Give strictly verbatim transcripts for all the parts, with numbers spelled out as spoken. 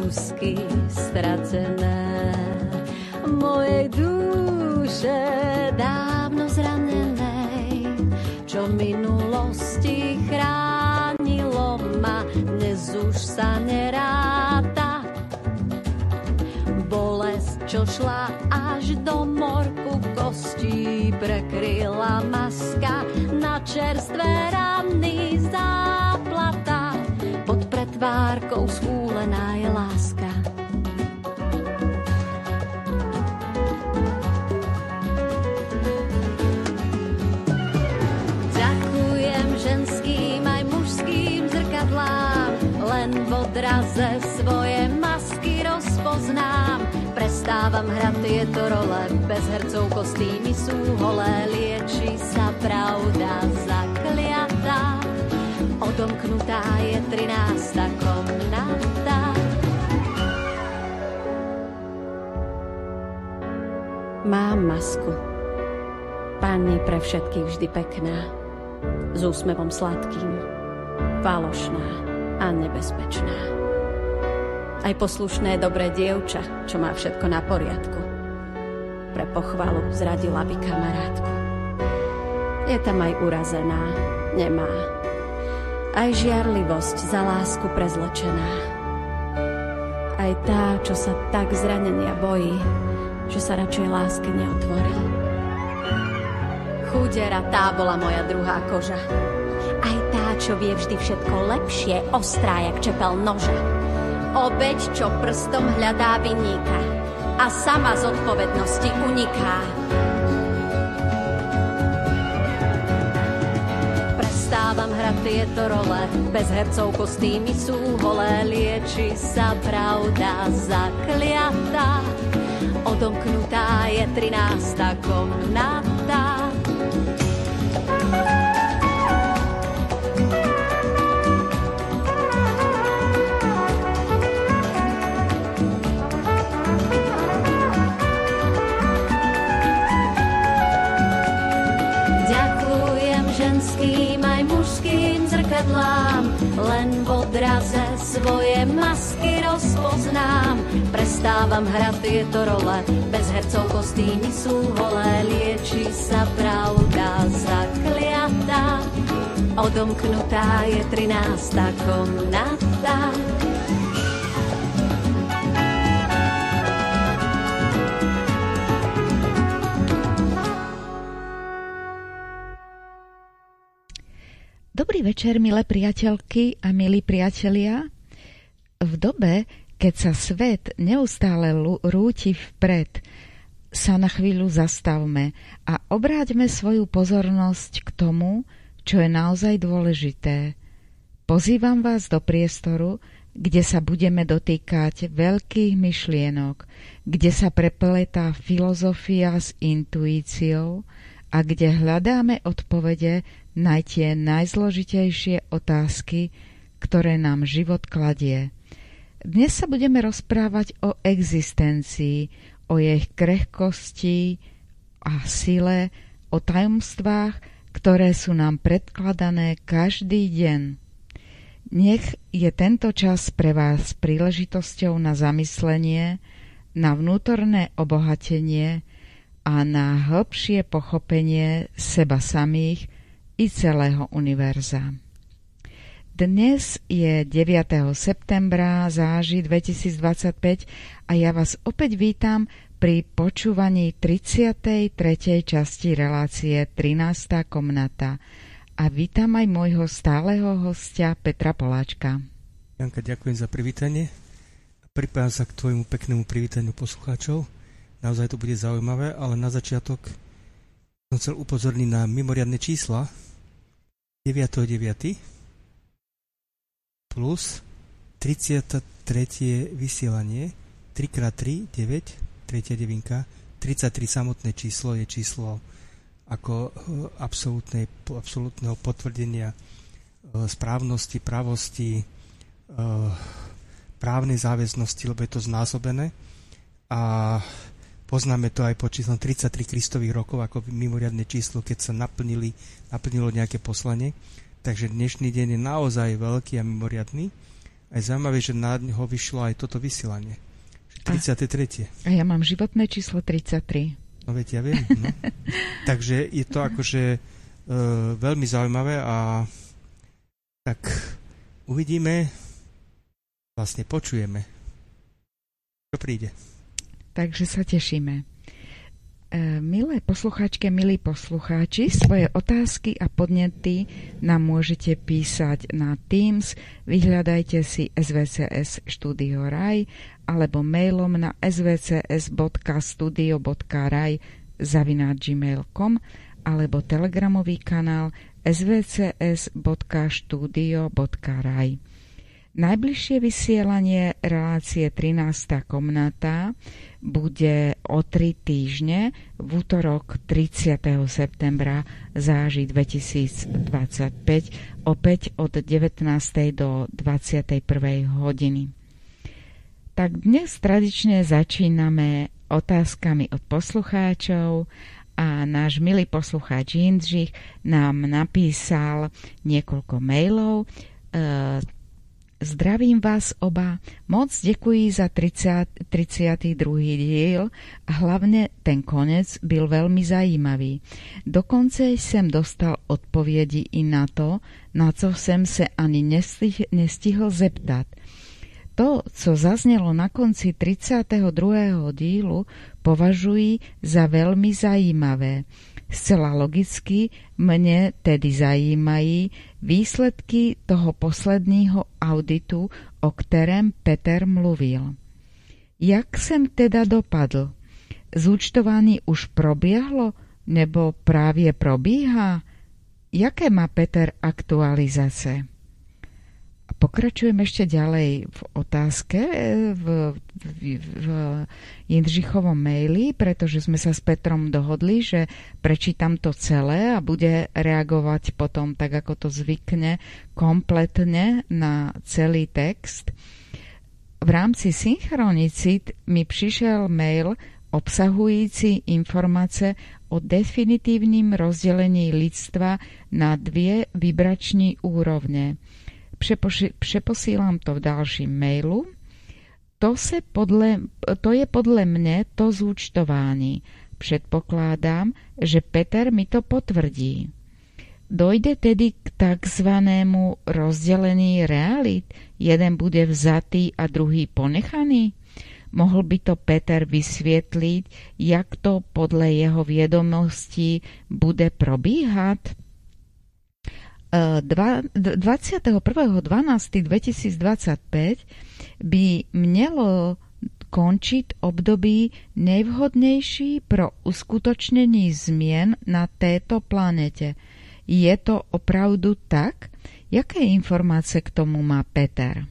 kúsky stracené mojej duše dávno zranenej, čo minulosti chránilo ma, dnes už sa neráta. Bolesť, čo šla až do morku kostí, prekryla maska na čerstvé rany záplata. Pod pretvárkou schúlená je láska. Ďakujem ženským aj mužským zrkadlám, len v odraze svoje masky rozpoznám. Prestávam hrať tieto role, bez hercov kostýmy sú holé, lieči sa pravda zakliatá. Odomknutá je trinásta komnata. Mám masku, pani pre všetkých vždy pekná, s úsmevom sladkým, falošná a nebezpečná. Aj poslušné dobré dievča, čo má všetko na poriadku, pre pochvalu zradila by kamarátku. Je tam aj urazená, nemá, aj žiarlivosť za lásku prezlečená. Aj tá, čo sa tak zranenia bojí, že sa radšej láske neotvorí. Chudera, tá bola moja druhá koža. Aj tá, čo vie vždy všetko lepšie, ostrá jak čepel noža. Obeť, čo prstom hľadá vinníka a sama z odpovednosti uniká. Prestávam hrať tieto role, bez hercov kostýmy sú holé, lieči sa pravda zakliatá. Odomknutá je trinásta komnata. Ženským aj mužským zrkadlám, len v odraze svoje masky rozpoznám. Prestávam hrať tieto role, bez hercov kostýmy sú holé, lieči sa pravda zakliatá. Odomknutá je trinásta komnata. Dobrý večer, milé priateľky a milí priatelia. V dobe, keď sa svet neustále rúti vpred, sa na chvíľu zastavme a obráťme svoju pozornosť k tomu, čo je naozaj dôležité. Pozývam vás do priestoru, kde sa budeme dotýkať veľkých myšlienok, kde sa prepletá filozofia s intuíciou a kde hľadáme odpovede na tie najzložitejšie otázky, ktoré nám život kladie. Dnes sa budeme rozprávať o existencii, o jej krehkosti a sile, o tajomstvách, ktoré sú nám predkladané každý deň. Nech je tento čas pre vás príležitosťou na zamyslenie, na vnútorné obohatenie a na hĺbšie pochopenie seba samých i celého univerza. Dnes je deviateho septembra záži dvetisícdvadsaťpäť a ja vás opäť vítam pri počúvaní tridsiatej tretej časti relácie trinásta komnata a vítam aj môjho stáleho hostia Petra Poláčka. Janka, ďakujem za privítanie. Pripájam sa k tvojmu peknému privítaniu poslucháčov. Naozaj to bude zaujímavé, ale na začiatok som chcel upozorniť na mimoriadne čísla. deviateho deviateho plus tridsiate tretie vysielanie, tri krát tri, deväť, tretia devinka, tridsaťtri samotné číslo je číslo ako absolútneho potvrdenia správnosti, pravosti, právnej záväznosti, lebo je to znásobené. A poznáme to aj po číslom tridsaťtri kristových rokov ako mimoriadne číslo, keď sa naplnili, naplnilo nejaké poslanie. Takže dnešný deň je naozaj veľký a mimoriadny. aj zaujímavé, že na ňoho vyšlo aj toto vysielanie. tridsiate tretie A ja mám životné číslo tridsaťtri. No veď ja viem. No. Takže je to akože e, veľmi zaujímavé a tak uvidíme, vlastne počujeme, čo príde. Takže sa tešíme. E, milé poslucháčke, milí poslucháči, svoje otázky a podnety nám môžete písať na Teams, vyhľadajte si es vé cé es Studio Raj alebo mailom na es vé cé es bodka studio bodka raj zavináč gmail bodka com alebo telegramový kanál es vé cé es bodka studio bodka raj. Najbližšie vysielanie relácie trinásta komnata bude o tri týždne v útorok tridsiateho septembra záži dvetisícdvadsaťpäť opäť od devätnástej do dvadsiatej prvej hodiny. Tak dnes tradične začíname otázkami od poslucháčov a náš milý poslucháč Jindřich nám napísal niekoľko mailov. E, Zdravím vás oba, moc děkuji za tridsiaty druhý díl a hlavně ten konec byl velmi zajímavý. Dokonce jsem dostal odpovědi i na to, na co jsem se ani nestihl zeptat. To, co zaznělo na konci tridsiateho druhého dílu, považuji za velmi zajímavé. Zcela logicky mne tedy zajímají výsledky toho posledního auditu, o kterém Peter mluvil. Jak jsem teda dopadl? Zúčtování už proběhlo nebo právě probíhá? Jaké má Peter aktualizace? Pokračujem ešte ďalej v otázke v, v, v Jindřichovom maili, pretože sme sa s Petrom dohodli, že prečítam to celé a bude reagovať potom, tak ako to zvykne, kompletne na celý text. V rámci Synchronicit mi prišiel mail obsahující informace o definitívnym rozdelení lidstva na dvě vibrační úrovne. Přepoši, přeposílám to v dalším mailu. To, se podle, to je podle mne to zúčtování. Předpokládám, že Peter mi to potvrdí. Dojde tedy k takzvanému rozdělení realit? Jeden bude vzatý a druhý ponechaný? Mohl by to Peter vysvětlit, jak to podle jeho vědomostí bude probíhat? dvadsiateho prvého dvanásteho dvetisícdvadsaťpäť by mělo končiť období nejvhodnější pro uskutočnení změn na této planete. Je to opravdu tak? Jaké informace k tomu má Peter?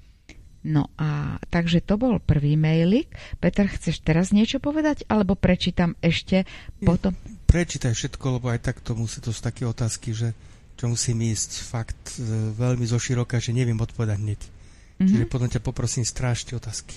No a takže to bol prvý mailik. Peter, chceš teraz niečo povedať? Alebo prečítam ešte potom? Prečítaj všetko, lebo aj tak tomu sú to také otázky, že čo musím ísť fakt e, veľmi zoširoka, že neviem odpovedať hneď. Mm-hmm. Čiže potom ťa poprosím strážte otázky.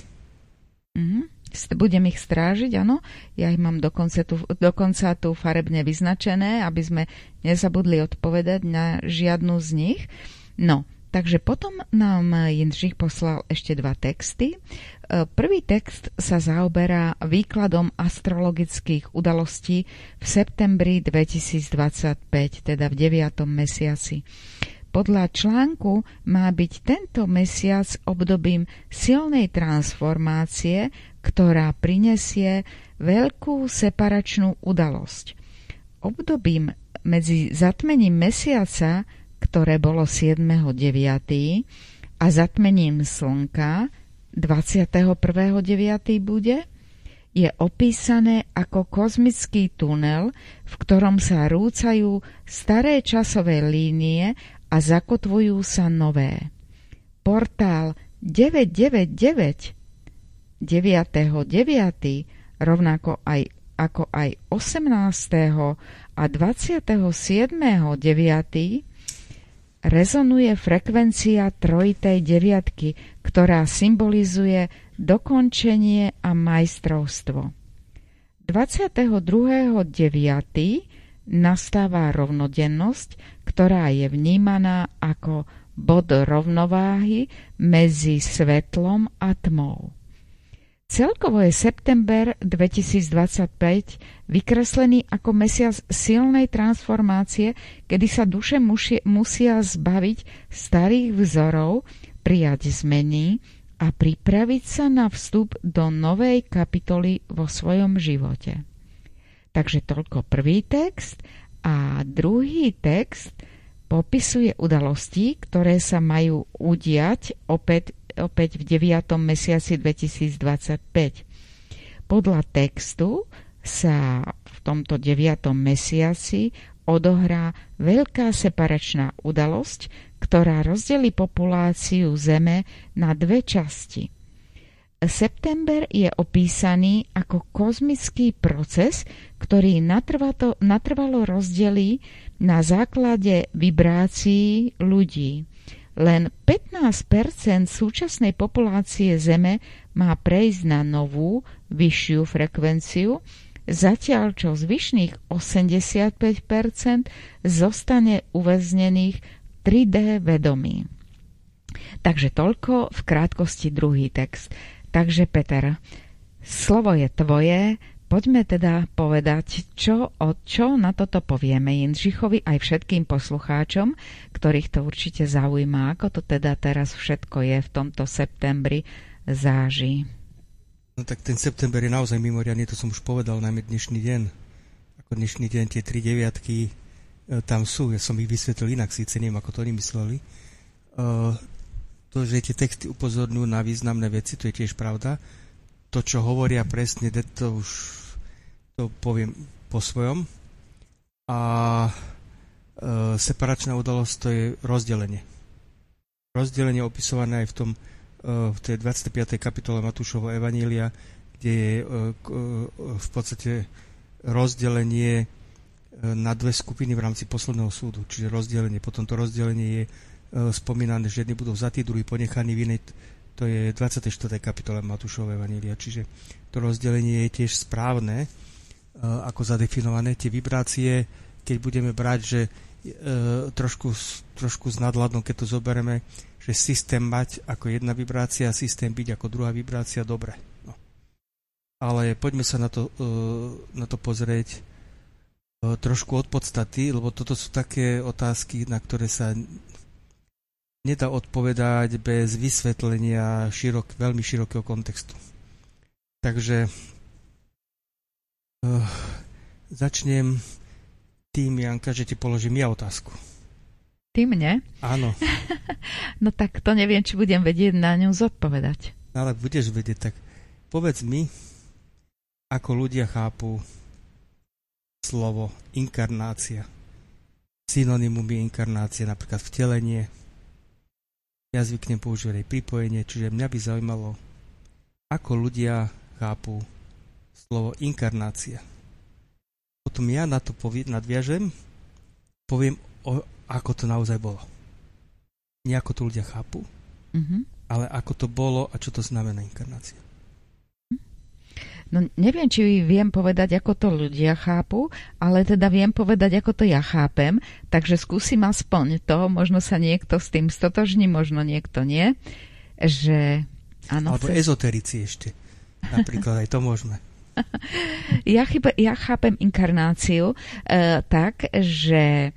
Mm-hmm. Budem ich strážiť, áno. Ja ich mám dokonca tu, dokonca tu farebne vyznačené, aby sme nezabudli odpovedať na žiadnu z nich. No, takže potom nám Jindřich poslal ešte dva texty. Prvý text sa zaoberá výkladom astrologických udalostí v septembri dvetisícdvadsaťpäť, teda v deviatom mesiaci. Podľa článku má byť tento mesiac obdobím silnej transformácie, ktorá prinesie veľkú separačnú udalosť. Obdobím medzi zatmením mesiaca, ktoré bolo siedmeho deviateho a zatmením slnka dvadsiateho prvého deviateho bude, je opísané ako kozmický tunel, v ktorom sa rúcajú staré časové línie a zakotvujú sa nové. Portál deväťstodeväťdesiatdeväť deviateho deviateho rovnako aj, ako aj osemnásteho a dvadsiateho siedmeho deviateho rezonuje frekvencia trojitej deviatky, ktorá symbolizuje dokončenie a majstrovstvo. dvadsiateho druhého deviateho nastáva rovnodennosť, ktorá je vnímaná ako bod rovnováhy medzi svetlom a tmou. Celkovo je september dvetisícdvadsaťpäť vykreslený ako mesiac silnej transformácie, kedy sa duše musia, musia zbaviť starých vzorov, prijať zmeny a pripraviť sa na vstup do novej kapitoly vo svojom živote. Takže toľko prvý text a druhý text popisuje udalosti, ktoré sa majú udiať opäť opäť v deviatom mesiaci dvetisícdvadsaťpäť. Podľa textu sa v tomto deviatom mesiaci odohrá veľká separačná udalosť, ktorá rozdelí populáciu Zeme na dve časti. September je opísaný ako kozmický proces, ktorý natrvalo, natrvalo rozdelí na základe vibrácií ľudí. Len pätnásť percent súčasnej populácie Zeme má prejsť na novú, vyššiu frekvenciu, zatiaľ čo zvyšných osemdesiatpäť percent zostane uväznených v tri dé vedomí. Takže toľko v krátkosti druhý text. Takže Peter, slovo je tvoje. Poďme teda povedať, čo, o čo na toto povieme Jindřichovi aj všetkým poslucháčom, ktorých to určite zaujíma, ako to teda teraz všetko je v tomto septembri záži. No tak ten september je naozaj mimoriadny, to som už povedal, najmä dnešný deň. Ako dnešný deň tie tri deviatky e, tam sú, ja som ich vysvetlil inak, síce neviem, ako to oni mysleli. E, to, že tie texty upozorňujú na významné veci, to je tiež pravda. To, čo hovoria presne, to už to poviem po svojom. A e, separačná udalosť to je rozdelenie. Rozdelenie opisované aj v tom e, v tej dvadsiatej piatej kapitole Matúšovho evanília, kde je e, e, v podstate rozdelenie e, na dve skupiny v rámci posledného súdu. Čiže rozdelenie. Potom to rozdelenie je e, spomínané, že jedni budú vzatí, druhí ponechaní, v inej. To je dvadsiatej štvrtej kapitole Matúšovho evanília. Čiže to rozdelenie je tiež správne, e, ako zadefinované. Tie vibrácie, keď budeme brať, že e, trošku, trošku s nadhľadom, keď to zoberieme, že systém mať ako jedna vibrácia a systém byť ako druhá vibrácia, dobre. No. Ale poďme sa na to, e, na to pozrieť e, trošku od podstaty, lebo toto sú také otázky, na ktoré sa nedá odpovedať bez vysvetlenia širok, veľmi širokého kontextu. Takže uh, začnem tým, Janka, že ti položím ja otázku. Ty mne? Áno. No tak to neviem, či budem vedieť na ňu zodpovedať. Ale budeš vedieť, tak povedz mi, ako ľudia chápu slovo inkarnácia. Synonymum je inkarnácia, napríklad vtelenie. Ja zvyknem používať aj pripojenie, čiže mňa by zaujímalo, ako ľudia chápu slovo inkarnácia. Potom ja na to povie, nadviažem, poviem, o, ako to naozaj bolo. Nie ako to ľudia chápu, mm-hmm. ale ako to bolo a čo to znamená inkarnácia. No neviem, či viem povedať, ako to ľudia chápu, ale teda viem povedať, ako to ja chápem, takže skúsim aspoň to, možno sa niekto s tým stotožní, možno niekto nie, že áno. Alebo chce... ezoterici ešte, napríklad aj to môžeme. Ja, chyba, ja chápem inkarnáciu e, tak, že e,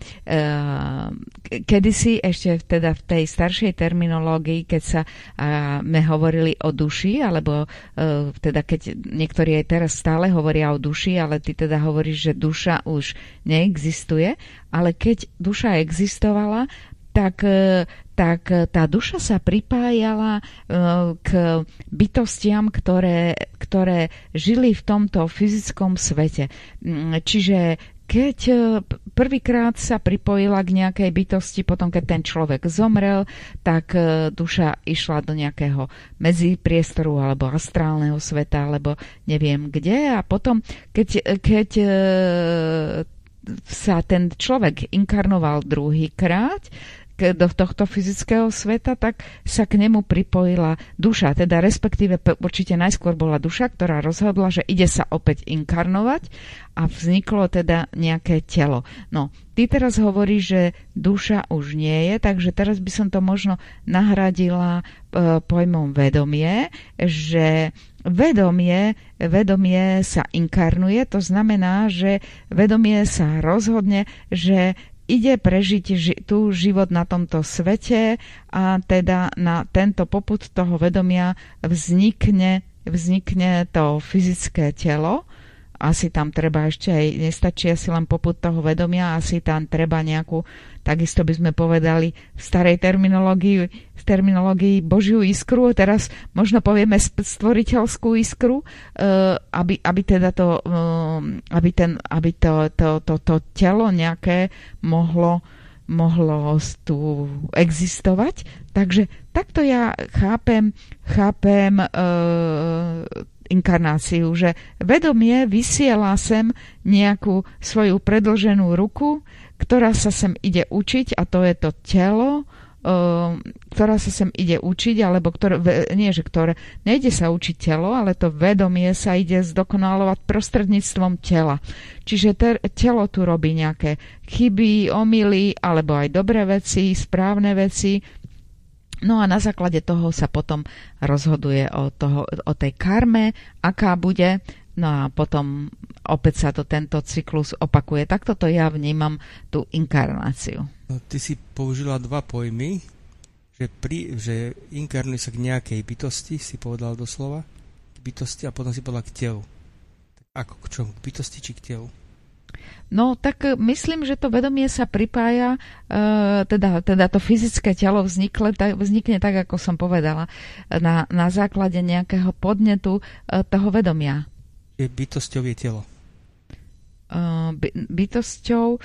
kedysi ešte teda v tej staršej terminológii, keď sa a, me hovorili o duši, alebo e, teda keď niektorí aj teraz stále hovoria o duši, ale ty teda hovoríš, že duša už neexistuje, ale keď duša existovala, tak, tak tá duša sa pripájala k bytostiam, ktoré, ktoré žili v tomto fyzickom svete. Čiže keď prvýkrát sa pripojila k nejakej bytosti, potom keď ten človek zomrel, tak duša išla do nejakého medzipriestoru alebo astrálneho sveta, alebo neviem kde. A potom, keď, keď sa ten človek inkarnoval druhýkrát, do tohto fyzického sveta, tak sa k nemu pripojila duša, teda respektíve určite najskôr bola duša, ktorá rozhodla, že ide sa opäť inkarnovať a vzniklo teda nejaké telo. No, ty teraz hovoríš, že duša už nie je, takže teraz by som to možno nahradila e, pojmom vedomie, že Vedomie, vedomie sa inkarnuje, to znamená, že vedomie sa rozhodne, že ide prežiť ži- tu život na tomto svete a teda na tento popud toho vedomia vznikne, vznikne to fyzické telo. Asi tam treba ešte aj, nestačí asi len popud toho vedomia, asi tam treba nejakú, takisto by sme povedali v starej terminológii, v terminológii Božiu iskru, teraz možno povieme stvoriteľskú iskru, aby, aby teda to, aby ten, aby to, to, to, to telo nejaké mohlo, mohlo tu existovať. Takže takto ja chápem, chápem inkarnáciu, že vedomie vysiela sem nejakú svoju predĺženú ruku, ktorá sa sem ide učiť, a to je to telo, ktorá sa sem ide učiť, alebo ktoré, nie, že ktoré, nejde sa učiť telo, ale to vedomie sa ide zdokonalovať prostredníctvom tela. Čiže ter, telo tu robí nejaké chyby, omyly, alebo aj dobré veci, správne veci. No a na základe toho sa potom rozhoduje o, toho, o tej karme, aká bude, no a potom opäť sa to tento cyklus opakuje. Takto to ja vnímam tú inkarnáciu. No, ty si použila dva pojmy, že, pri, že inkarnuje sa k nejakej bytosti, si povedal doslova, k bytosti, a potom si povedala k telu. Tak ako k čomu? K bytosti či k telu? No, tak myslím, že to vedomie sa pripája, e, teda, teda to fyzické telo vznikle, tak, vznikne tak, ako som povedala, na, na základe nejakého podnetu e, toho vedomia. Je bytosťou je telo? E, by, bytosťou e,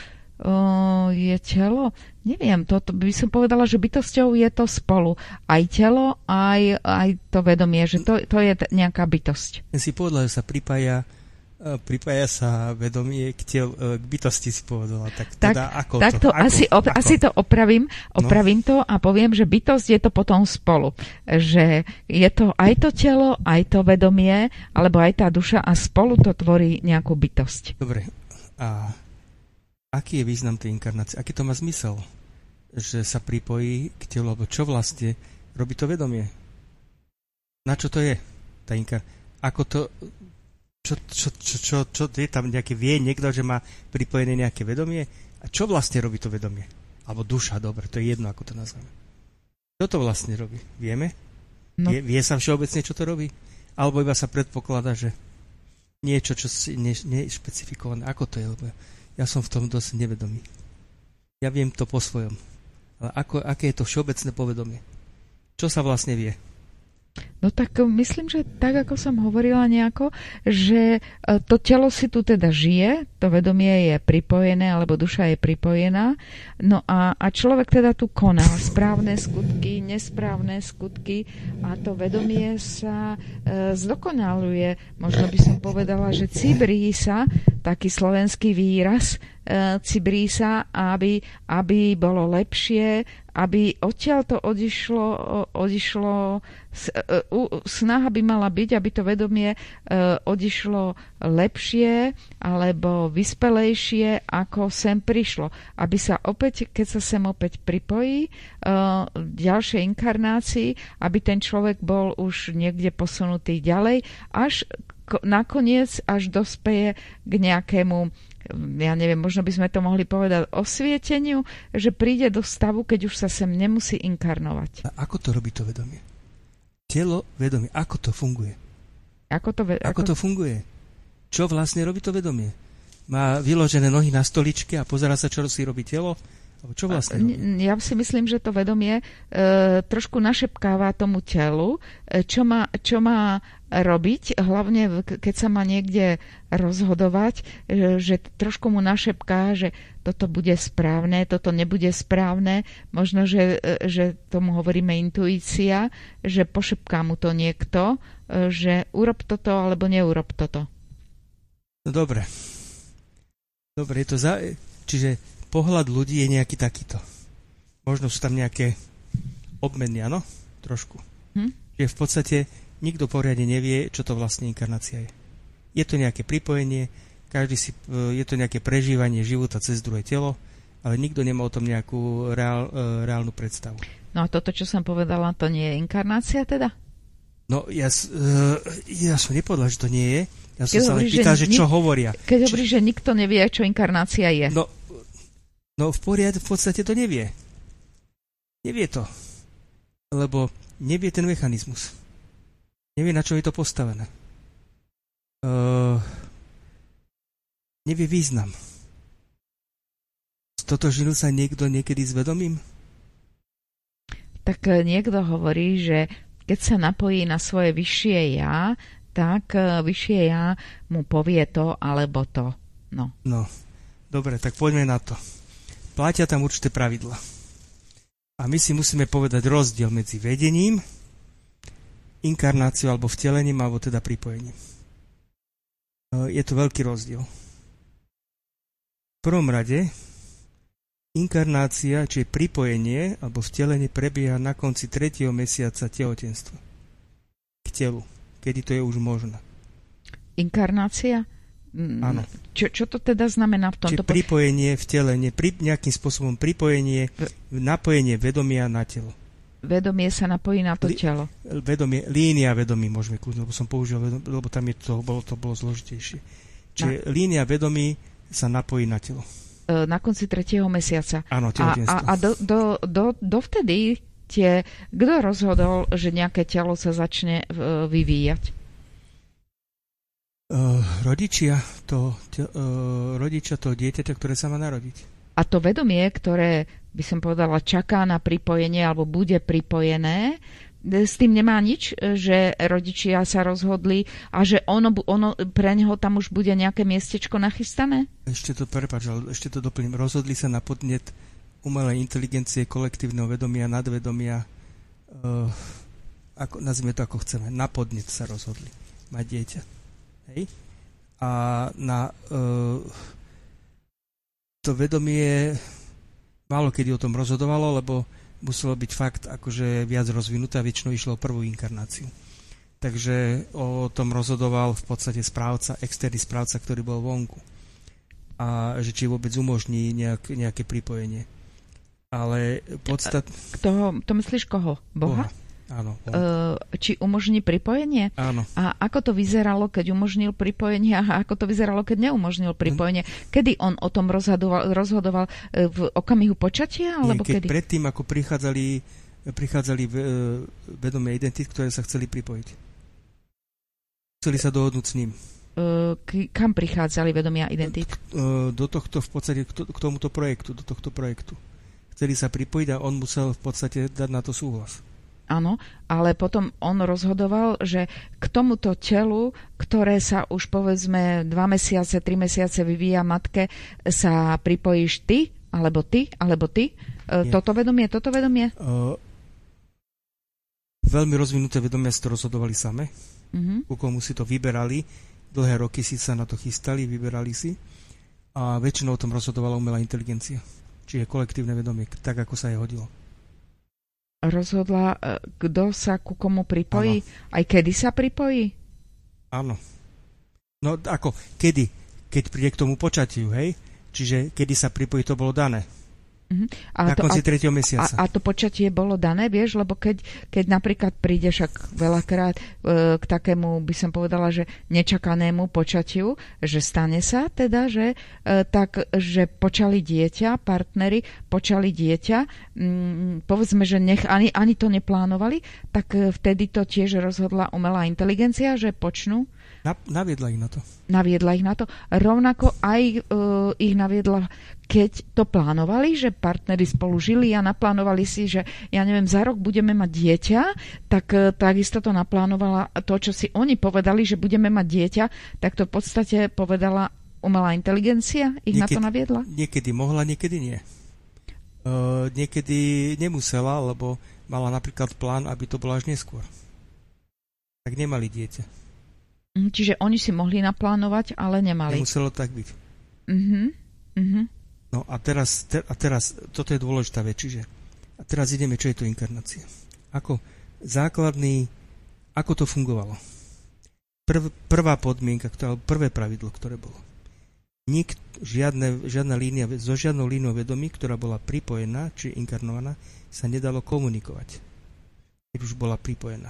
je telo? Neviem, to, to by som povedala, že bytosťou je to spolu. Aj telo, aj, aj to vedomie, že to, to je nejaká bytosť. Ja si povedala, že sa pripája pripája sa vedomie k, tel, k bytosti, si povedala. Tak, tak teda ako tak to? to Ako? Asi, op, ako? asi to opravím, opravím no. to a poviem, že bytosť je to potom spolu. Že je to aj to telo, aj to vedomie, alebo aj tá duša a spolu to tvorí nejakú bytosť. Dobre. A aký je význam tej inkarnácie? Aký to má zmysel? Že sa pripojí k telu, alebo čo vlastne robí to vedomie? Na čo to je? Tá inkarnácia? Ako to... Čo, čo, čo, čo, čo je tam nejaké, vie niekto, že má pripojené nejaké vedomie? A čo vlastne robí to vedomie? Alebo duša, dobre, to je jedno, ako to nazveme. Čo to vlastne robí? Vieme? No. Vie, vie sa všeobecne, čo to robí? Alebo iba sa predpokladá, že niečo, čo nie, nie je špecifikované. Ako to je? Lebo ja som v tom dosť nevedomý. Ja viem to po svojom. Ale ako, aké je to všeobecné povedomie? Čo sa vlastne vie? No tak myslím, že tak, ako som hovorila nejako, že to telo si tu teda žije, to vedomie je pripojené, alebo duša je pripojená, no a, a človek teda tu koná správne skutky, nesprávne skutky a to vedomie sa e, zdokonaluje. Možno by som povedala, že cibrí sa, taký slovenský výraz, e, cibrí sa, aby, aby bolo lepšie, aby odtiaľ to odišlo, odišlo snaha by mala byť, aby to vedomie odišlo lepšie alebo vyspelejšie, ako sem prišlo. Aby sa opäť, keď sa sem opäť pripojí v ďalšej inkarnácii, aby ten človek bol už niekde posunutý ďalej, až nakoniec až dospeje k nejakému, ja neviem, možno by sme to mohli povedať osvieteniu, že príde do stavu, keď už sa sem nemusí inkarnovať. A ako to robí to vedomie? Telo, vedomie, ako to funguje? Ako to, ve- ako... ako to funguje? Čo vlastne robí to vedomie? Má vyložené nohy na stoličke a pozerá sa, čo si robí telo? Čo vlastne robí? Ja si myslím, že to vedomie e, trošku našepkáva tomu telu, e, čo, má, čo má robiť, hlavne keď sa má niekde rozhodovať, e, že trošku mu našepká, že toto bude správne, toto nebude správne. Možno, že, e, že tomu hovoríme intuícia, že pošepká mu to niekto, e, že urob toto alebo neurob toto. No dobre. Dobre, je to za... Čiže pohľad ľudí je nejaký takýto. možno sú tam nejaké obmeny, áno? Trošku. Hm? Že v podstate nikto poriadne nevie, čo to vlastne inkarnácia je. Je to nejaké pripojenie, každý si, je to nejaké prežívanie života cez druhé telo, ale nikto nemá o tom nejakú reál, reálnu predstavu. No a toto, čo som povedala, to nie je inkarnácia teda? No, ja, uh, ja som nepovedal, že to nie je. Ja som keď sa len pýtal, že, že čo nik- hovoria. Keď hovoríš, že nikto nevie, čo inkarnácia je. No, no v poriadku, v podstate to nevie. Nevie to. Lebo nevie ten mechanizmus. Nevie, na čo je to postavené. Uh, nevie význam. Stotožnil sa niekto niekedy s vedomím? Tak niekto hovorí, že keď sa napojí na svoje vyššie ja, tak vyššie ja mu povie to alebo to. No. No, dobre, tak poďme na to. Platia tam určité pravidla. A my si musíme povedať rozdiel medzi vedením, inkarnáciou alebo vtelením, alebo teda pripojením. Je to veľký rozdiel. V prvom rade inkarnácia, čiže pripojenie alebo vtelenie prebieha na konci tretieho mesiaca tehotenstva k telu, kedy to je už možné. Inkarnácia? Áno. Čo, čo to teda znamená v tomto? Čiže pripojenie, vtelenie, pri, nejakým spôsobom pripojenie, napojenie vedomia na telo. Vedomie sa napojí na to Li, telo. Vedomie, línia vedomí môžeme kľudne, lebo som použil vedomie, lebo tam je to, bolo, to bolo zložitejšie. Čiže na. línia vedomí sa napojí na telo. Na konci tretieho mesiaca. Áno, tehotenstvo. A, a, a do, do, do, dovtedy tie, kto rozhodol, že nejaké telo sa začne uh, vyvíjať? Uh, rodičia, to, te, uh, rodičia toho dieťaťa, ktoré sa má narodiť. A to vedomie, ktoré, by som povedala, čaká na pripojenie alebo bude pripojené, s tým nemá nič, že rodičia sa rozhodli a že ono, ono pre neho tam už bude nejaké miestečko nachystané? Ešte to, prepáč, ale ešte to doplním. Rozhodli sa na podnet umelej inteligencie, kolektívneho vedomia, nadvedomia, uh, ako, nazvime to ako chceme, na podnet sa rozhodli mať dieťa. Hej? A na uh, to vedomie málo kedy o tom rozhodovalo, lebo muselo byť fakt akože viac rozvinuté a väčšinou išlo o prvú inkarnáciu. Takže o tom rozhodoval v podstate správca, externý správca, ktorý bol vonku. A že či vôbec umožní nejak, nejaké pripojenie. Ale podstat... Kto, to myslíš koho? Boha? Boha. Áno. E, či umožní pripojenie? Áno. A ako to vyzeralo, keď umožnil pripojenie a ako to vyzeralo, keď neumožnil pripojenie? Kedy on o tom rozhodoval, rozhodoval v okamihu počatia? Alebo Nie, keď kedy? predtým, ako prichádzali, prichádzali vedomé identity, ktoré sa chceli pripojiť. Chceli sa dohodnúť s ním. E, k, kam prichádzali vedomia identity? Do tohto, v podstate, k tomuto projektu, do tohto projektu. Chceli sa pripojiť a on musel v podstate dať na to súhlas. Áno, ale potom on rozhodoval, že k tomuto telu, ktoré sa už povedzme dva mesiace, tri mesiace vyvíja matke, sa pripojíš ty, alebo ty, alebo ty. Nie. Toto vedomie, toto vedomie? Uh, veľmi rozvinuté vedomia si to rozhodovali same. Uh-huh. Ku komu si to vyberali. Dlhé roky si sa na to chystali, vyberali si. A väčšinou o tom rozhodovala umelá inteligencia. Čiže kolektívne vedomie, tak ako sa jej hodilo. Rozhodla, kto sa ku komu pripojí? Áno. Aj kedy sa pripojí? Áno. No ako, kedy? Keď príde k tomu počatiu, hej? Čiže kedy sa pripojí, to bolo dané. Uh-huh. A na to, konci tretieho mesiaca. A, a to počatie bolo dané, vieš? Lebo keď, keď napríklad príde však veľakrát e, k takému, by som povedala, že nečakanému počatiu, že stane sa teda, že e, tak, že počali dieťa, partneri počali dieťa, m, povedzme, že nech ani, ani to neplánovali, tak e, vtedy to tiež rozhodla umelá inteligencia, že počnú. Na, naviedla ich na to. Naviedla ich na to. Rovnako aj e, ich naviedla, keď to plánovali, že partneri spolu žili a naplánovali si, že ja neviem, za rok budeme mať dieťa, tak e, takisto to naplánovala to, čo si oni povedali, že budeme mať dieťa, tak to v podstate povedala umelá inteligencia, ich niekedy, na to naviedla? Niekedy mohla, niekedy nie. E, niekedy nemusela, lebo mala napríklad plán, aby to bolo až neskôr. Tak nemali dieťa. Čiže oni si mohli naplánovať, ale nemali. Nemuselo tak byť. Uh-huh. Uh-huh. No a teraz, te, a teraz, toto je dôležitá vec, čiže A teraz ideme, čo je to inkarnácia. Ako základný, ako to fungovalo. Prv, prvá podmienka, ktorá, prvé pravidlo, ktoré bolo. Nik, žiadne, žiadna línia, so žiadnou líniou vedomí, ktorá bola pripojená, či inkarnovaná, sa nedalo komunikovať. Keď už bola pripojená.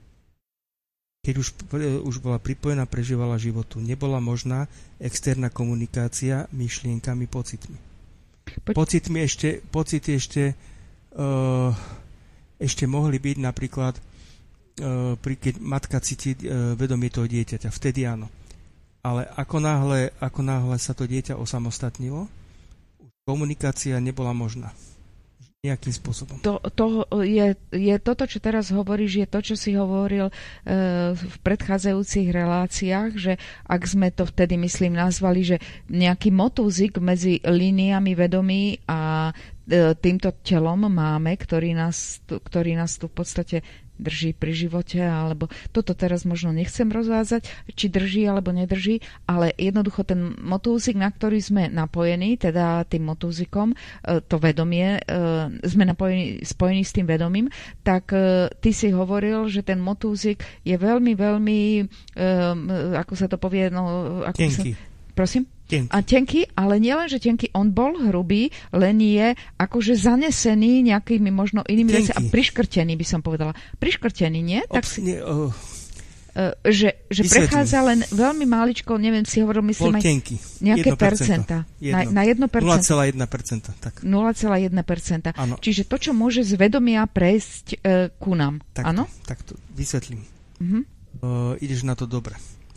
Keď už, už bola pripojená, prežívala životu. Nebola možná externá komunikácia myšlienkami, pocitmi. Poď... Pocitmi ešte, pocity ešte, uh, ešte mohli byť napríklad, uh, pri, keď matka cíti uh, vedomie toho dieťaťa. Vtedy áno. Ale ako náhle, ako náhle sa to dieťa osamostatnilo, komunikácia nebola možná. Nejakým spôsobom. To, to je, je toto, čo teraz hovoríš, je to, čo si hovoril e, v predchádzajúcich reláciách, že ak sme to vtedy, myslím, nazvali, že nejaký motúzik medzi líniami vedomí a e, týmto telom máme, ktorý nás, ktorý nás tu v podstate drží pri živote, alebo toto teraz možno nechcem rozvázať, či drží alebo nedrží, ale jednoducho ten motúzik, na ktorý sme napojení, teda tým motúzikom, to vedomie, sme napojení, spojení s tým vedomím, tak ty si hovoril, že ten motúzik je veľmi, veľmi, ako sa to povie, no... Ako tenký. Sa, prosím? Tenký. A tenký, ale nielen, že tenký, on bol hrubý, len je akože zanesený nejakými možno inými vecami a priškrtený, by som povedala. Priškrtený, nie? Tak Obs, nie oh. uh, že že prechádza len veľmi máličko, neviem, si hovoril, myslím, aj tenký. nejaké percenta. Na, na jedno percento. nula celá jedna percenta. Tak. nula celá jedna percenta. Ano. Čiže to, čo môže z vedomia prejsť uh, ku nám. Áno? Tak to vysvetlím. Uh-huh. Uh, ideš na to dobre.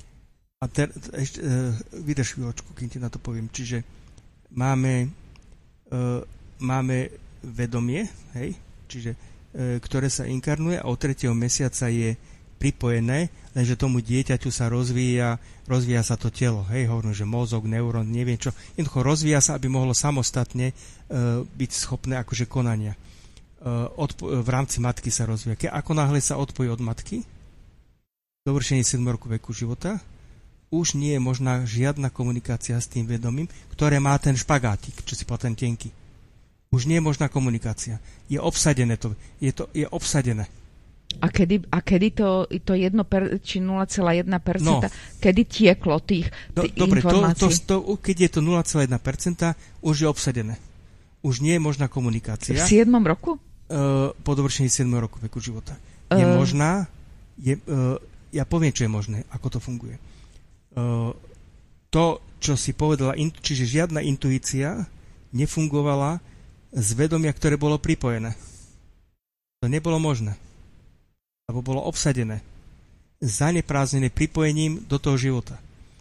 A ter, ešte, uh, vydrž chvíľočku, kým ti na to poviem. Čiže máme, uh, máme vedomie, hej, čiže, uh, ktoré sa inkarnuje a od tretieho mesiaca je pripojené, lenže tomu dieťaťu sa rozvíja, rozvíja sa to telo, hej, hovorím, že mozog, neurón, neviem čo, jednoducho rozvíja sa, aby mohlo samostatne uh, byť schopné akože konania. Uh, odpo- v rámci matky sa rozvíja. Ke, ako náhle sa odpojí od matky, dovršenie sedem rokov veku života, už nie je možná žiadna komunikácia s tým vedomím, ktoré má ten špagátik, čo si povedal, ten tenký. Už nie je možná komunikácia. Je obsadené to. Je to je obsadené. A kedy, a kedy to, to jedno per, či nula celá jedna percenta, no. Kedy tieklo tých, tých Do, dobre, informácií? Dobre, to, to, keď je to nula celá jedna percenta, už je obsadené. Už nie je možná komunikácia. V siedmom roku? Uh, po dovršení siedmeho roku veku života. Je uh... možná, je, uh, ja poviem, čo je možné, ako to funguje. Uh, to, čo si povedala, intu, čiže žiadna intuícia nefungovala z vedomia, ktoré bolo pripojené. To nebolo možné. Lebo bolo obsadené. Zaneprázdnené pripojením do toho života.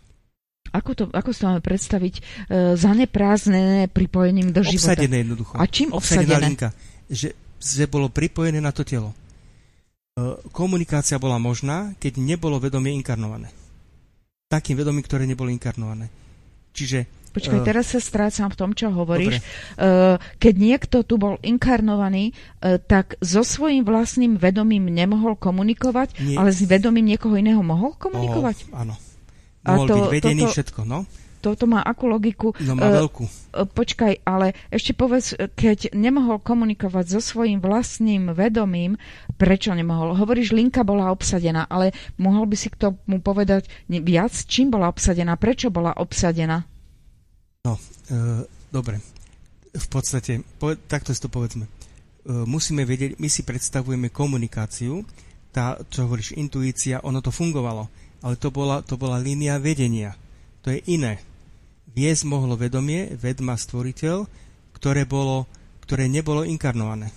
Ako, to, ako si to máme predstaviť? Uh, zaneprázdnené pripojením do obsadené života? Obsadené jednoducho. A čím obsadená obsadené? Linka, že, že bolo pripojené na to telo. Uh, komunikácia bola možná, keď nebolo vedomie inkarnované. Takým vedomím, ktoré nebolo inkarnované. Čiže... Počkaj, uh, teraz sa strácam v tom, čo hovoríš. Uh, keď niekto tu bol inkarnovaný, uh, tak so svojím vlastným vedomím nemohol komunikovať, nie. Ale s vedomím niekoho iného mohol komunikovať? Oh, áno. Mohol to, byť vedený, toto, všetko, no. Toto má akú logiku? No má uh, veľkú. Uh, počkaj, ale ešte povedz, keď nemohol komunikovať so svojím vlastným vedomím, prečo nemohol? Hovoríš, linka bola obsadená, ale mohol by si k tomu povedať viac? Čím bola obsadená? Prečo bola obsadená? No, uh, dobre. V podstate, po, takto si to povedzme. Uh, musíme vedieť, my si predstavujeme komunikáciu, tá, čo hovoríš, intuícia, ono to fungovalo, ale to bola, to bola línia vedenia. To je iné. Viesť mohlo vedomie, vedma, stvoriteľ, ktoré, bolo, ktoré nebolo inkarnované.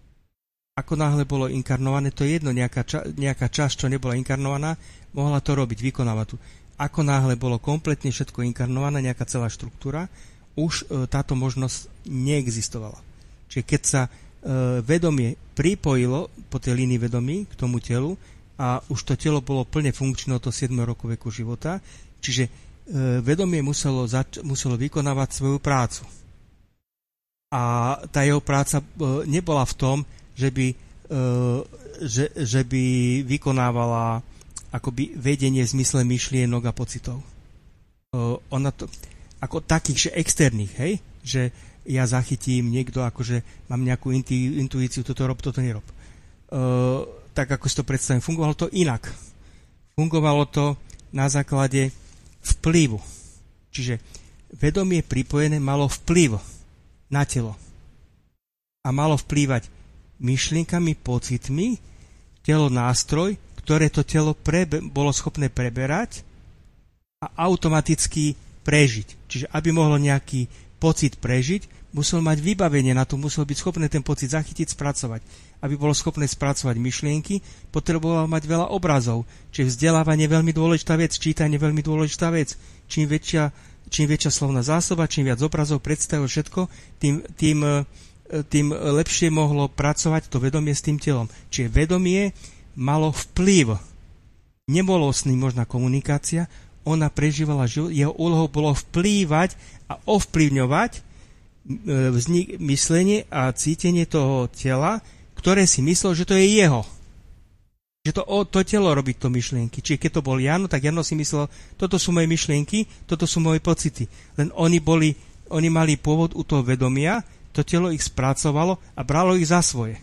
Ako náhle bolo inkarnované, to je jedno, nejaká, ča, nejaká časť, čo nebola inkarnovaná, mohla to robiť, vykonávať tu. Ako náhle bolo kompletne všetko inkarnované, nejaká celá štruktúra, už e, táto možnosť neexistovala. Čiže keď sa e, vedomie pripojilo po tej línii vedomí k tomu telu a už to telo bolo plne funkčné od toho siedmeho roku veku života, čiže vedomie muselo, zač- muselo vykonávať svoju prácu. A tá jeho práca nebola v tom, že by, že, že by vykonávala akoby vedenie v zmysle myšlienok a pocitov. Ona to, ako takých, že externých, hej? Že ja zachytím niekto, akože mám nejakú intu, intuíciu, toto rob, toto nerob. Uh, tak ako si to predstavím, fungovalo to inak. Fungovalo to na základe vplyvu. Čiže vedomie pripojené malo vplyv na telo. A malo vplývať myšlienkami, pocitmi, telo nástroj, ktoré to telo prebe- bolo schopné preberať a automaticky prežiť. Čiže aby mohlo nejaký pocit prežiť, musel mať vybavenie na to, musel byť schopné ten pocit zachytiť, spracovať. Aby bolo schopné spracovať myšlienky, potreboval mať veľa obrazov. Čiže vzdelávanie je veľmi dôležitá vec, čítanie je veľmi dôležitá vec. Čím väčšia, čím väčšia slovná zásoba, čím viac obrazov, predstav, všetko, tým, tým, tým lepšie mohlo pracovať to vedomie s tým telom. Čiže vedomie malo vplyv. Nebolo s ním možná komunikácia, ona prežívala život, jeho úlohou bolo vplývať a ovplyvňovať vznik, myslenie a cítenie toho tela, ktoré si myslel, že to je jeho. Že to, to telo robí to myšlienky. Čiže keď to bol Jano, tak Jano si myslel, toto sú moje myšlienky, toto sú moje pocity. Len oni boli, oni mali pôvod u toho vedomia, to telo ich spracovalo a bralo ich za svoje.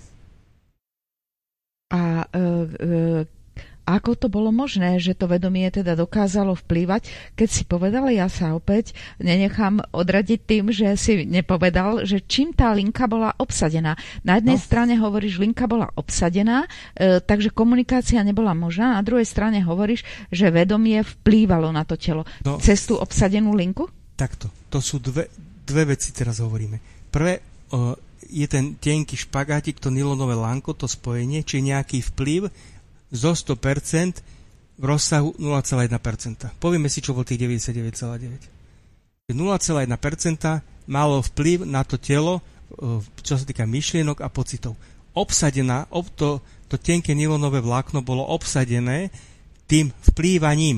A e, e, ako to bolo možné, že to vedomie teda dokázalo vplývať, keď si povedal, ja sa opäť nenechám odradiť tým, že si nepovedal, že čím tá linka bola obsadená. Na jednej no. strane hovoríš, linka bola obsadená, e, takže komunikácia nebola možná, na druhej strane hovoríš, že vedomie vplývalo na to telo. No. Cez tú obsadenú linku? Takto, to sú dve, dve veci, teraz hovoríme. Prvé, o, je ten tenký špagátik, to nylonové lánko, to spojenie, či nejaký vplyv zo sto percent v rozsahu nula celá jedna percenta. Povieme si, čo bol tých deväťdesiatdeväť celá deväť. nula celá jedna percenta malo vplyv na to telo, čo sa týka myšlienok a pocitov. Obsadená, to, to tenké nylonové vlákno bolo obsadené tým vplývaním.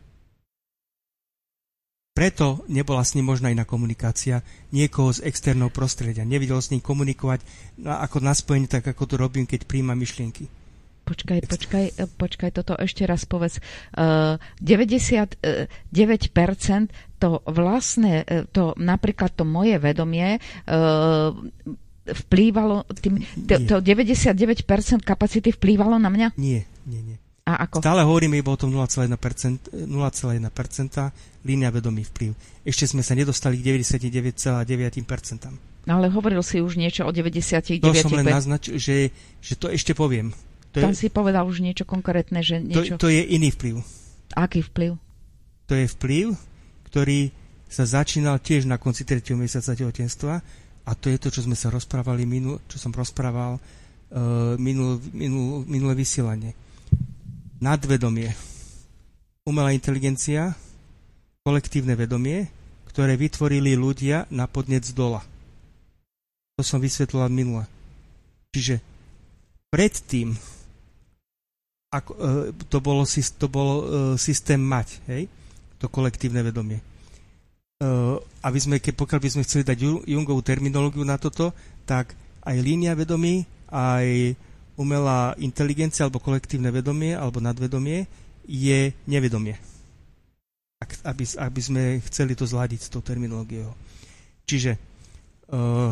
Preto nebola s ním možná iná komunikácia niekoho z externého prostredia. Nevidel s ním komunikovať ako na spojenie, tak ako to robím, keď príjma myšlienky. Počkaj, počkaj, počkaj, toto ešte raz povedz. Uh, deväťdesiatdeväť percent to vlastné, to napríklad to moje vedomie uh, vplývalo, tým, to, to deväťdesiatdeväť percent kapacity vplývalo na mňa? Nie, nie, nie. A ako? Stále hovoríme iba o tom nula celá jedna percenta línia vedomý vplyv. Ešte sme sa nedostali k deväťdesiatdeväť celá deväť percent. Ale hovoril si už niečo o deväťdesiatdeväť percent. To som len naznačil, že, že to ešte poviem. To Tam je, si povedal už niečo konkrétne, že niečo... To, to je iný vplyv. Aký vplyv? To je vplyv, ktorý sa začínal tiež na konci tretieho mesiaca tehotenstva a to je to, čo sme sa rozprávali, minul, čo som rozprával uh, minul, minul, minulé vysielanie. Nadvedomie. Umelá inteligencia, kolektívne vedomie, ktoré vytvorili ľudia na podnet z dola. To som vysvetľoval minule. Čiže predtým ako, to bolo, to bolo systém mať, hej? To kolektívne vedomie. Aby sme, pokiaľ by sme chceli dať Jungovú terminológiu na toto, tak aj línia vedomí, aj umelá inteligencia, alebo kolektívne vedomie, alebo nadvedomie je nevedomie. Aby, aby sme chceli to zladiť s tou terminológiou. Čiže uh,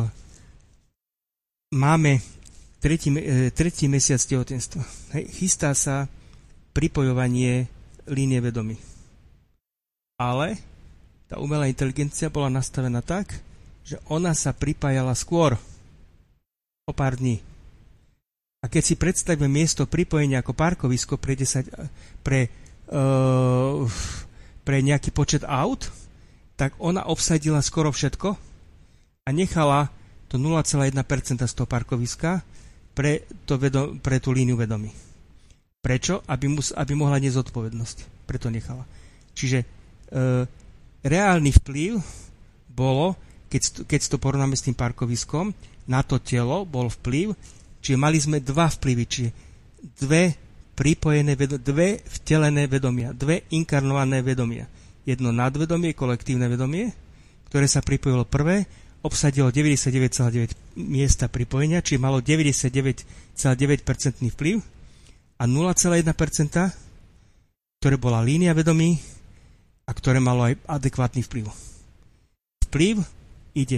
máme Tretí, tretí mesiac tehotenstva. Hej, chystá sa pripojovanie línie vedomí. Ale tá umelá inteligencia bola nastavená tak, že ona sa pripájala skôr, o pár dní. A keď si predstavíme miesto pripojenia ako parkovisko pre, desať, pre, uh, pre nejaký počet aut, tak ona obsadila skoro všetko a nechala to nula celá jedna percenta z toho parkoviska pre, to vedom, pre tú líniu vedomí. Prečo? Aby, mus, aby mohla nezodpovednosť. Preto nechala. Čiže e, reálny vplyv bolo, keď, keď to porovnáme s tým parkoviskom, na to telo bol vplyv, čiže mali sme dva vplyvy, čiže dve pripojené, vedo, dve vtelené vedomia, dve inkarnované vedomia. Jedno nadvedomie, kolektívne vedomie, ktoré sa pripojilo prvé, obsadilo deväťdesiatdeväť celá deväť miesta pripojenia, čiže malo deväťdesiatdeväť celá deväť percent vplyv a nula celá jedna percenta, ktoré bola línia vedomí a ktoré malo aj adekvátny vplyv. Vplyv ide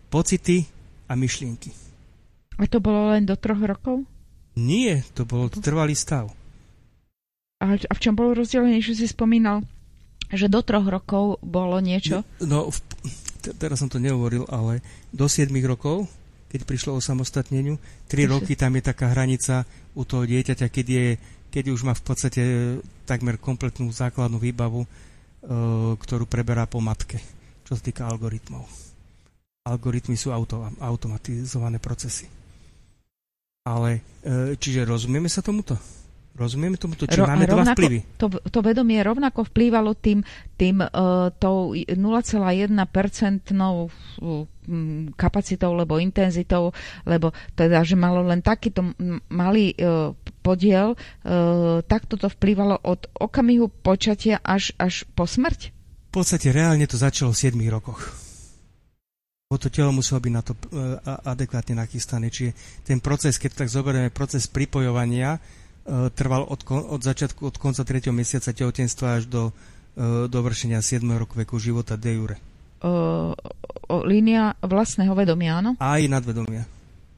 pocity a myšlienky. A to bolo len do troch rokov? Nie, to bol trvalý stav. A, a v čom bolo rozdelenie, že si spomínal, že do troch rokov bolo niečo? No, v, teraz som to nehovoril, ale do siedmich rokov, keď prišlo o samostatneniu, tri roky tam je taká hranica u toho dieťaťa, keď, je, keď už má v podstate takmer kompletnú základnú výbavu, e, ktorú preberá po matke, čo sa týka algoritmov. Algoritmy sú auto, automatizované procesy. Ale, e, čiže rozumieme sa tomuto? Rozumieme tomuto? Čiže Ro, máme rovnako, dva vplyvy. To, to vedomie rovnako vplývalo tým, tým uh, tou nula celá jedna percentnou uh, kapacitou, lebo intenzitou, lebo teda, že malo len takýto malý uh, podiel, uh, takto to vplývalo od okamihu počatia až, až po smrť? V podstate reálne to začalo v siedmich rokoch. Bo to telo muselo byť na to uh, adekvátne nachystané. Čiže ten proces, keď tak zoberieme proces pripojovania, trval od, od začiatku, od konca tretieho mesiaca tehotenstva až do uh, dovršenia siedmeho roku veku života de jure. Uh, uh, línia vlastného vedomia, áno? Aj nadvedomia.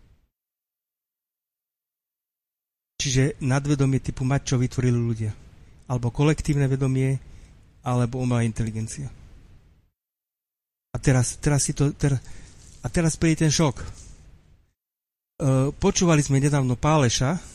Čiže nadvedomie typu mať, čo vytvorili ľudia. Alebo kolektívne vedomie, alebo umelá inteligencia. A teraz, teraz si to... Teraz, a teraz príde ten šok. Uh, počúvali sme nedávno Páleša.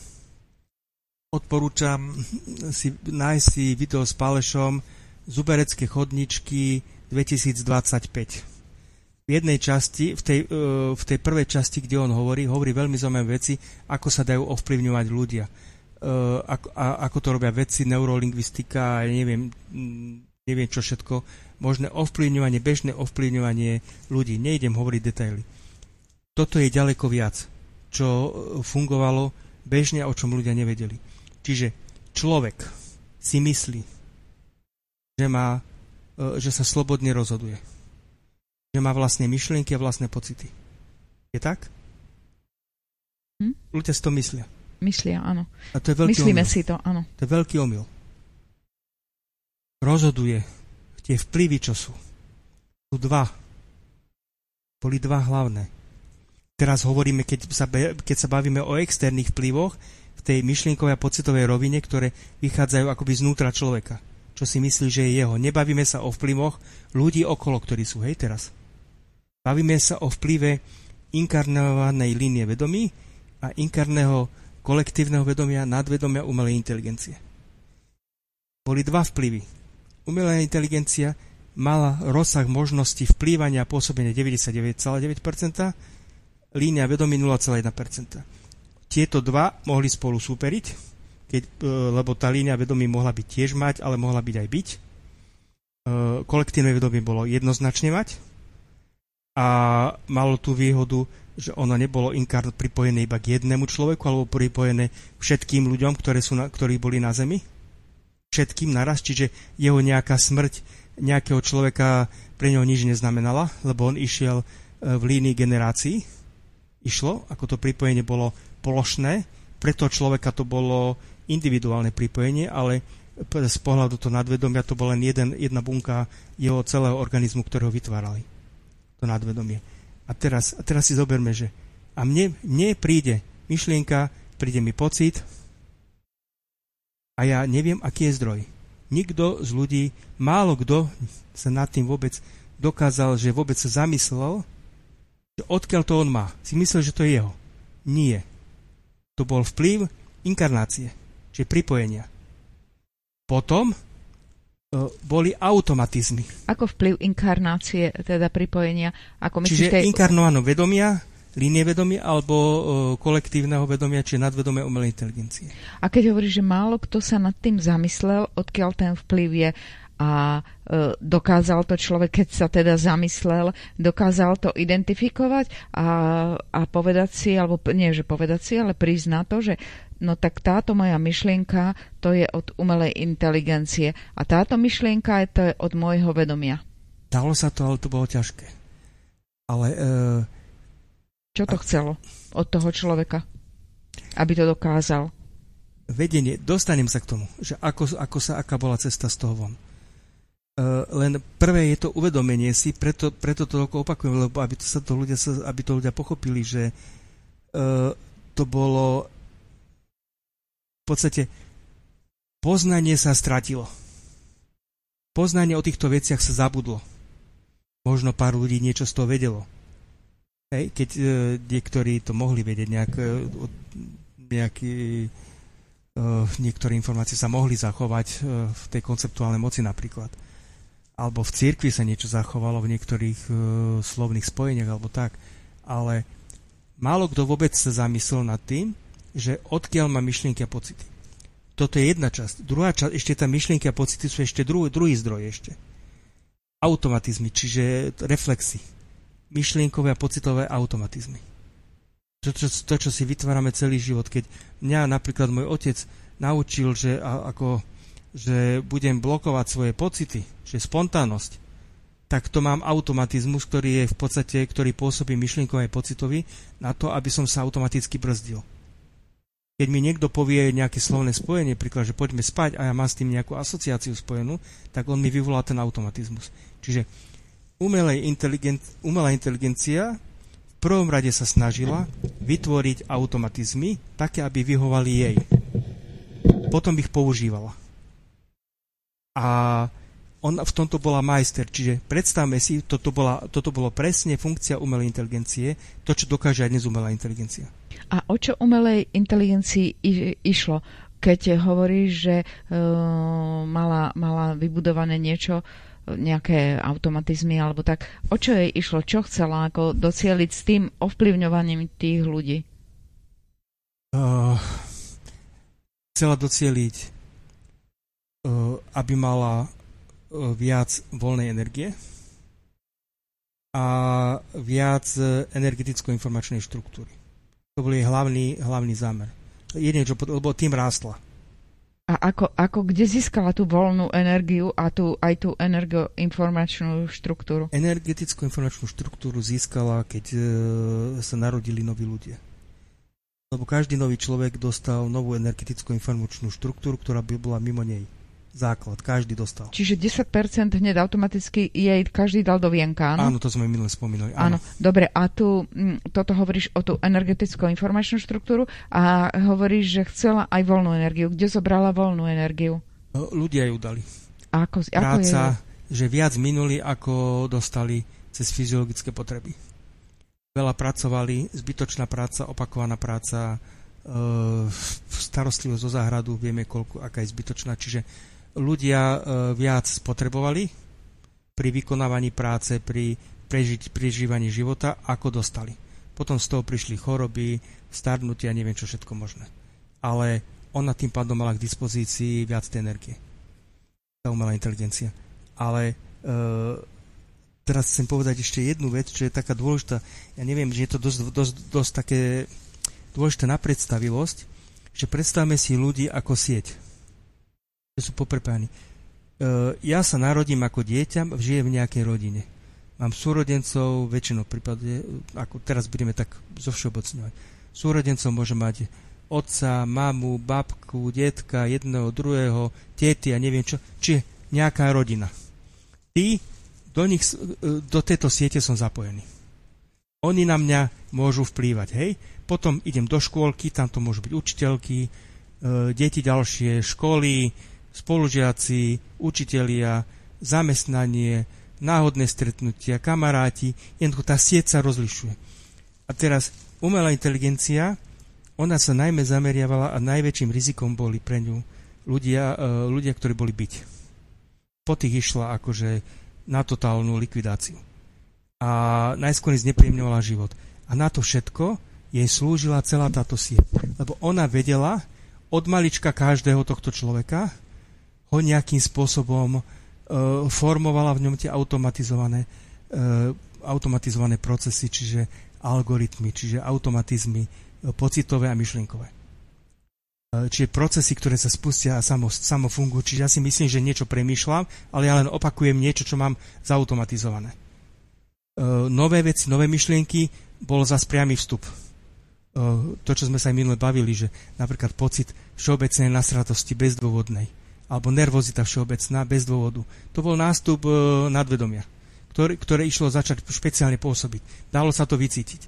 Odporúčam si nájsť si video s Pálešom Zuberecké chodničky dvetisícdvadsaťpäť. V jednej časti, v tej, v tej prvej časti, kde on hovorí, hovorí veľmi zaujímavé veci, ako sa dajú ovplyvňovať ľudia. Ako, a, ako to robia vedci, neurolingvistika, neviem, neviem čo všetko. Možné ovplyvňovanie, bežné ovplyvňovanie ľudí. Nejdem hovoriť detaily. Toto je ďaleko viac, čo fungovalo bežne, o čom ľudia nevedeli. Čiže človek si myslí, že, má, že sa slobodne rozhoduje. Že má vlastné myšlienky a vlastné pocity. Je tak? Hm? Ľudia si to myslia. Myslia, áno. A to je veľký Myslíme omyl. si to, áno. To je veľký omyl. Rozhoduje. Tie vplyvy, čo sú. Sú dva. Boli dva hlavné. Teraz hovoríme, keď sa, keď sa bavíme o externých vplyvoch, v tej myšlienkovej a pocitovej rovine, ktoré vychádzajú akoby znútra človeka. Čo si myslí, že je jeho. Nebavíme sa o vplyvoch ľudí okolo, ktorí sú, hej, teraz. Bavíme sa o vplyve inkarnovanej línie vedomí a inkarného kolektívneho vedomia, nadvedomia, umelej inteligencie. Boli dva vplyvy. Umelá inteligencia mala rozsah možnosti vplývania a pôsobenia deväťdesiatdeväť celá deväť percent, línia vedomí nula celá jedna percent. Tieto dva mohli spolu súperiť, keď, lebo tá línia vedomí mohla byť tiež mať, ale mohla byť aj byť. Kolektívne vedomie bolo jednoznačne mať a malo tú výhodu, že ono nebolo inkarn pripojené iba k jednému človeku, alebo pripojené všetkým ľuďom, ktoré sú na, ktorí boli na Zemi. Všetkým naraz, čiže jeho nejaká smrť nejakého človeka pre neho nič neznamenala, lebo on išiel v línii generácií. Išlo, ako to pripojenie bolo plošné, pre toho človeka to bolo individuálne pripojenie, ale z pohľadu to nadvedomia to bola len jeden, jedna bunka jeho celého organizmu, ktorého vytvárali. To nadvedomie. A teraz, a teraz si zoberme, že a mne, mne príde myšlienka, príde mi pocit a ja neviem, aký je zdroj. Nikto z ľudí, málo kto sa nad tým vôbec dokázal, že vôbec sa zamyslel, že odkiaľ to on má. Si myslel, že to je jeho. Nie. To bol vplyv inkarnácie, čiže pripojenia. Potom e, boli automatizmy. Ako vplyv inkarnácie, teda pripojenia? Ako myslíš, čiže tej... inkarnované vedomia, línie vedomia alebo e, kolektívneho vedomia, čiže nadvedomia umelej inteligencie. A keď hovoríš, že málo kto sa nad tým zamyslel, odkiaľ ten vplyv je, a e, dokázal to človek, keď sa teda zamyslel, dokázal to identifikovať a, a povedať si, alebo nie, že povedať si, ale prísť na to, že no tak táto moja myšlienka, to je od umelej inteligencie a táto myšlienka, to je od môjho vedomia. Dalo sa to, ale to bolo ťažké. Ale... E, Čo to a... chcelo od toho človeka, aby to dokázal? Vedenie, dostanem sa k tomu, že ako, ako sa, aká bola cesta z toho von. len prvé je to uvedomenie si, preto, preto to toľko opakujem, lebo aby to, sa to ľudia, aby to ľudia pochopili, že uh, to bolo v podstate poznanie sa stratilo. Poznanie o týchto veciach sa zabudlo. Možno pár ľudí niečo z toho vedelo. Hej, keď uh, niektorí to mohli vedieť, nejak, uh, nejaký, uh, niektoré informácie sa mohli zachovať uh, v tej konceptuálnej moci napríklad. Alebo v cirkvi sa niečo zachovalo v niektorých uh, slovných spojeniach, alebo tak. Ale málo kto vôbec sa zamyslel nad tým, že odkiaľ má myšlienky a pocity. Toto je jedna časť. Druhá časť, ešte tá myšlienky a pocity sú ešte druhý, druhý zdroj ešte. Automatizmy, čiže reflexy. Myšlienkové a pocitové automatizmy. To, čo, to, čo si vytvárame celý život. Keď mňa napríklad môj otec naučil, že a, ako že budem blokovať svoje pocity, že spontánnosť, tak to mám automatizmus, ktorý je v podstate, ktorý pôsobí myšlienkový a pocitový na to, aby som sa automaticky brzdil. Keď mi niekto povie nejaké slovné spojenie, príklad, že poďme spať a ja mám s tým nejakú asociáciu spojenú, tak on mi vyvolá ten automatizmus. Čiže umelej inteligen- umelá inteligencia v prvom rade sa snažila vytvoriť automatizmy také, aby vyhovali jej. Potom ich používala. A on v tomto bola majster, čiže predstavme si, toto, bola, toto bolo presne funkcia umelej inteligencie, to, čo dokáže aj dnes umelá inteligencia. A o čo umelej inteligencii i, išlo, keď hovoríš, že uh, mala, mala vybudované niečo, nejaké automatizmy alebo tak, o čo jej išlo, čo chcela ako docieliť s tým ovplyvňovaním tých ľudí? Uh, chcela docieliť aby mala viac voľnej energie a viac energeticko-informačnej štruktúry. To bol jej hlavný, hlavný zámer. Jedine, čo, lebo tým rástla. A ako, ako kde získala tú voľnú energiu a tú, aj tú energoinformačnú štruktúru? Energeticko-informačnú štruktúru získala, keď e, sa narodili noví ľudia. Lebo každý nový človek dostal novú energeticko-informačnú štruktúru, ktorá by bola mimo nej. Základ, každý dostal. Čiže desať percent hneď automaticky jej každý dal do vienka, áno? Áno, to sme minule spomínali. Áno, áno. Dobre, a tu toto hovoríš o tú energeticko-informačnú štruktúru a hovoríš, že chcela aj voľnú energiu. Kde zobrala voľnú energiu? Ľudia ju dali. A ako, Práca, ako je... že viac minuli, ako dostali cez fyziologické potreby. Veľa pracovali, zbytočná práca, opakovaná práca, e, starostlivosť o záhradu, vieme, koľko, aká je zbytočná, čiže ľudia e, viac spotrebovali pri vykonávaní práce, pri prežiť, prežívaní života, ako dostali. Potom z toho prišli choroby, starnutia, neviem čo všetko možné. Ale ona tým pádom mala k dispozícii viac tej energie. Tá umelá inteligencia. Ale e, teraz chcem povedať ešte jednu vec, čo je taká dôležitá. Ja neviem, že je to dosť, dosť, dosť také dôležité na predstavivosť, že predstavme si ľudí ako sieť. Že sú poprepáni. Uh, ja sa narodím ako dieťa, žijem v nejakej rodine. Mám súrodencov, väčšinou v prípade, ako teraz budeme tak zovšeobecňovať. Súrodencov môže mať otca, mamu, babku, detka, jedného, druhého, tety a neviem čo. Čiže nejaká rodina. Tí, do nich, do tejto siete som zapojený. Oni na mňa môžu vplývať, hej? Potom idem do škôlky, tam to môžu byť učiteľky, uh, deti ďalšie, školy, spolužiaci, učitelia, zamestnanie, náhodné stretnutia, kamaráti, jednoducho tá sieť sa rozlišuje. A teraz umelá inteligencia, ona sa najmä zameriavala a najväčším rizikom boli pre ňu ľudia, ľudia, ktorí boli byť. Po tých išla akože na totálnu likvidáciu. A najskôr znepríjemňovala život. A na to všetko jej slúžila celá táto sieť. Lebo ona vedela od malička každého tohto človeka, ho nejakým spôsobom e, formovala v ňom tie automatizované, e, automatizované procesy, čiže algoritmy, čiže automatizmy e, pocitové a myšlienkové. E, čiže procesy, ktoré sa spustia a samo, samo fungujú. Čiže ja si myslím, že niečo premýšľam, ale ja len opakujem niečo, čo mám zautomatizované. E, nové veci, nové myšlienky, bol zas priamy vstup. E, to, čo sme sa aj minule bavili, že napríklad pocit všeobecnej nasratosti bezdôvodnej, alebo nervozita všeobecná bez dôvodu. To bol nástup e, nadvedomia, ktoré, ktoré išlo začať špeciálne pôsobiť. Dalo sa to vycítiť.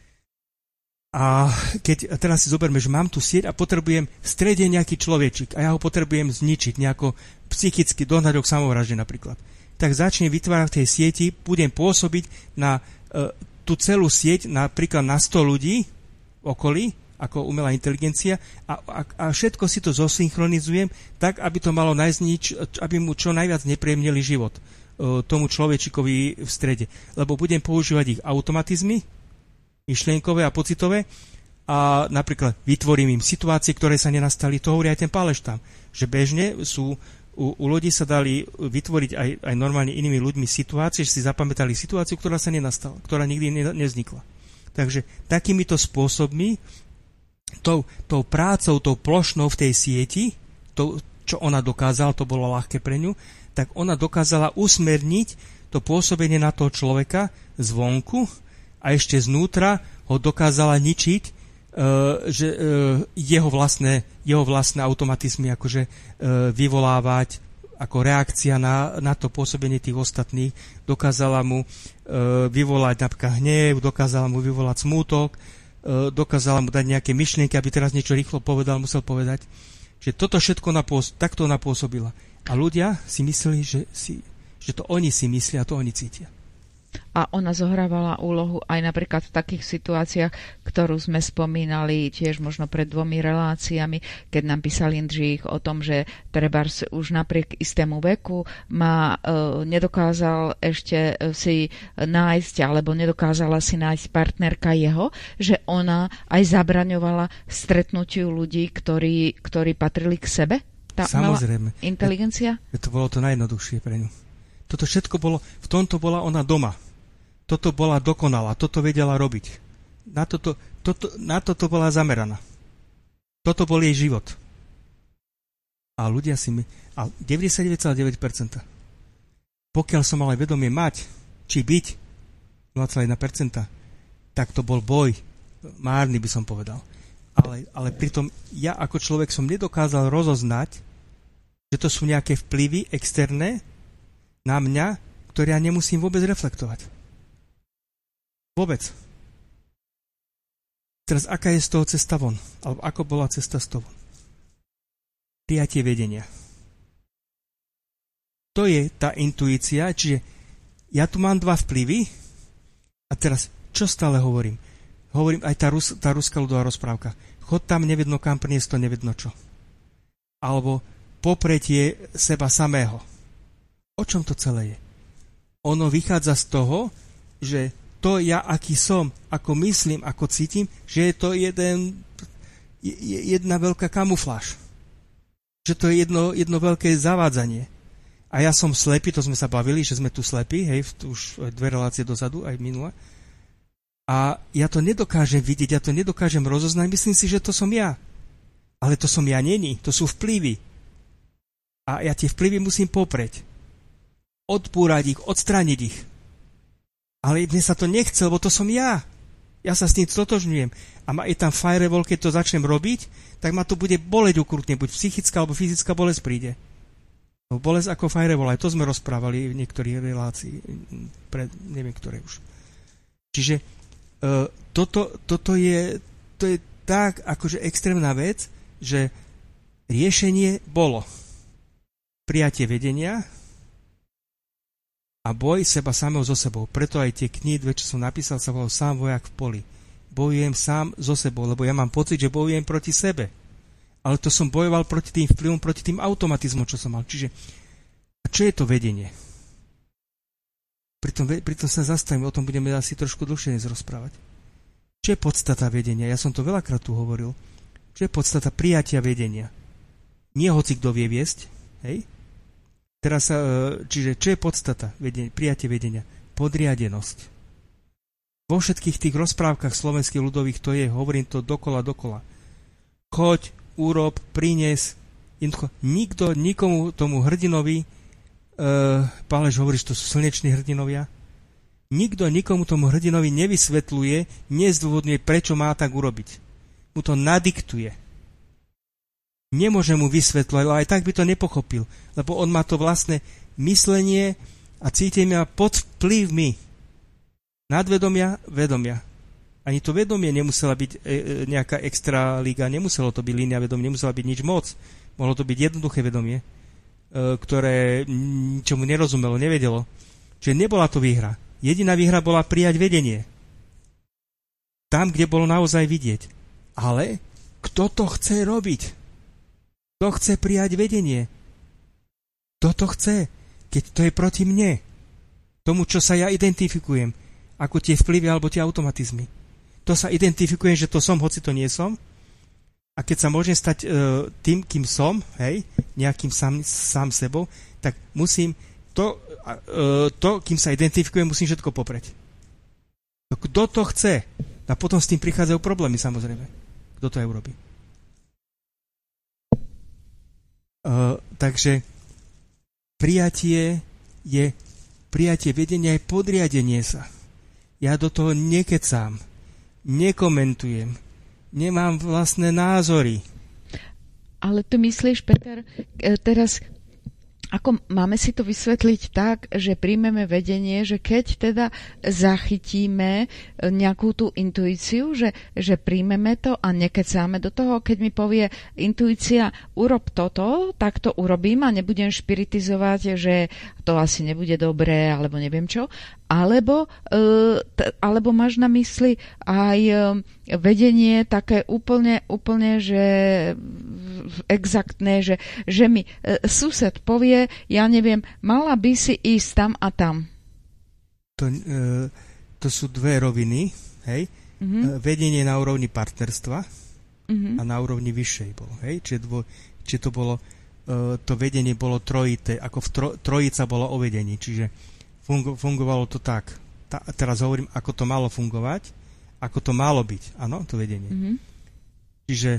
A keď a teraz si zoberme, že mám tu sieť a potrebujem v strede nejaký človečik a ja ho potrebujem zničiť, nejako psychicky dohnať ho k samovražde napríklad, tak začnem vytvárať v tej sieti, budem pôsobiť na e, tú celú sieť, napríklad na sto ľudí v okolí, ako umelá inteligencia a, a, a všetko si to zosynchronizujem tak, aby to malo najznič, aby mu čo najviac nepríjemnili život e, tomu človečikovi v strede. Lebo budem používať ich automatizmy, myšlienkové a pocitové a napríklad vytvorím im situácie, ktoré sa nenastali. To hovorí aj ten Páleš tam, že bežne sú u, u ľudí sa dali vytvoriť aj, aj normálne inými ľuďmi situácie, že si zapamätali situáciu, ktorá sa nenastala, ktorá nikdy ne, nevznikla. Takže takýmito spôsobmi tou, tou prácou, tou plošnou v tej sieti, to, čo ona dokázala, to bolo ľahké pre ňu, tak ona dokázala usmerniť to pôsobenie na toho človeka zvonku a ešte znútra ho dokázala ničiť, e, že e, jeho, vlastné, jeho vlastné automatizmy akože e, vyvolávať ako reakcia na, na to pôsobenie tých ostatných. Dokázala mu e, vyvolať napríklad hnev, dokázala mu vyvolať smútok, e, dokázala mu dať nejaké myšlienky, aby teraz niečo rýchlo povedal, musel povedať. Že toto všetko napôs- takto napôsobila. A ľudia si mysleli, že, si, že to oni si myslia, to oni cítia. A ona zohrávala úlohu aj napríklad v takých situáciách, ktorú sme spomínali tiež možno pred dvomi reláciami, keď nám písal Jindřich o tom, že trebárs už napriek istému veku má, e, nedokázal ešte si nájsť, alebo nedokázala si nájsť partnerka jeho, že ona aj zabraňovala stretnutiu ľudí, ktorí, ktorí patrili k sebe? Tá Samozrejme. Inteligencia? To bolo to najjednoduchšie pre ňu. Toto všetko bolo, v tomto bola ona doma. Toto bola dokonalá, toto vedela robiť. Na toto, toto, na toto bola zameraná. Toto bol jej život. A ľudia si mi... A deväťdesiatdeväť celá deväť percent. Pokiaľ som mal aj vedomie mať, či byť nula celá jeden percent, tak to bol boj. Márny by som povedal. Ale, ale pritom ja ako človek som nedokázal rozoznať, že to sú nejaké vplyvy externé na mňa, ktoré ja nemusím vôbec reflektovať. Vôbec. Teraz, aká je z toho cesta von? Alebo ako bola cesta z toho von? Prijatie vedenia. To je tá intuícia, čiže ja tu mám dva vplyvy a teraz, čo stále hovorím? Hovorím aj tá, Rus, tá ruská ľudová rozprávka. Chod tam, nevedno kam, priniesť to, nevedno čo. Alebo popretie seba samého. O čom to celé je? Ono vychádza z toho, že to ja, aký som, ako myslím, ako cítim, že je to jeden, jedna veľká kamufláž. Že to je jedno, jedno veľké zavádzanie. A ja som slepý, to sme sa bavili, že sme tu slepí, hej, už dve relácie dozadu, aj minule. A ja to nedokážem vidieť, ja to nedokážem rozoznať, myslím si, že to som ja. Ale to som ja není, to sú vplyvy. A ja tie vplyvy musím popreť. Odpúrať ich, odstrániť ich. Ale mne sa to nechce, lebo to som ja. Ja sa s tým stotožňujem. A ma je tam firewall, keď to začnem robiť, tak ma to bude boleť ukrutne, buď psychická alebo fyzická bolesť príde. No, bolesť ako firewall, aj to sme rozprávali v niektorých relácií, pre neviem, ktoré už. Čiže uh, toto, toto je, to je tak akože extrémna vec, že riešenie bolo prijatie vedenia a boj seba samého so sebou. Preto aj tie knihy, čo som napísal, sa volal Sám vojak v poli. Bojujem sám so sebou, lebo ja mám pocit, že bojujem proti sebe. Ale to som bojoval proti tým vplyvom, proti tým automatizmom, čo som mal. Čiže, a čo je to vedenie? Pritom, pritom sa zastavím, o tom budeme asi trošku dlhšie dnes rozprávať. Čo je podstata vedenia? Ja som to veľakrát tu hovoril. Čo je podstata prijatia vedenia? Nie hoci kto vie viesť, hej? Teraz sa, čiže čo je podstata vedenia, prijatie vedenia? Podriadenosť. Vo všetkých tých rozprávkach slovenských ľudových to je, hovorím to dokola, dokola. Choď, urob, prines, nikto, nikomu tomu hrdinovi, uh, Páleš hovorí, že to sú slneční hrdinovia, nikto nikomu tomu hrdinovi nevysvetľuje, nezdôvodňuje, prečo má tak urobiť. Mu to nadiktuje. Nemôže mu vysvetľovať, ale aj tak by to nepochopil, lebo on má to vlastné myslenie a cítenie pod vplyvmi nadvedomia, vedomia. Ani to vedomie nemusela byť e, e, nejaká extra liga, nemuselo to byť línia vedomia, nemusela byť nič moc. Mohlo to byť jednoduché vedomie, e, ktoré ničomu nerozumelo, nevedelo. Čiže nebola to výhra. Jediná výhra bola prijať vedenie. Tam, kde bolo naozaj vidieť. Ale kto to chce robiť? Kto chce prijať vedenie? Kto to chce? Keď to je proti mne. Tomu, čo sa ja identifikujem. Ako tie vplyvy alebo tie automatizmy. To sa identifikujem, že to som, hoci to nie som. A keď sa môžem stať e, tým, kým som, hej, nejakým sám, sám sebou, tak musím to, e, to, kým sa identifikujem, musím všetko popreť. Kto to chce? A potom s tým prichádzajú problémy, samozrejme. Kto to aj urobí? Uh, takže prijatie je prijatie vedenia aj podriadenie sa. Ja do toho nekecám, nekomentujem, nemám vlastné názory. Ale ty myslíš, Peter, teraz ako máme si to vysvetliť tak, že príjmeme vedenie, že keď teda zachytíme nejakú tú intuíciu, že, že príjmeme to a nekecáme do toho, keď mi povie intuícia, urob toto, tak to urobím a nebudem špiritizovať, že to asi nebude dobré, alebo neviem čo. Alebo, alebo máš na mysli aj vedenie také úplne, úplne že exaktné, že, že mi sused povie, ja neviem, mala by si ísť tam a tam. To, to sú dve roviny, hej? Mm-hmm. Vedenie na úrovni partnerstva mm-hmm. a na úrovni vyššej bolo, hej? Čiže, dvo, čiže to bolo, to vedenie bolo trojité, ako v tro, trojica bolo o vedení, čiže fungo, fungovalo to tak. Ta, teraz hovorím, ako to malo fungovať, ako to malo byť, áno, to vedenie. Mm-hmm. Čiže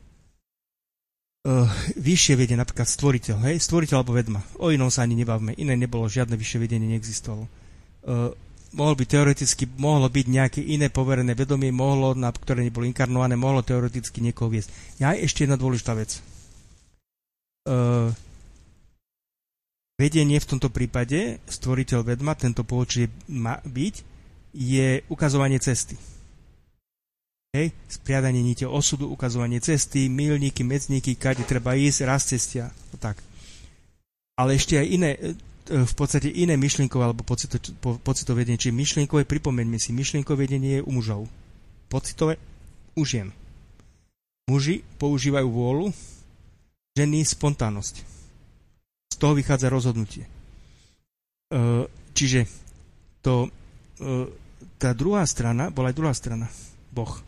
Uh, vyššie vedenie, napríklad stvoriteľ, hej, stvoriteľ alebo vedma. O inom sa ani nebavme, iné nebolo, žiadne vyššie vedenie neexistovalo. Uh, mohol by teoreticky, mohlo byť nejaké iné poverené vedomie, mohlo, na ktoré nebolo inkarnované, mohlo teoreticky niekoho viesť. Ja aj ešte jedna dôležitá vec. Uh, vedenie v tomto prípade, stvoriteľ vedma, tento pôvod, má byť, je ukazovanie cesty. Hej, spriadanie nite osudu, ukazovanie cesty, milníky, medzníky, kade treba ísť, raz cestia, tak. Ale ešte aj iné, v podstate iné myšlienkové alebo pocito, po, pocitové vedenie, čiže myšlienkové, pripomeňme si, myšlienkové vedenie je u mužov, pocitové u žien. Muži používajú vôľu, ženy spontánnosť. Z toho vychádza rozhodnutie. Čiže to, tá druhá strana, bola aj druhá strana, Boh.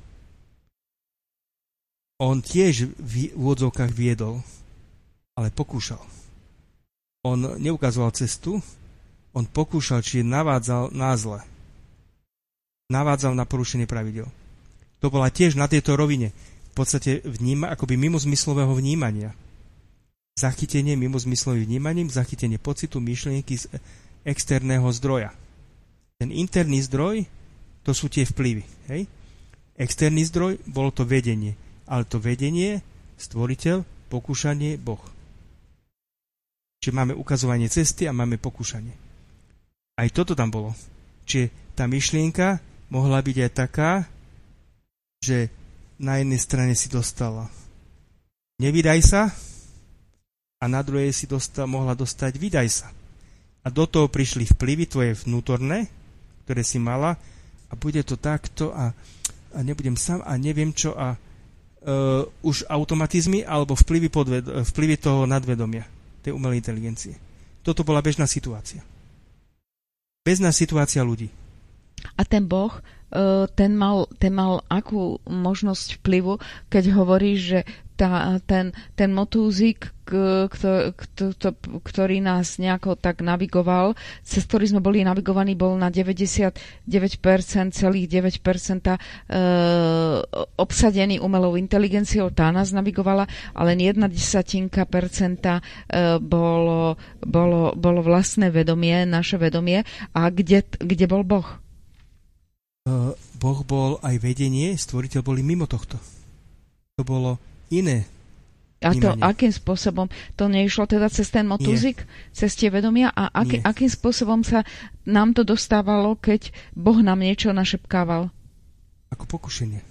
On tiež v úvodzovkách viedol, ale pokúšal. On neukazoval cestu, on pokúšal, či navádzal na zle. Navádzal na porušenie pravidel. To bola tiež na tejto rovine. V podstate vníma, akoby mimozmyslového vnímania. Zachytenie mimozmyslovým vnímaním, zachytenie pocitu, myšlienky z externého zdroja. Ten interný zdroj, to sú tie vplyvy. Hej? Externý zdroj, bolo to vedenie. Ale to vedenie, stvoriteľ, pokúšanie, Boh. Čiže máme ukazovanie cesty a máme pokúšanie. Aj toto tam bolo. Čiže tá myšlienka mohla byť aj taká, že na jednej strane si dostala nevydaj sa a na druhej si dostala, mohla dostať vydaj sa. A do toho prišli vplyvy tvoje vnútorné, ktoré si mala a bude to takto a, a nebudem sám a neviem čo a Uh, už automatizmy alebo vplyvy, podved- vplyvy toho nadvedomia, tej umelej inteligencie. Toto bola bežná situácia. Bežná situácia ľudí. A ten Boh, uh, ten mal, ten mal akú možnosť vplyvu, keď hovoríš, že tá, ten, ten motúzik, ktorý nás nejako tak navigoval, cez ktorý sme boli navigovaní, bol na deväťdesiatdeväť percent, celých deväť percent e, obsadený umelou inteligenciou, tá nás navigovala, ale len jedna desatinka percenta e, bolo, bolo, bolo vlastné vedomie, naše vedomie. A kde, kde bol Boh? Uh, boh bol aj vedenie, stvoriteľ boli mimo tohto. To bolo iné. A to vnímanie. akým spôsobom? To neišlo teda cez ten motúzik? Nie. Cez tie vedomia? A aký, akým spôsobom sa nám to dostávalo, keď Boh nám niečo našepkával? Ako pokušenie.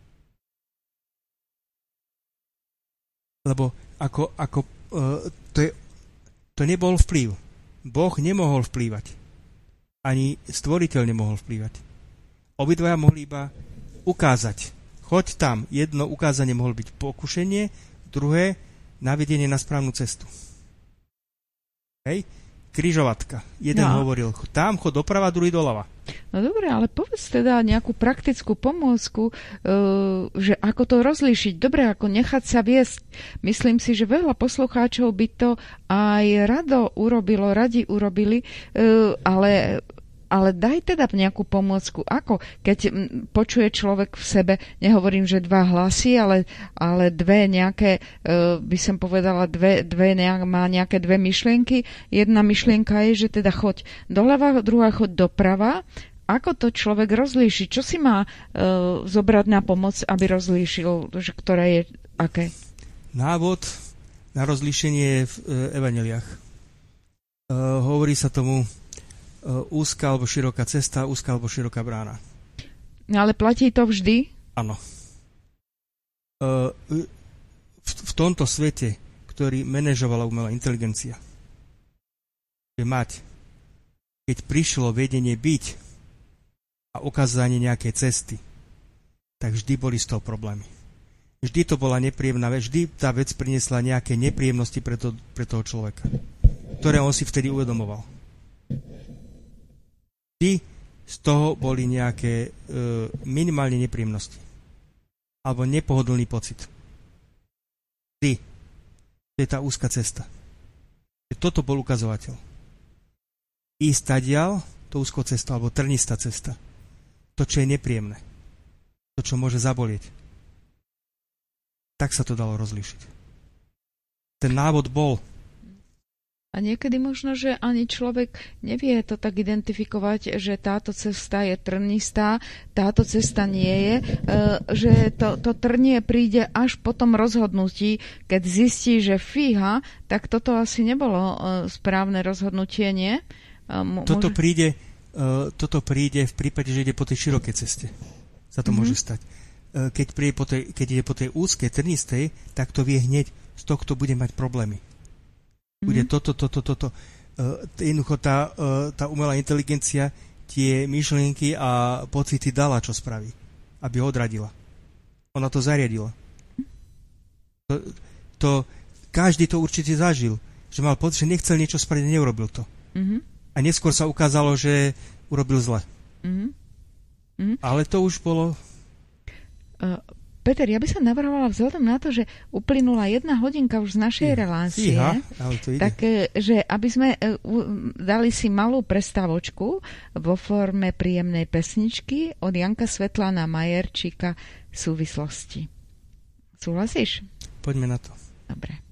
Lebo ako, ako uh, to, je, to nebol vplyv. Boh nemohol vplývať. Ani stvoriteľ nemohol vplývať. Obidvaja mohli iba ukázať. Choď tam. Jedno ukázanie mohlo byť pokušenie, druhé navedenie na správnu cestu. Hej? Križovatka. Jeden no. hovoril, tam chod doprava, druhý doľava. No dobre, ale povedz teda nejakú praktickú pomôcku, uh, že ako to rozlíšiť. Dobre, ako nechať sa viesť. Myslím si, že veľa poslucháčov by to aj rado urobilo, radi urobili, uh, ale... Ale daj teda nejakú pomôcku. Ako? Keď počuje človek v sebe, nehovorím, že dva hlasy, ale, ale dve nejaké, uh, by som povedala, dve, dve nejak, má nejaké dve myšlienky. Jedna myšlienka je, že teda choď doľava, druhá choď doprava. Ako to človek rozlíši? Čo si má uh, zobrať na pomoc, aby rozlíšil, že ktoré je aké? Návod na rozlíšenie je v uh, evanjeliách. Uh, hovorí sa tomu úzka alebo široká cesta, úzka alebo široká brána. Ale platí to vždy? Áno. V, v tomto svete, ktorý manažovala umelá inteligencia, je mať, keď prišlo vedenie byť a ukázanie nejakej cesty, tak vždy boli z toho problémy. Vždy to bola nepríjemná vec, vždy tá vec priniesla nejaké nepríjemnosti pre, to, pre toho človeka, ktoré on si vtedy uvedomoval. Vždy z toho boli nejaké e, minimálne nepríjemnosti. Alebo nepohodlný pocit. Vždy. To je tá úzka cesta. Toto bol ukazovateľ. Ísť tadiaľ, to úzkou cestou, alebo trnistá cesta. To, čo je nepríjemné. To, čo môže zabolieť. Tak sa to dalo rozlíšiť. Ten návod bol. A niekedy možno, že ani človek nevie to tak identifikovať, že táto cesta je trnistá, táto cesta nie je, že to, to trnie príde až po tom rozhodnutí, keď zistí, že fíha, tak toto asi nebolo správne rozhodnutie, nie? Mo- toto, môže... príde, toto príde v prípade, že ide po tej širokej ceste. Sa to mm-hmm. môže stať. Keď, príde po tej, keď ide po tej úzkej, trnistej, tak to vie hneď, z tohto bude mať problémy. Bude toto, toto, toto. Uh, jednoducho tá, uh, tá umelá inteligencia tie myšlienky a pocity dala, čo spraví. Aby ho odradila. Ona to zariadila. To, to, každý to určite zažil. Že mal pocit, že nechcel niečo spraviť a neurobil to. Mm-hmm. A neskôr sa ukázalo, že urobil zle. Mm-hmm. Ale to už bolo... Uh... Peter, ja by som navrhovala vzhľadom na to, že uplynula jedna hodinka už z našej relácie, Fíha, ale to ide. Tak, že aby sme dali si malú prestávočku vo forme príjemnej pesničky od Janka Svetlana Majerčíka Súvislosti. Súhlasíš? Poďme na to. Dobre.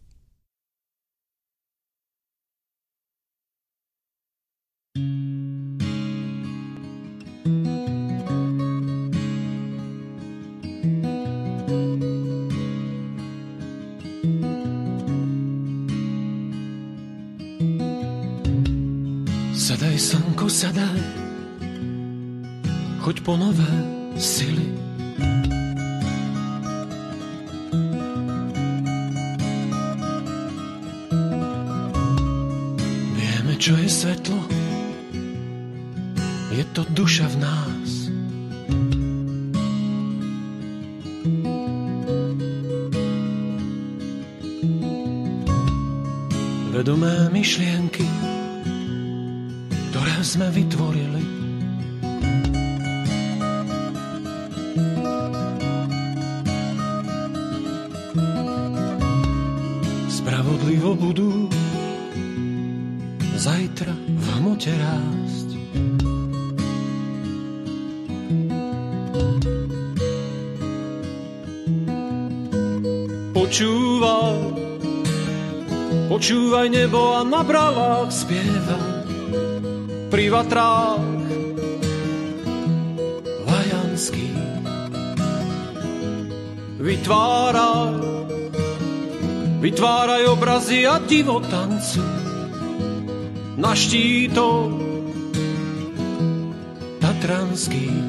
Sadaj, slnko, sadaj, choď po nové sily. Vieme, čo je svetlo, je to duša v nás. Vedomé myšlienky, ktoré sme vytvorili. Spravodlivo budú zajtra v hmote rásť. Počúvaj, počúvaj nebo a na bralách spievaj. Pri vatrách vajanských vytvára vytváraj obrazy a divo tancu na štítoch tatranských.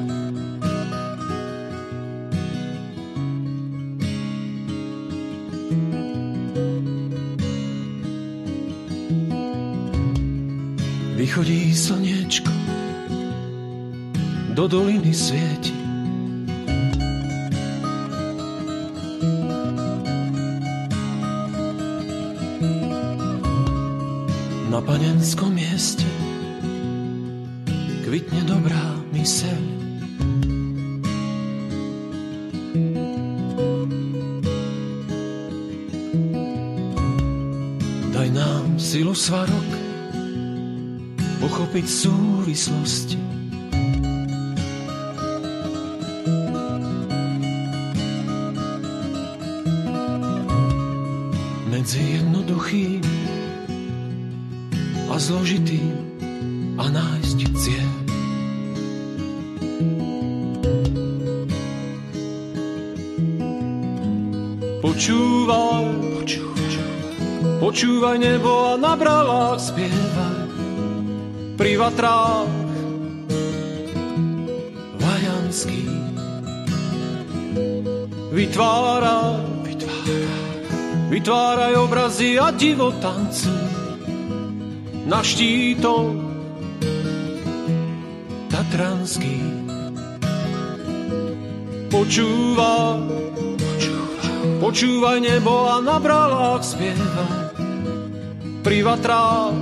Vychodí slniečko, do doliny svieti. Na panenskom mieste kvitne dobrá myseľ. Daj nám silu svarok pochopiť súvislosti. Medzi jednoduchým a zložitým a nájsť cieľ. Počúvaj, počúvaj, počúvaj nebo a na bralách spievaj. Pri vatrách vajanských vytváraj, vytváraj, vytváraj obrazy a divo tancu na štítoch tatranských. Počúvaj, počúvaj, počúvaj nebo a na bralách spievaj. Pri vatrách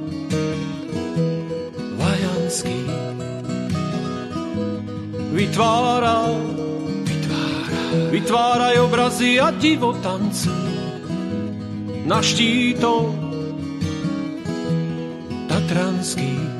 vytváraj, vytváraj, vytváraj obrazy a divo tancu na štítoch tatranských.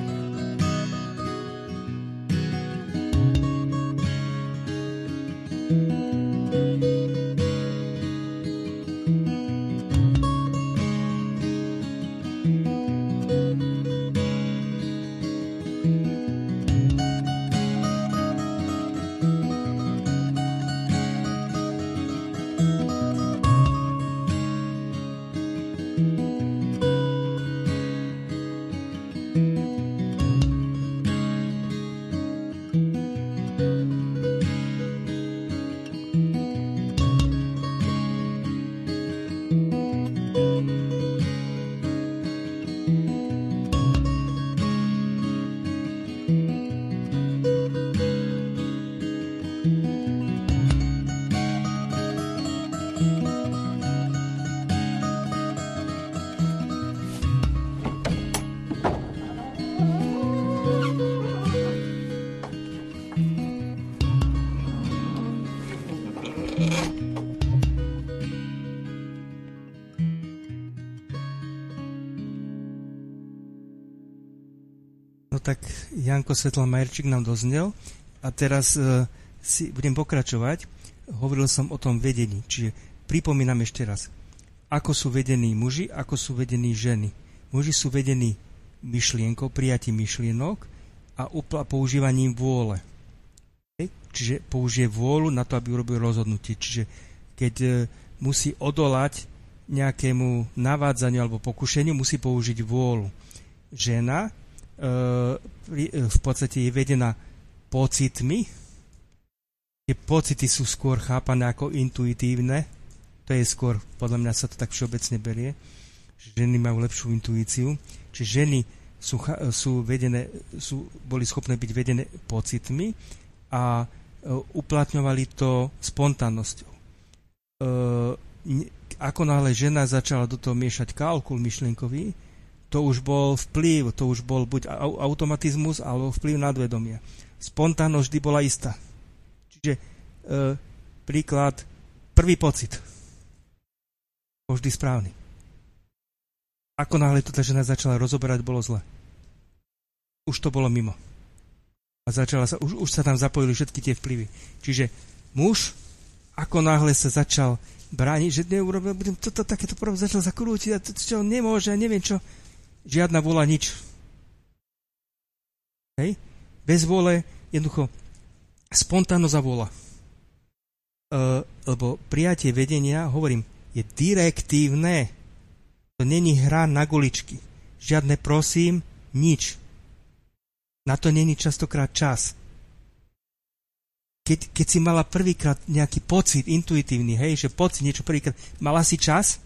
Tak Janko Svetlamajerčík nám doznel a teraz e, si budem pokračovať. Hovoril som o tom vedení, čiže pripomínam ešte raz. Ako sú vedení muži, ako sú vedení ženy. Muži sú vedení myšlienkou, prijatím myšlienok a upla- používaním vôle. Okay? Čiže použije vôľu na to, aby urobil rozhodnutie. Čiže keď e, musí odolať nejakému navádzaniu alebo pokušeniu, musí použiť vôľu. Žena v podstate je vedená pocitmi. Tie pocity sú skôr chápané ako intuitívne. To je skôr, podľa mňa sa to tak všeobecne berie, že ženy majú lepšiu intuíciu. Čiže ženy sú, sú, vedené, sú boli schopné byť vedené pocitmi a uplatňovali to spontánnosťou. Ako náhle žena začala do toho miešať kalkul myšlienkový, to už bol vplyv, to už bol buď automatizmus, alebo vplyv nadvedomia. Spontánnosť vždy bola istá. Čiže e, príklad, prvý pocit. Bol vždy správny. Ako náhle to tá žena začala rozoberať, bolo zle. Už to bolo mimo. A začala sa, už, už sa tam zapojili všetky tie vplyvy. Čiže muž, ako náhle sa začal brániť, že neurobil, budem toto takéto prvé začal zakrútiť a to, čo nemôže, neviem čo. Žiadna vôľa, nič. Hej? Bez vôle, jednoducho, spontánnosť a vôľa. E, lebo prijatie vedenia, hovorím, je direktívne. To není hra na guličky. Žiadne prosím, nič. Na to není častokrát čas. Keď, keď si mala prvýkrát nejaký pocit intuitívny, hej, že pocit niečo prvýkrát, mala si čas?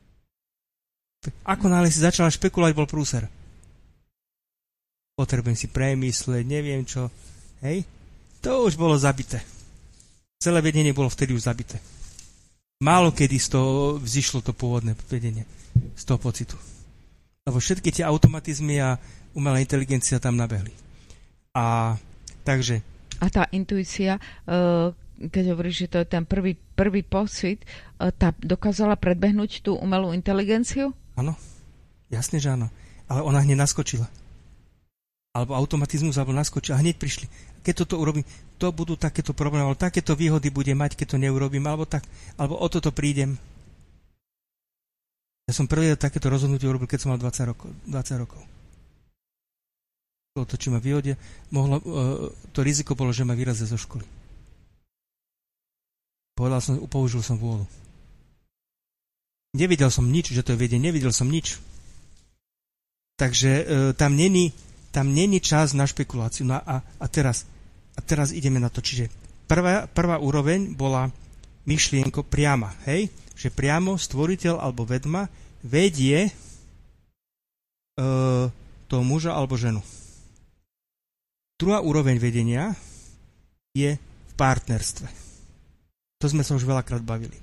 Ako náhle si začala špekulovať, bol prúser. Potrebujem si premysleť, neviem čo, hej. To už bolo zabité. Celé vedenie bolo vtedy už zabité. Málo kedy z toho vzýšlo to pôvodné vedenie, z toho pocitu. Lebo všetky tie automatizmy a umelá inteligencia tam nabehli. A takže A tá intuícia, keď hovoríš, že to je ten prvý, prvý pocit, tá dokázala predbehnúť tú umelú inteligenciu? Áno, jasne, že áno. Ale ona hneď naskočila. Alebo automatizmus, alebo naskočila. A hneď prišli. Keď toto urobím, to budú takéto problémy, alebo takéto výhody bude mať, keď to neurobím, alebo tak, alebo o toto prídem. Ja som prvý takéto rozhodnutie urobil, keď som mal dvadsať rokov. dvadsať rokov. To, či ma vyhodia, mohlo, to riziko bolo, že ma vyrazia zo školy. Povedal som, použil som vôľu. Nevidel som nič, že to je vedenie, nevidel som nič. Takže e, tam není, tam není čas na špekuláciu. No a, a, teraz, a teraz ideme na to. Čiže prvá, prvá úroveň bola myšlienko priama, hej? Že priamo stvoriteľ alebo vedma vedie e, toho muža alebo ženu. Druhá úroveň vedenia je v partnerstve. To sme sa už veľakrát bavili.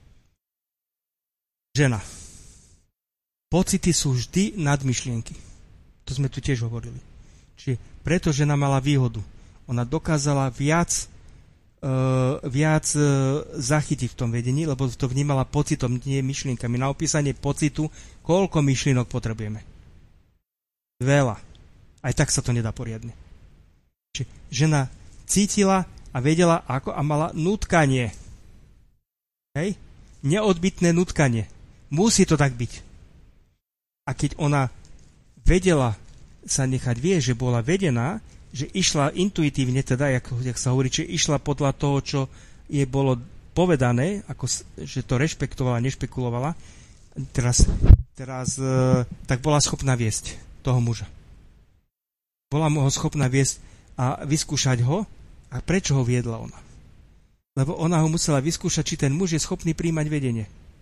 Žena. Pocity sú vždy nad myšlienky. To sme tu tiež hovorili. Čiže preto žena mala výhodu. Ona dokázala viac, uh, viac uh, zachytiť v tom vedení, lebo to vnímala pocitom, nie myšlienkami. Na opísanie pocitu, koľko myšlienok potrebujeme. Veľa. Aj tak sa to nedá poriadne. Čiže žena cítila a vedela ako a mala nutkanie. Hej? Neodbytné nutkanie. Musí to tak byť. A keď ona vedela sa nechať vie, že bola vedená, že išla intuitívne, teda, jak, jak sa hovorí, že išla podľa toho, čo jej bolo povedané, ako, že to rešpektovala, nešpekulovala, teraz, teraz e, tak bola schopná viesť toho muža. Bola mu ho schopná viesť a vyskúšať ho. A prečo ho viedla ona? Lebo ona ho musela vyskúšať, či ten muž je schopný príjmať vedenie.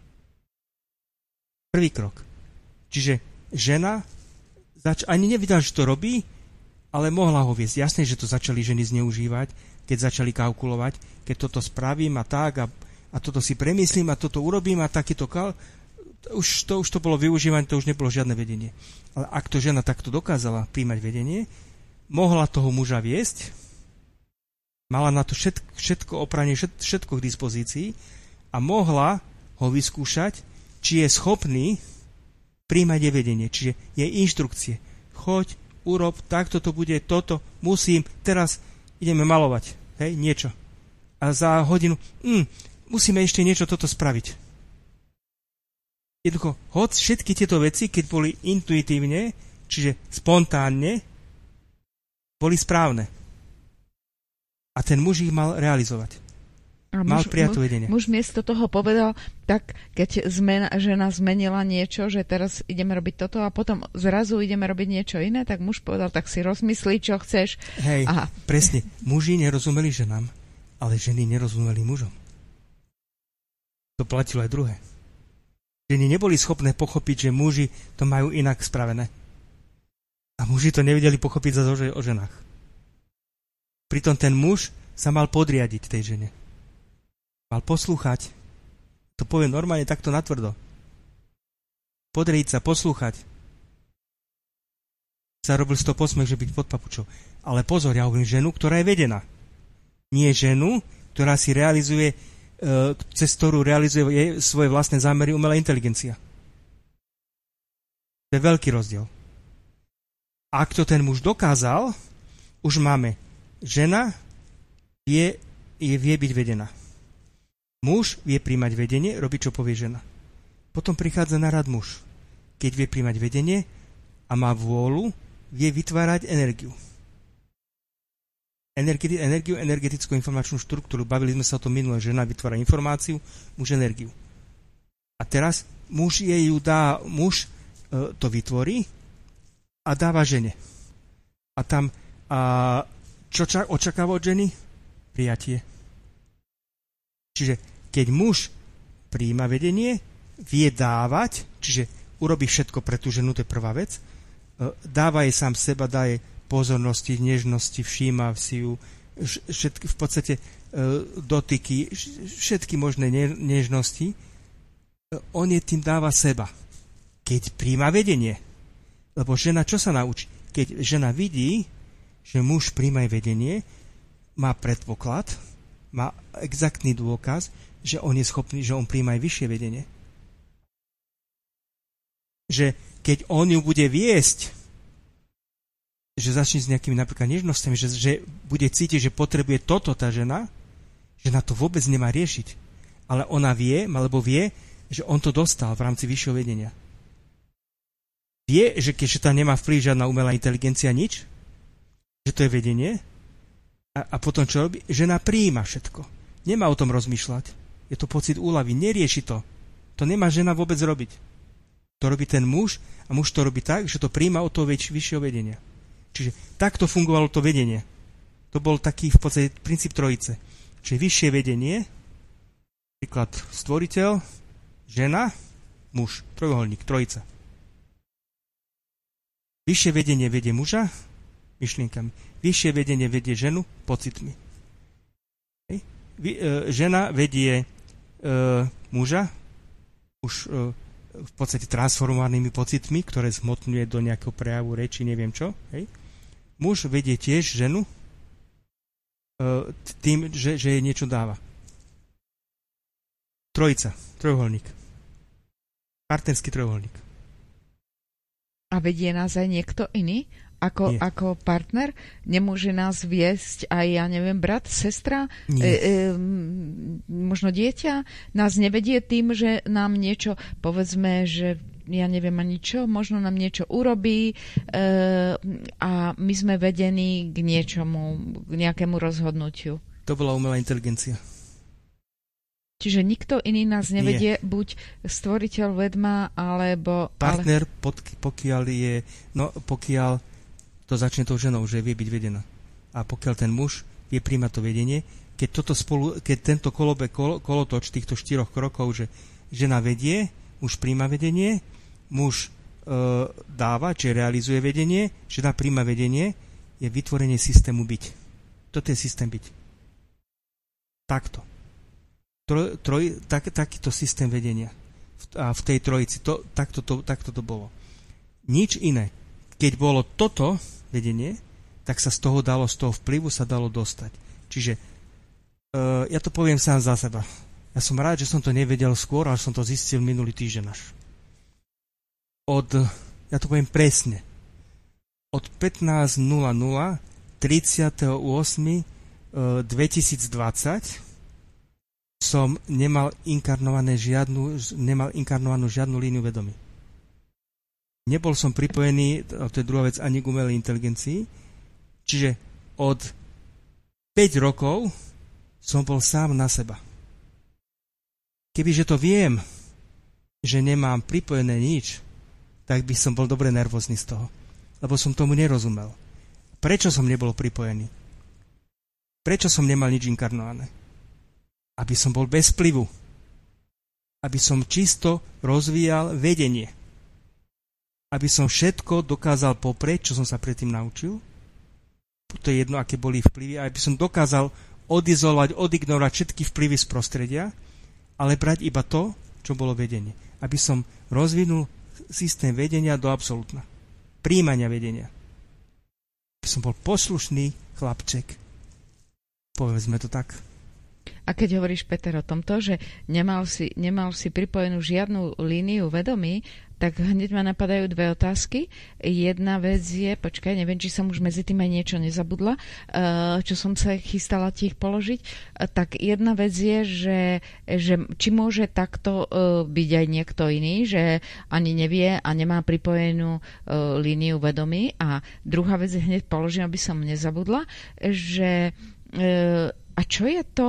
Prvý krok. Čiže žena zač- ani nevidela, že to robí, ale mohla ho viesť. Jasné, že to začali ženy zneužívať, keď začali kalkulovať, keď toto spravím a tak a, a toto si premyslím a toto urobím a takýto kal... Už to, už to bolo využívanie, to už nebolo žiadne vedenie. Ale ak to žena takto dokázala príjmať vedenie, mohla toho muža viesť, mala na to všetko, všetko opranie, všetko k dispozícii a mohla ho vyskúšať, či je schopný príjmať jej vedenie, čiže jej inštrukcie. Choď, urob, takto to bude, toto, musím, teraz ideme malovať, hej, niečo. A za hodinu, mm, musíme ešte niečo toto spraviť. Jednoducho, hoď všetky tieto veci, keď boli intuitívne, čiže spontánne, boli správne. A ten muž ich mal realizovať. A mal muž, prijať muž, vedenie. Muž miesto toho povedal, tak keď zmena, žena zmenila niečo, že teraz ideme robiť toto a potom zrazu ideme robiť niečo iné, tak muž povedal, tak si rozmyslí, čo chceš. Hej, Aha. presne. Muži nerozumeli ženám, ale ženy nerozumeli mužom. To platilo aj druhé. Ženy neboli schopné pochopiť, že muži to majú inak spravené. A muži to nevedeli pochopiť zase o ženách. Pritom ten muž sa mal podriadiť tej žene. Mal poslúchať. To poviem normálne takto natvrdo. Podriadiť sa, poslúchať. Sa robil z toho posmech, že byť pod papučou. Ale pozor, ja hovorím ženu, ktorá je vedená. Nie ženu, ktorá si realizuje, e, cez ktorú realizuje svoje vlastné zámery umelá inteligencia. To je veľký rozdiel. Ak to ten muž dokázal, už máme žena vie, je, vie byť vedená. Muž vie príjmať vedenie, robí, čo povie žena. Potom prichádza na rad muž. Keď vie príjmať vedenie a má vôľu, vie vytvárať energiu. Energi- energiu, energetickú informačnú štruktúru. Bavili sme sa o tom minule. Žena vytvára informáciu, muž energiu. A teraz muž jej ju dá, muž e, to vytvorí a dáva žene. A tam a čo ča, očakáva od ženy? Prijatie. Čiže keď muž prijíma vedenie, vie dávať, čiže urobí všetko pre tú ženu, to je prvá vec, dáva jej sám seba, dá jej pozornosti, nežnosti, všíma si ju, všetky, v podstate dotyky, všetky možné nežnosti, on je tým dáva seba. Keď príjma vedenie, lebo žena čo sa naučí? Keď žena vidí, že muž príjma vedenie, má predpoklad, má exaktný dôkaz, že on je schopný, že on príjma aj vyššie vedenie. Že keď on ju bude viesť, že začne s nejakými napríklad nežnosťami, že, že bude cítiť, že potrebuje toto tá žena, že na to vôbec nemá riešiť. Ale ona vie, alebo vie, že on to dostal v rámci vyššieho vedenia. Vie, že keďže tam nemá vplyv žiadna umelá inteligencia, nič, že to je vedenie, a, a potom čo robí? Žena prijíma všetko. Nemá o tom rozmýšľať. Je to pocit úľavy. Nerieši to. To nemá žena vôbec robiť. To robí ten muž a muž to robí tak, že to prijíma od toho väč- vyššieho vedenia. Čiže takto fungovalo to vedenie. To bol taký v podstate princíp trojice. Čiže vyššie vedenie, príklad stvoriteľ, žena, muž, trojuholník, trojica. Vyššie vedenie vedie muža myšlienkami. Vyššie vedenie vedie ženu pocitmi. Hej. Vy, e, žena vedie e, muža už e, v podstate transformovanými pocitmi, ktoré zhmotňuje do nejakého prejavu reči, neviem čo. Hej. Muž vedie tiež ženu e, tým, že, že jej niečo dáva. Trojica, trojuholník. Partnerský trojuholník. A vedie nás aj niekto iný? Ako, ako partner? Nemôže nás viesť aj, ja neviem, brat, sestra? E, e, možno dieťa? Nás nevedie tým, že nám niečo, povedzme, že ja neviem ani čo, možno nám niečo urobí e, a my sme vedení k niečomu, k nejakému rozhodnutiu. To bola umelá inteligencia. Čiže nikto iný nás nevedie, Nie. buď stvoriteľ, vedma, alebo... Partner, ale... pod, pokiaľ je... No, pokiaľ to začne tou ženou, že vie byť vedená. A pokiaľ ten muž vie príjmať to vedenie, keď, toto spolu, keď tento kolobek, kol, kolotoč týchto štyroch krokov, že žena vedie, muž príjma vedenie, muž e, dáva, či realizuje vedenie, žena príjma vedenie, je vytvorenie systému byť. Toto je systém byť. Takto. Troj, troj, tak, takýto systém vedenia. A v tej trojici, to, takto, to, takto to bolo. Nič iné. Keď bolo toto vedenie, tak sa z toho dalo, z toho vplyvu sa dalo dostať. Čiže uh, ja to poviem sám za seba. Ja som rád, že som to nevedel skôr, ale som to zistil minulý týždeň až. Od, ja to poviem presne, od pätnásť nula nula tridsiateho ôsmeho dvetisícdvadsať som nemal inkarnované žiadnu, nemal inkarnovanú žiadnu líniu vedomí. Nebol som pripojený, to je druhá vec, ani k umelej inteligencii, čiže od päť rokov som bol sám na seba. Kebyže to viem, že nemám pripojené nič, tak by som bol dobre nervózny z toho, lebo som tomu nerozumel. Prečo som nebol pripojený? Prečo som nemal nič inkarnované? Aby som bol bez vplyvu. Aby som čisto rozvíjal vedenie. Aby som všetko dokázal poprieť, čo som sa predtým naučil. To je jedno, aké boli vplyvy. Aby som dokázal odizolovať, odignorovať všetky vplyvy z prostredia, ale brať iba to, čo bolo vedenie. Aby som rozvinul systém vedenia do absolútna. Príjmania vedenia. Aby som bol poslušný chlapček. Povedzme to tak. A keď hovoríš, Peter, o tomto, že nemal si, nemal si pripojenú žiadnu líniu vedomí, tak hneď ma napadajú dve otázky. Jedna vec je, počkaj, neviem, či som už medzi tým aj niečo nezabudla, čo som sa chystala ti ich položiť. Tak jedna vec je, že, že či môže takto byť aj niekto iný, že ani nevie a nemá pripojenú líniu vedomí. A druhá vec je, hneď položím, aby som nezabudla, že a čo je to,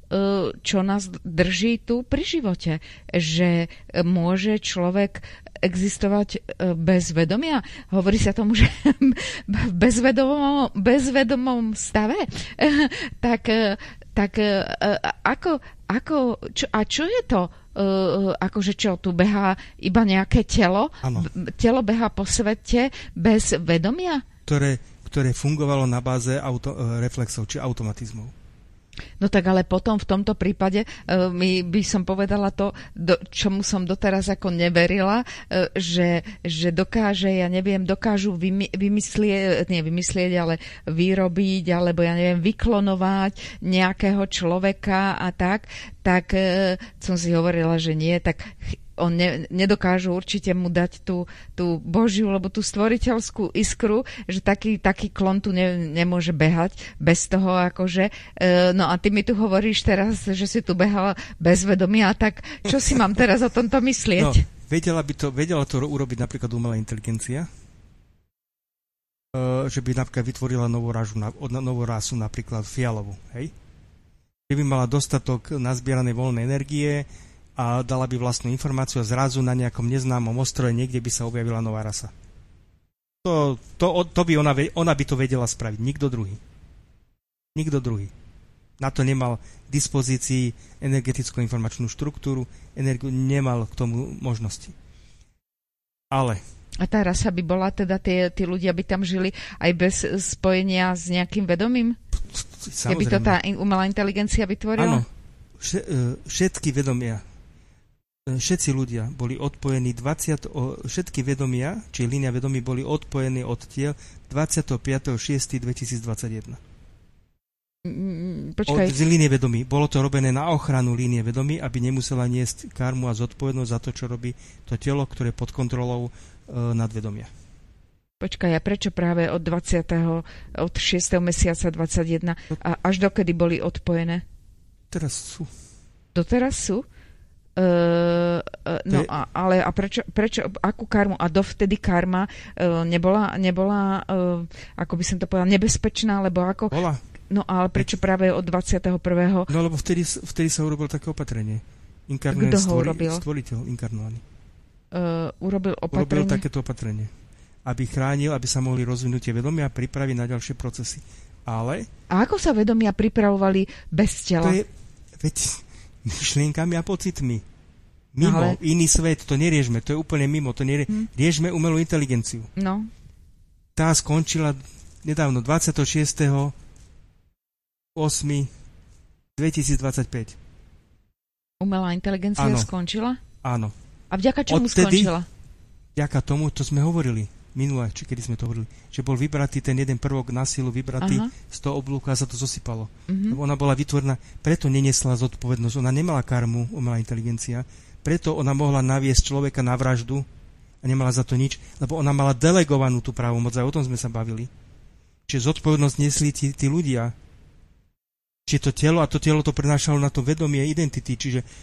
čo nás drží tu pri živote. Že môže človek existovať bez vedomia. Hovorí sa tomu, že v bezvedomom, bezvedomom stave. tak, tak ako, ako čo, a čo je to? Akože čo, tu behá iba nejaké telo? Ano. Telo behá po svete bez vedomia? Ktoré, ktoré fungovalo na báze auto, reflexov či automatizmov. No tak ale potom v tomto prípade uh, my by som povedala to, do, čomu som doteraz ako neverila, uh, že, že dokáže, ja neviem, dokážu vymy, vymyslieť, nie vymyslieť, ale vyrobiť, alebo ja neviem, vyklonovať nejakého človeka a tak, tak uh, som si hovorila, že nie, tak on ne, nedokážu určite mu dať tú, tú Božiu, alebo tú stvoriteľskú iskru, že taký, taký klon tu ne, nemôže behať bez toho, akože. E, no a ty mi tu hovoríš teraz, že si tu behala bez vedomia, tak čo si mám teraz o tomto myslieť? No, vedela by to, vedela to urobiť napríklad umelá inteligencia, e, že by napríklad vytvorila novú, ražu, novú rasu, napríklad fialovú, hej? Že by mala dostatok nazbieranej voľnej energie a dala by vlastnú informáciu a zrazu na nejakom neznámom ostrove niekde by sa objavila nová rasa. To, to, to by ona, ona by to vedela spraviť. Nikto druhý. Nikto druhý. Na to nemal k dispozícii energetickú informačnú štruktúru, energiu, nemal k tomu možnosti. Ale... A tá rasa by bola, teda tí, tí ľudia by tam žili aj bez spojenia s nejakým vedomím? Samozrejme. Keby to tá umelá inteligencia vytvorila? Áno. Všetky vedomia, všetci ľudia boli odpojení dvadsať všetky vedomia, či línia vedomí boli odpojení od tiel dvadsiateho piateho šiesteho dvetisícdvadsaťjeden. Počkaj. Od línie vedomí. Bolo to robené na ochranu línie vedomí, aby nemusela niesť karmu a zodpovednosť za to, čo robí to telo, ktoré je pod kontrolou e, nadvedomia. Počkaj, a prečo práve od dvadsiateho od šiesteho mesiaca dvadsaťjeden a až dokedy boli odpojené? Teraz sú. Doteraz sú? Uh, uh, no je... a, ale a prečo, prečo, akú karmu? A dovtedy karma uh, nebola, nebola uh, ako by som to povedala, nebezpečná, lebo ako... Bola. No ale prečo práve od dvadsiateho prvého No lebo vtedy, vtedy sa urobil také opatrenie. Inkarnuje Kto ho stvori, urobil? Stvoriteľ inkarnovaný. Uh, urobil opatrenie? Urobil takéto opatrenie. Aby chránil, aby sa mohli rozvinúť tie vedomia a pripraviť na ďalšie procesy. Ale... A ako sa vedomia pripravovali bez tela? To je... Veď... myšlienkami a pocitmi. Mimo, ale... iný svet, to neriežme, to je úplne mimo, to nerie... hmm. Riežme umelú inteligenciu. No. Tá skončila nedávno dvadsiateho šiesteho ôsmeho dvetisícdvadsaťpäť. Umelá inteligencia áno. skončila? Áno. A vďaka čomu Odtedy, skončila? Vďaka tomu, to sme hovorili minule, či kedy sme to hovorili, že bol vybratý ten jeden prvok na silu, vybratý Aha. z toho oblúka a sa to zosypalo. Uh-huh. Lebo ona bola vytvorená, preto neniesla zodpovednosť, ona nemala karmu, umelá inteligencia, preto ona mohla naviesť človeka na vraždu a nemala za to nič, lebo ona mala delegovanú tú právomoc, aj o tom sme sa bavili. Čiže zodpovednosť niesli tí, tí ľudia. Čiže to telo, a to telo to prenášalo na to vedomie identity, čiže e,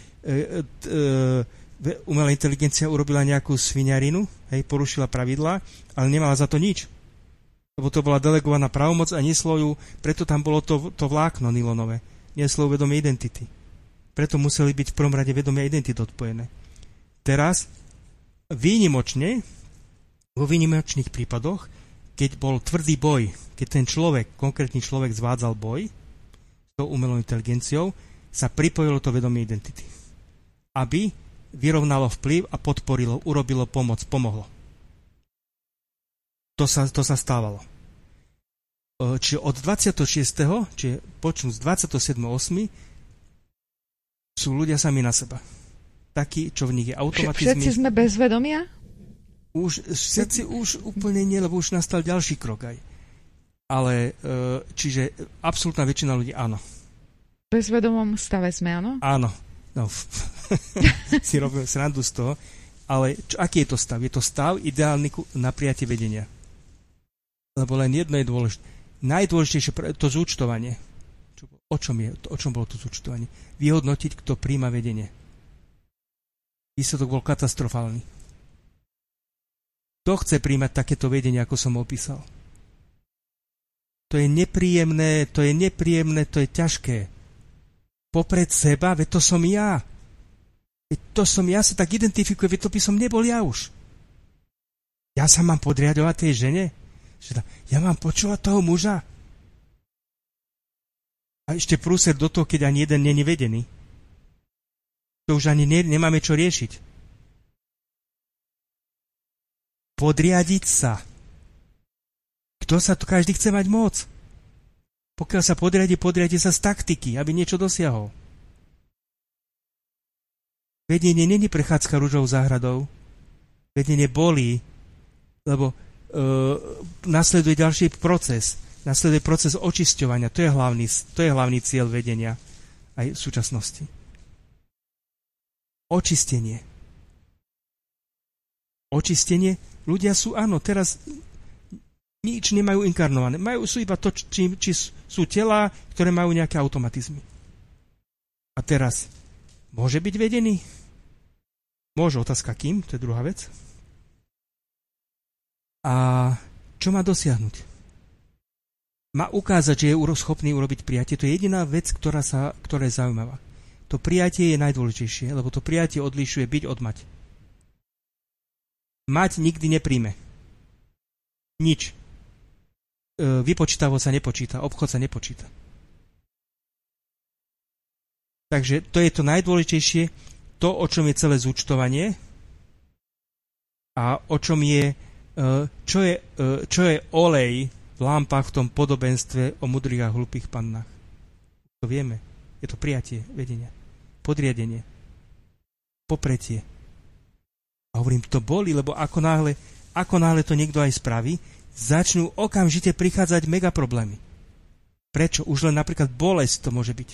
e, umelá inteligencia urobila nejakú sviňarinu, hej, porušila pravidlá, ale nemala za to nič. Lebo to bola delegovaná právomoc a neslo ju, preto tam bolo to, to vlákno nylonové. Neslo vedomie identity. Preto museli byť v prvom rade vedomie identity odpojené. Teraz, výnimočne, vo výnimočných prípadoch, keď bol tvrdý boj, keď ten človek, konkrétny človek zvádzal boj s tou umelou inteligenciou, sa pripojilo to vedomie identity. Aby vyrovnalo vplyv a podporilo, urobilo pomoc, pomohlo. To sa, to sa stávalo. Čiže od dvadsiateho šiesteho čiže počnú z dvadsiateho siedmeho ôsmeho sú ľudia sami na seba. Takí, čo v nich je automatizmy. Všetci sme bez vedomia? Už, všetci už úplne nie, lebo už nastal ďalší krok aj. Ale, čiže absolútna väčšina ľudí áno. V bezvedomom stave sme, áno? Áno. No, si robím srandu z toho, ale čo, aký je to stav? Je to stav ideálny na prijatie vedenia. Lebo len jedno je dôležité. Najdôležitejšie to zúčtovanie. Čo, o čom je? O čom bolo to zúčtovanie? Vyhodnotiť, kto príjma vedenie. Výsledok bol katastrofálny. Kto chce príjmať takéto vedenie, ako som opísal? To je nepríjemné, to je nepríjemné, to je ťažké. popred seba, veď to som ja. Veď to som ja, sa tak identifikuje, veď to by som nebol ja už. Ja sa mám podriadovať tej žene? Ja mám počúvať toho muža? A ešte prúser do toho, keď ani jeden nie je vedený. To už ani ne, nemáme čo riešiť. Podriadiť sa. Kto sa tu, každý chce mať moc. Pokiaľ sa podriadi, podriadi sa z taktiky, aby niečo dosiahol. Vedenie není prechádzka ružou záhradou. Vedenie bolí, lebo e, nasleduje ďalší proces. Nasleduje proces očisťovania. To je hlavný, to je hlavný cieľ vedenia aj v súčasnosti. Očistenie. Očistenie. Ľudia sú, áno, teraz nič nemajú inkarnované. Majú, sú iba to, či, či sú telá, ktoré majú nejaké automatizmy. A teraz, môže byť vedený? Môže, otázka kým, to je druhá vec. A čo má dosiahnuť? Má ukázať, že je schopný urobiť prijatie. To je jediná vec, ktorá, sa, ktorá je zaujímavá. To prijatie je najdôležitejšie, lebo to prijatie odlišuje byť od mať. Mať nikdy nepríjme. Nič. E, vypočítavo sa nepočíta, obchod sa nepočíta. Takže to je to najdôležitejšie, to, o čom je celé zúčtovanie a o čom je, e, čo je, e, čo je olej v lampách v tom podobenstve o mudrých a hlupých pannách. To vieme. Je to prijatie vedenia. Podriadenie. Popretie. A hovorím, to boli, lebo ako náhle, ako náhle to niekto aj spraví, začnú okamžite prichádzať mega problémy. Prečo? Už len napríklad bolesť to môže byť.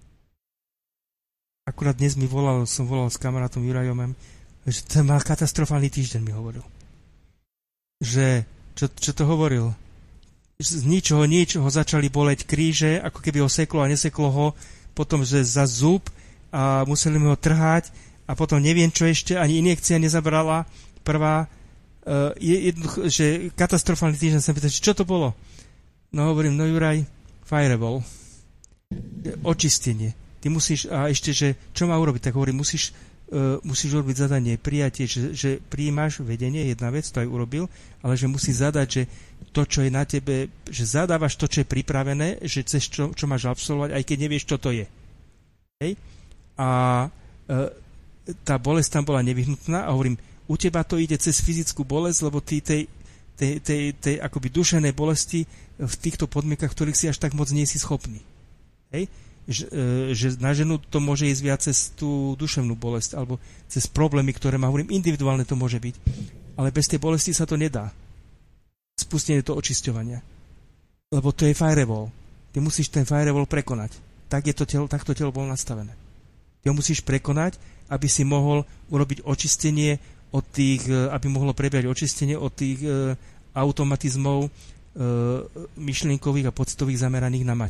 Akurát dnes mi volal, som volal s kamarátom Jurajom, že to mal katastrofálny týždeň, mi hovoril. Že, čo, čo to hovoril? Z ničoho nič ho začali boleť kríže, ako keby ho seklo a neseklo ho, potom, že za zub a museli mi ho trhať a potom neviem, čo ešte, ani injekcia nezabrala. Prvá, uh, je jednoducho, že katastrofálny týždeň sa pýta, čo to bolo? No hovorím, no Juraj, fireball. Očistenie. Ty musíš, a ešte, že čo má urobiť? Tak hovorím, musíš, uh, musíš urobiť zadanie, prijatie, že, že prijímaš vedenie, jedna vec, to aj urobil, ale že musíš zadať, že to, čo je na tebe, že zadávaš to, čo je pripravené, že cez čo, čo máš absolvovať, aj keď nevieš, čo to je. Hej? A uh, tá bolesť tam bola nevyhnutná a hovorím, u teba to ide cez fyzickú bolesť, lebo ty tej, tej, tej, tej akoby dušenej bolesti v týchto podmienkach, ktorých si až tak moc nie si schopný. Hej? Že, že na ženu to môže ísť viac cez tú duševnú bolesť alebo cez problémy, ktoré má, hovorím, individuálne to môže byť. Ale bez tej bolesti sa to nedá. Spustenie to očisťovania. Lebo to je firewall. Ty musíš ten firewall prekonať. Tak je to telo, tak to telo bolo nastavené. Ty ho musíš prekonať, aby si mohol urobiť očistenie od tých, aby mohlo prebiehať očistenie od tých e, automatizmov e, myšlienkových a pocitových zameraných na mať.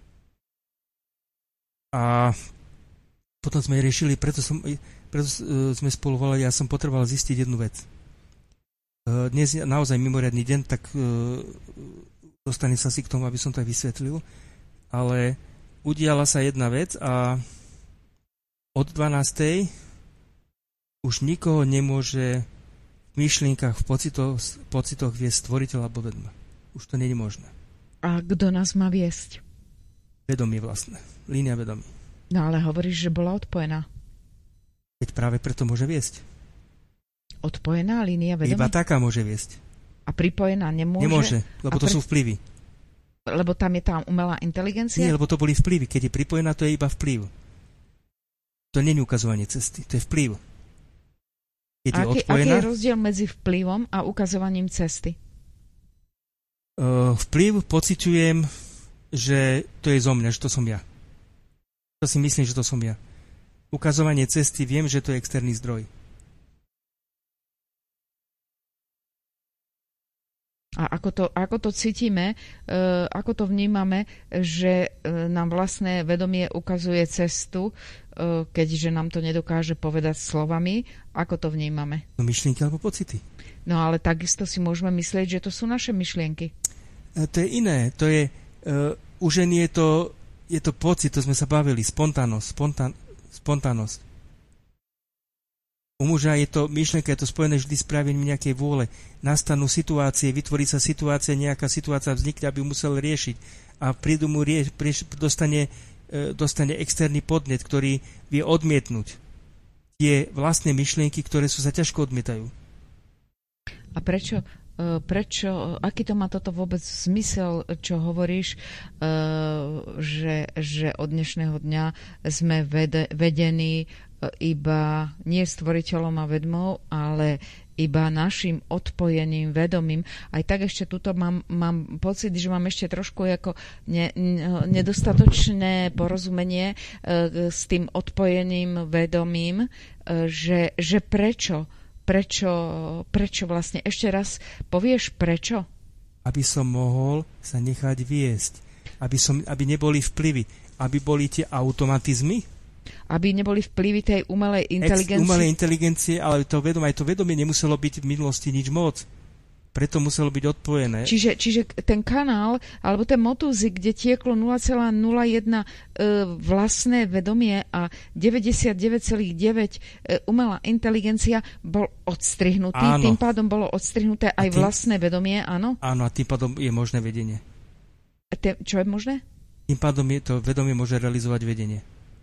A potom sme riešili, preto, som, preto e, sme spolu volali, ja som potreboval zistiť jednu vec. E, dnes je naozaj mimoriadny deň, tak e, dostanem sa si k tomu, aby som to aj vysvetlil, ale udiala sa jedna vec a od dvanástej už nikoho nemôže v myšlienkach, v pocitoch, pocitoch viesť stvoriteľ alebo vedma. Už to nie je možné. A kto nás má viesť? Vedomie vlastné. Línia vedomí. No ale hovoríš, že bola odpojená. Veď práve preto môže viesť. Odpojená línia vedomí? Iba taká môže viesť. A pripojená nemôže? Nemôže, lebo to pre... sú vplyvy. Lebo tam je tá umelá inteligencia? Nie, lebo to boli vplyvy. Keď je pripojená, to je iba vplyv. To nie je ukazovanie cesty, to je vplyv. Keď je aký, odpojená, aký je rozdiel medzi vplyvom a ukazovaním cesty? Uh, vplyv pociťujem, že to je zo mňa, že to som ja. To si myslím, že to som ja. Ukazovanie cesty, viem, že to je externý zdroj. A ako to, ako to cítime, uh, ako to vnímame, že uh, nám vlastné vedomie ukazuje cestu, uh, keďže nám to nedokáže povedať slovami, ako to vnímame? No myšlienky alebo pocity. No ale takisto si môžeme myslieť, že to sú naše myšlienky. Uh, to je iné. To je, uh, u ženy je to, je to pocit, to sme sa bavili, spontánnosť, spontán, spontánnosť. U muža je to myšlienka, je to spojené vždy s pravením nejakej vôle. Nastanú situácie, vytvorí sa situácia, nejaká situácia vznikne, aby musel riešiť. A prídu mu rieš, rieš, dostane, e, dostane externý podnet, ktorý vie odmietnúť tie vlastné myšlienky, ktoré sú sa ťažko odmietajú. A prečo, e, prečo, aký to má toto vôbec zmysel, čo hovoríš, e, že, že od dnešného dňa sme vede, vedení iba nie stvoriteľom a vedmou, ale iba našim odpojeným vedomím. Aj tak ešte tuto mám, mám pocit, že mám ešte trošku ako ne, nedostatočné porozumenie e, s tým odpojeným vedomím, e, že, že prečo, prečo, prečo vlastne, ešte raz povieš prečo? Aby som mohol sa nechať viesť, aby, som, aby neboli vplyvy, aby boli tie automatizmy, aby neboli vplyvy tej umelej inteligencie. Ex, umelej inteligencie, ale to vedomie, aj to vedomie nemuselo byť v minulosti nič moc. Preto muselo byť odpojené. Čiže, čiže ten kanál, alebo ten motúzik, kde tieklo nula celá nula jeden e, vlastné vedomie a deväťdesiatdeväť celá deväť e, umelá inteligencia, bol odstrihnutý. Áno. Tým pádom bolo odstrihnuté aj tým, vlastné vedomie, áno? Áno, a tým pádom je možné vedenie. Te, čo je možné? Tým pádom je to vedomie môže realizovať vedenie.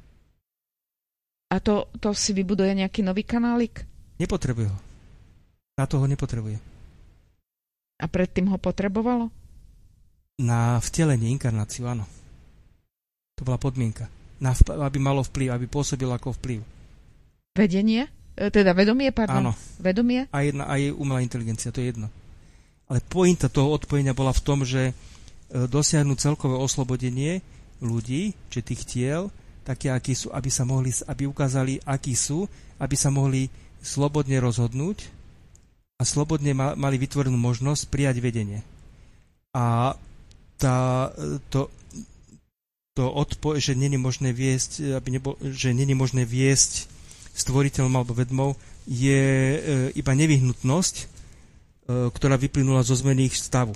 A to, to si vybuduje nejaký nový kanálik? Nepotrebuje ho. Na to ho nepotrebuje. A predtým ho potrebovalo? Na vtelenie, inkarnáciu, áno. To bola podmienka. Na, aby malo vplyv, aby pôsobilo ako vplyv. Vedenie? E, teda vedomie, pardon. Áno. Vedomie? A jedna, aj umelá inteligencia, to je jedno. Ale pointa toho odpojenia bola v tom, že dosiahnuť celkové oslobodenie ľudí, či tých tiel, také, akí sú, aby sa mohli, aby ukázali, akí sú, aby sa mohli slobodne rozhodnúť a slobodne ma, mali vytvorenú možnosť prijať vedenie. A tá, to, to odpo, že není možné viesť, aby nebol, že není možné viesť stvoriteľom alebo vedmou, je e, iba nevyhnutnosť, e, ktorá vyplynula zo zmeny ich stavu.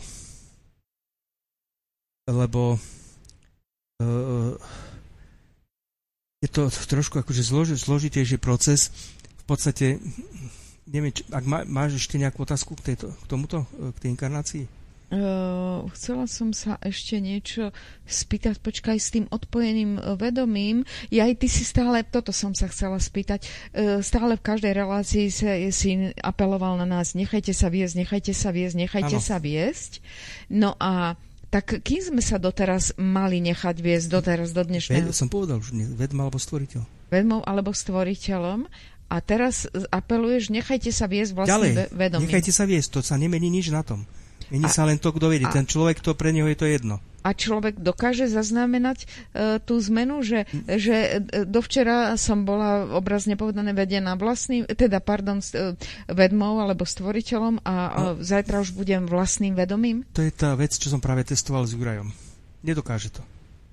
Lebo e, je to trošku akože zloži, zložitejší proces. V podstate, neviem, či, ak má, máš ešte nejakú otázku k, tejto, k tomuto, k tej inkarnácii? Uh, chcela som sa ešte niečo spýtať, počkaj, s tým odpojeným vedomím. Ja aj ty si stále, toto som sa chcela spýtať, uh, stále v každej relácii sa, si apeloval na nás, nechajte sa viesť, nechajte sa viesť, nechajte ano. sa viesť. No a tak kým sme sa doteraz mali nechať viesť, doteraz, do dnešného? Ved, som povedal už, vedma alebo stvoriteľ. Vedmou alebo stvoriteľom. A teraz apeluješ, nechajte sa viesť vlastným Ďalej, vedomím. Nechajte sa viesť, to sa nemení nič na tom. Mení sa len to, kto vedie. Ten človek, to pre neho je to jedno. A človek dokáže zaznamenať uh, tú zmenu, že, že dovčera som bola obrazne povedané vedená vlastným, teda pardon, uh, vedmou alebo stvoriteľom a uh, no, zajtra už budem vlastným vedomím? To je tá vec, čo som práve testoval s Jurajom. Nedokáže to.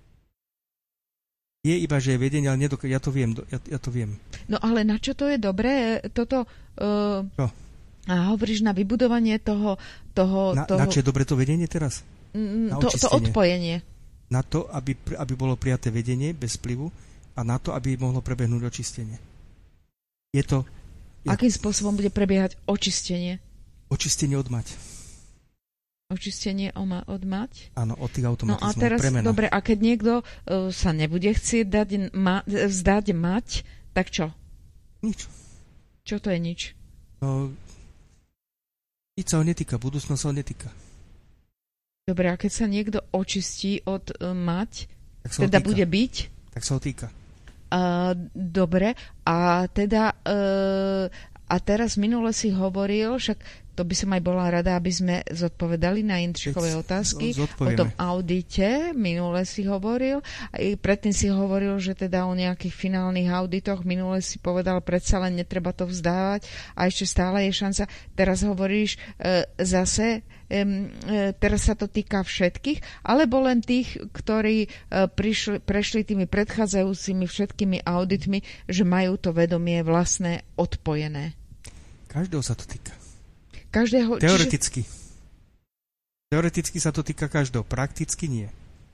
Je iba, že je vedenie, ale nedokáže. Ja to viem. Ja, ja to viem. No ale na čo to je dobré? Toto... Uh, čo? A hovoríš na vybudovanie toho... toho, na, toho... na čo je dobre to vedenie teraz? To, to odpojenie. Na to, aby, aby bolo prijaté vedenie bez vplyvu a na to, aby mohlo prebehnúť očistenie. Je to... Je... Akým spôsobom bude prebiehať očistenie? Očistenie od mať. Očistenie od mať? Áno, od tých automatizmov. No a teraz, premena. Dobre, a keď niekto uh, sa nebude chcieť dať ma, vzdať mať, tak čo? Nič. Čo to je nič? No... Nič sa ho netýka, budúcnosť sa ho netýka. Dobre, a keď sa niekto očistí od uh, mať, teda týka. bude byť? Tak sa ho týka. Uh, dobre, a teda uh, a teraz minule si hovoril, však to by som aj bola rada, aby sme zodpovedali na Jindřichové otázky o tom audite. Minule si hovoril. A predtým si hovoril, že teda o nejakých finálnych auditoch. Minule si povedal, predsa len netreba to vzdávať a ešte stále je šanca. Teraz hovoríš e, zase, e, teraz sa to týka všetkých, alebo len tých, ktorí e, prišli, prešli tými predchádzajúcimi všetkými auditmi, že majú to vedomie vlastné odpojené. Každého sa to týka. Každého, Teoreticky. Čiže... Teoreticky sa to týka každého, prakticky nie.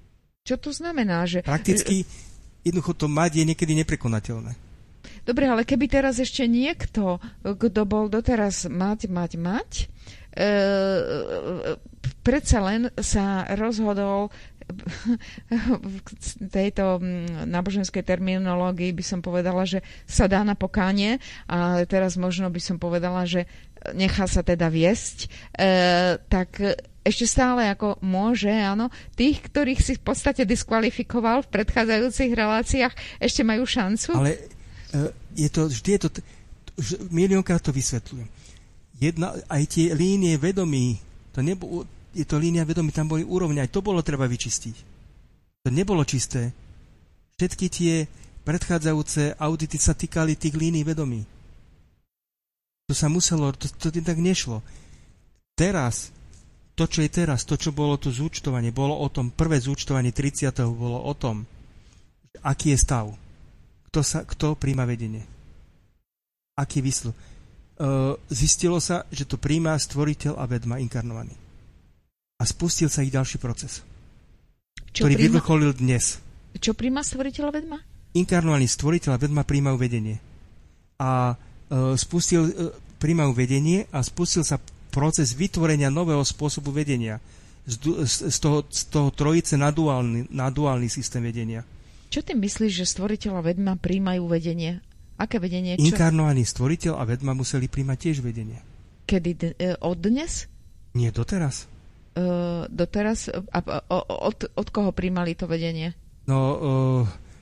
Čo to znamená? Že... Prakticky jednoducho to mať je niekedy neprekonateľné. Dobre, ale keby teraz ešte niekto, kto bol doteraz mať, mať, mať, e, predsa len sa rozhodol v tejto náboženskej terminológii by som povedala, že sa dá na pokánie, ale teraz možno by som povedala, že nechá sa teda viesť, e, tak ešte stále ako môže, áno, tých, ktorých si v podstate diskvalifikoval v predchádzajúcich reláciách, ešte majú šancu? Ale e, je to, vždy je to, miliónkrát to vysvetľujem. Jedna, aj tie línie vedomí, to nebolo, je to línia vedomí, tam boli úrovne, aj to bolo treba vyčistiť. To nebolo čisté. Všetky tie predchádzajúce audity sa týkali tých línií vedomí. To sa muselo, to, to tak nešlo. Teraz, to, čo je teraz, to, čo bolo to zúčtovanie, bolo o tom, prvé zúčtovanie tridsiateho bolo o tom, aký je stav. Kto, sa, kto príjma vedenie. Aký výsledok. Uh, zistilo sa, že to príjma stvoriteľ a vedma inkarnovaný. A spustil sa ich ďalší proces, čo ktorý príjma... vyvrcholil dnes. Čo príjma stvoriteľ a vedma? Inkarnovaný stvoriteľ a vedma príjmajú vedenie. A uh, spustil, uh, príjmajú vedenie a spustil sa proces vytvorenia nového spôsobu vedenia. Z, z, z, toho, z toho trojice na duálny, na duálny systém vedenia. Čo ty myslíš, že stvoriteľ a vedma príjmajú vedenie? Aké vedenie? Čo? Inkarnovaný stvoriteľ a vedma museli príjmať tiež vedenie. Kedy? D- od dnes? Nie, doteraz. Uh, doteraz? A, a, od, od koho príjmali to vedenie? No, uh,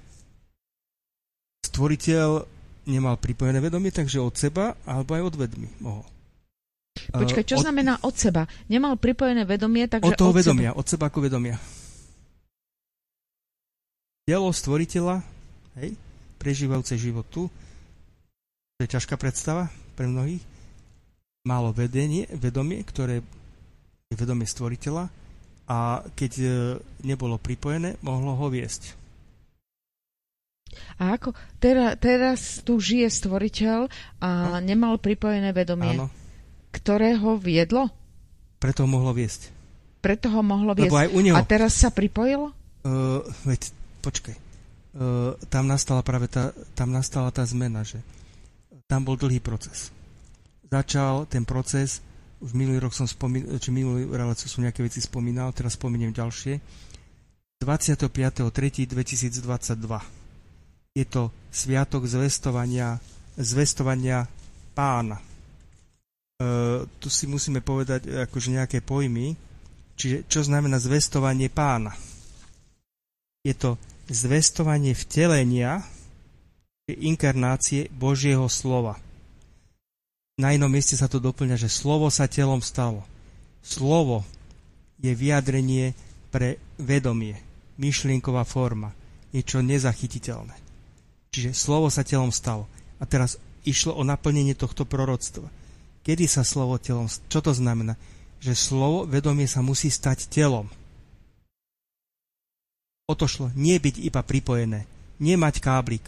stvoriteľ nemal pripojené vedomie, takže od seba, alebo aj od vedmy mohol. Počkaj, čo uh, od, znamená od seba? Nemal pripojené vedomie, takže od toho od vedomia, seba. od seba ako vedomia. Telo stvoriteľa, hej, prežívajúce život tu, to je ťažká predstava pre mnohých, malo vedenie, vedomie, ktoré je vedomie stvoriteľa a keď e, nebolo pripojené, mohlo ho viesť. A ako? Teraz, teraz tu žije stvoriteľ a no. nemal pripojené vedomie. Áno. Ktoré ho viedlo? Preto ho mohlo viesť. Preto ho mohlo viesť. Lebo aj u neho. A teraz sa pripojilo? Uh, veď, počkaj. Uh, tam nastala práve tá, tam nastala tá zmena, že tam bol dlhý proces. Začal ten proces, už minulý rok som spomínal, či minulý reláciu som nejaké veci spomínal, teraz spomeniem ďalšie. dvadsiateho piateho tretieho dvetisícdvadsaťdva. Je to sviatok zvestovania, zvestovania Pána. Uh, tu si musíme povedať akože nejaké pojmy, čiže čo znamená zvestovanie Pána. Je to zvestovanie vtelenia, inkarnácie Božieho slova. Na inom mieste sa to doplňa, že slovo sa telom stalo. Slovo je vyjadrenie pre vedomie, myšlienková forma, niečo nezachytiteľné. Čiže slovo sa telom stalo. A teraz išlo o naplnenie tohto proroctva. Kedy sa slovo telom... Čo to znamená? Že slovo, vedomie sa musí stať telom. O to šlo. Nie byť iba pripojené. Nie mať káblik.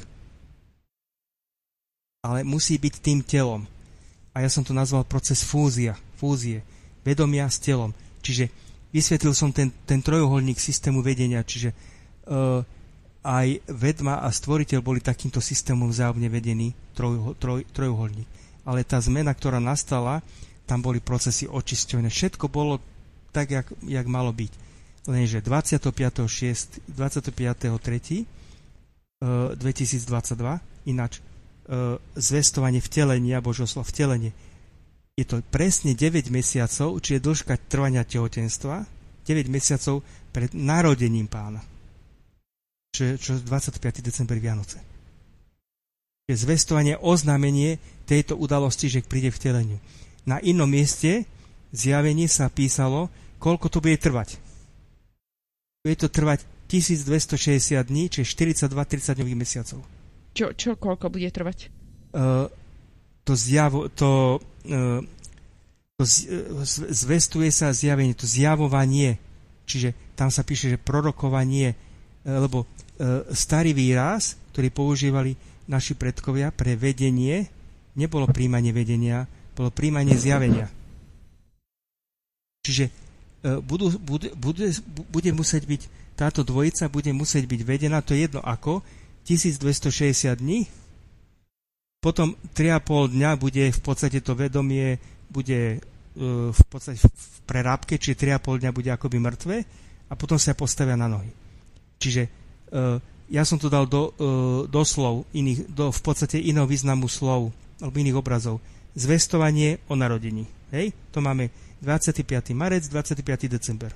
Ale musí byť tým telom. A ja som to nazval proces fúzia. Fúzie. Vedomia s telom. Čiže vysvetlil som ten, ten trojuholník systému vedenia. Čiže uh, aj vedma a stvoriteľ boli takýmto systémom vzájomne vedení. Troj, troj, trojuholník. Ale tá zmena, ktorá nastala, tam boli procesy očisťované. Všetko bolo tak, jak, jak malo byť. Lenže dvadsiateho piateho šiesteho dvadsiateho piateho tretieho dvetisícdvadsaťdva, ináč uh, zvestovanie vtelenia, Božieho slova, vtelenie. Je to presne deväť mesiacov, či je dĺžka trvania tehotenstva, deväť mesiacov pred narodením Pána. Čo, čo dvadsiateho piateho decembra Vianoce. Je zvestovanie, oznámenie tejto udalosti, že príde v teleniu. Na inom mieste zjavenie sa písalo, koľko to bude trvať. Bude to trvať tisícdvestošesťdesiat dní, čiže štyridsaťdva tridsaťdňových mesiacov. Čo, čo koľko bude trvať? Uh, to zjavo, to, uh, to z, uh, zvestuje sa zjavenie, to zjavovanie, čiže tam sa píše, že prorokovanie, uh, lebo uh, starý výraz, ktorý používali naši predkovia pre vedenie, nebolo príjmanie vedenia, bolo príjmanie zjavenia. Čiže budú, bude, bude, bude musieť byť, táto dvojica bude musieť byť vedená, to je jedno ako, tisícdvestošesťdesiat dní, potom tri a pol dňa bude v podstate to vedomie, bude uh, v podstate v prerábke, čiže tri a pol dňa bude akoby mŕtve a potom sa postavia na nohy. Čiže uh, ja som to dal do, uh, do slov, iných, do v podstate iného významu slov, alebo iných obrazov. Zvestovanie o narodení. Hej? To máme dvadsiateho piateho marec, dvadsiateho piateho december.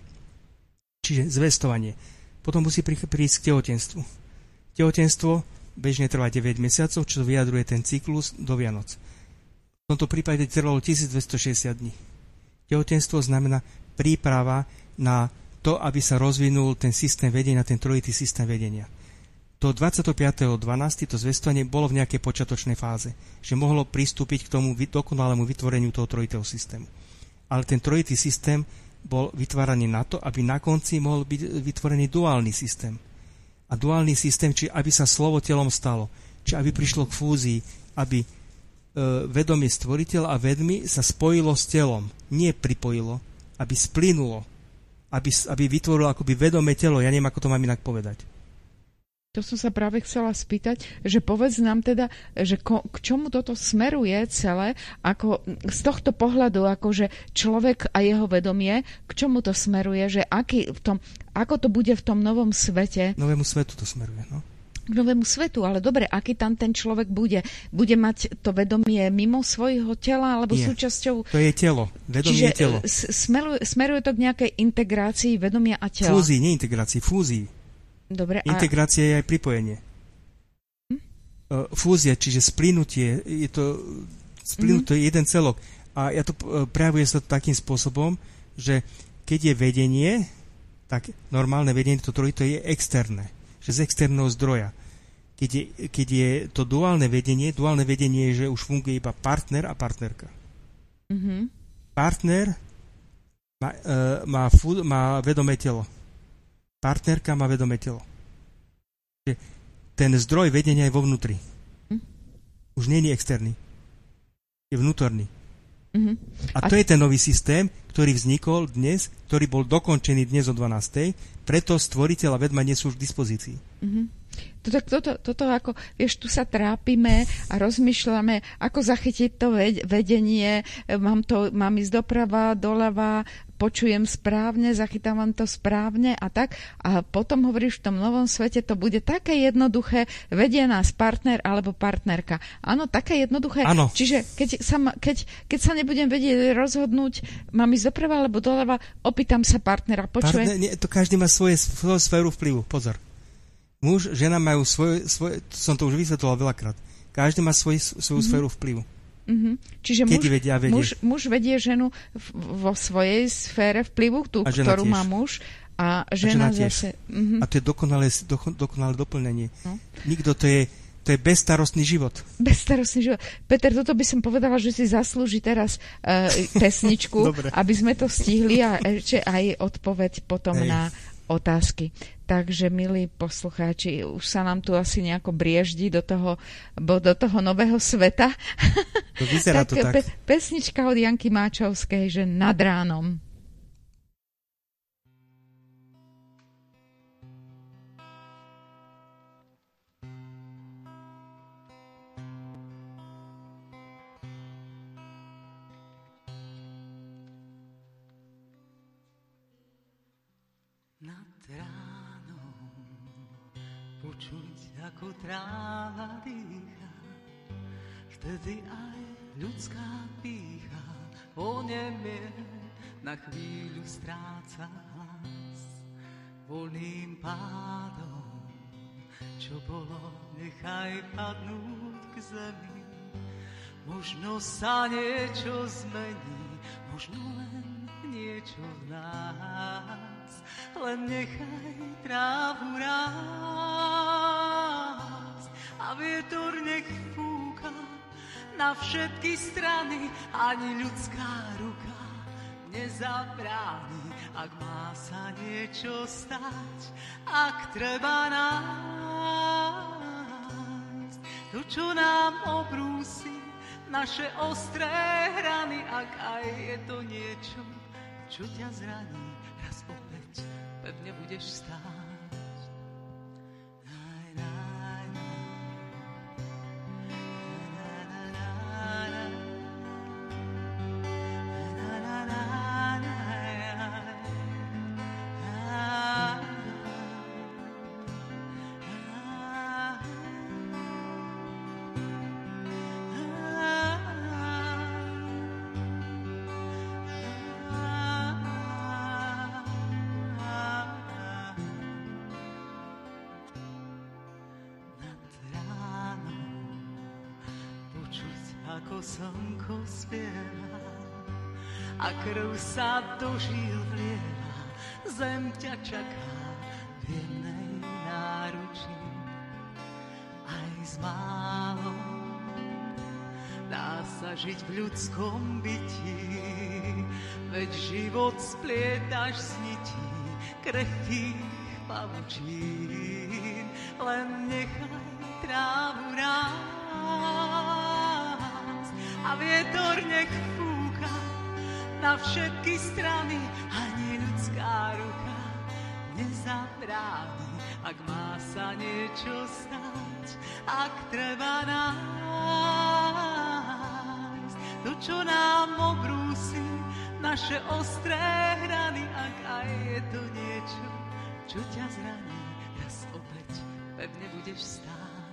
Čiže zvestovanie. Potom musí prísť k tehotenstvu. Tehotenstvo bežne trvá deväť mesiacov, čo vyjadruje ten cyklus do Vianoc. V tomto prípade trvalo tisícdvestošesťdesiat dní. Tehotenstvo znamená príprava na to, aby sa rozvinul ten systém vedenia, ten trojitý systém vedenia. To dvadsiateho piateho decembra to zvestovanie bolo v nejakej počiatočnej fáze, že mohlo pristúpiť k tomu dokonalému vytvoreniu toho trojitého systému. Ale ten trojitý systém bol vytváraný na to, aby na konci mohol byť vytvorený duálny systém. A duálny systém, či aby sa slovo telom stalo, či aby prišlo k fúzii, aby e, vedomie stvoriteľa a vedmi sa spojilo s telom, nie pripojilo, aby splynulo, aby, aby vytvorilo akoby vedomé telo, ja neviem, ako to mám inak povedať. To som sa práve chcela spýtať, že povedz nám teda, že ko, k čomu toto smeruje celé, ako z tohto pohľadu, akože človek a jeho vedomie, k čomu to smeruje, že aký v tom, ako to bude v tom novom svete. Novému svetu to smeruje, no. K novému svetu, ale dobre, aký tam ten človek bude? Bude mať to vedomie mimo svojho tela, alebo Nie, súčasťou... to je telo, vedomie Čiže je telo. Smeruje, smeruje to k nejakej integrácii vedomia a tela. Fúzii, nie integrácii, fúzii. Dobre, a... Integrácia je aj pripojenie. Hm? Fúzia, čiže splynutie, je to, splynutie mm-hmm. jeden celok. A ja to prejavuje sa takým spôsobom, že keď je vedenie, tak normálne vedenie, to trojito je externé, že z externého zdroja. Keď je, keď je to duálne vedenie, duálne vedenie je, že už funguje iba partner a partnerka. Mm-hmm. Partner má, uh, má, fú, má vedomé telo. Partnerka má vedomé telo. Ten zdroj vedenia je vo vnútri. Hm? Už nie je externý. Je vnútorný. Mm-hmm. A to A... je ten nový systém, ktorý vznikol dnes, ktorý bol dokončený dnes o dvanástej, preto stvoriteľ a vedma nie sú už k dispozícii. Mm-hmm. Toto, toto, toto ako, vieš, tu sa trápime a rozmýšľame, ako zachytiť to vedenie, mám, to, mám ísť doprava, doľava, počujem správne, zachytávam to správne a tak. A potom hovoríš, v tom novom svete to bude také jednoduché, vedie nás partner alebo partnerka. Áno, také jednoduché. Áno. Čiže keď sa, keď, keď sa nebudem vedieť rozhodnúť, mám ísť doprava alebo doľava, opýtam sa partnera. Počujem. Partner, nie, to každý má svoje, svoju sféru vplyvu. Pozor. Muž, žena majú svoje, svoje, som to už vysvetloval veľakrát, každý má svoj, svoju mm-hmm. sféru vplyvu. Mm-hmm. Čiže muž, vedia, muž, muž vedie ženu v, vo svojej sfére vplyvu, tú, ktorú tiež má muž, a žena, a žena zase... Mm-hmm. A to je dokonalé, do, dokonalé doplnenie. No. Nikto, to je, to je bezstarostný život. Bezstarostný život. Peter, toto by som povedala, že si zaslúži teraz uh, pesničku, aby sme to stihli a ešte aj odpoveď potom Hej. na otázky. Takže, milí poslucháči, už sa nám tu asi nejako brieždi do toho, do toho nového sveta. To vyzerá tak, to tak. Pe- pesnička od Janky Máčovskej, že Nad ránom. Počuť, ako tráva dýcha, vtedy aj ľudská pýcha onemie, na chvíľu stráca hlas. Voľným pádom, čo bolo, nechaj padnúť k zemi. Možno sa niečo zmení, možno len niečo v nás, len nechaj trávu rásť a vietor nech fúka na všetky strany, ani ľudská ruka nezabráni, ak má sa niečo stať, ak treba nájsť to, čo nám obrúsi naše ostré hrany, ak aj je to niečo, čo ťa zraní, raz opäť pevne budeš stáť. Naj, naj, naj. Na, na, na, na. Na, na, na, na. Ako slnko spieva a krv sa do žíl vlieva, zem ťa čaká v jednej náručí. Aj s málom dá sa žiť v ľudskom bytí, veď život splietaš z nití krehkých pavučín. Len nechaj trávu rásť a vietor nech fúka na všetky strany, ani ľudská ruka nezabráni, ak má sa niečo stať, ak treba nájsť to, čo nám obrúsi naše ostré hrany, ak aj je to niečo, čo ťa zraní, raz opäť pevne budeš stáť.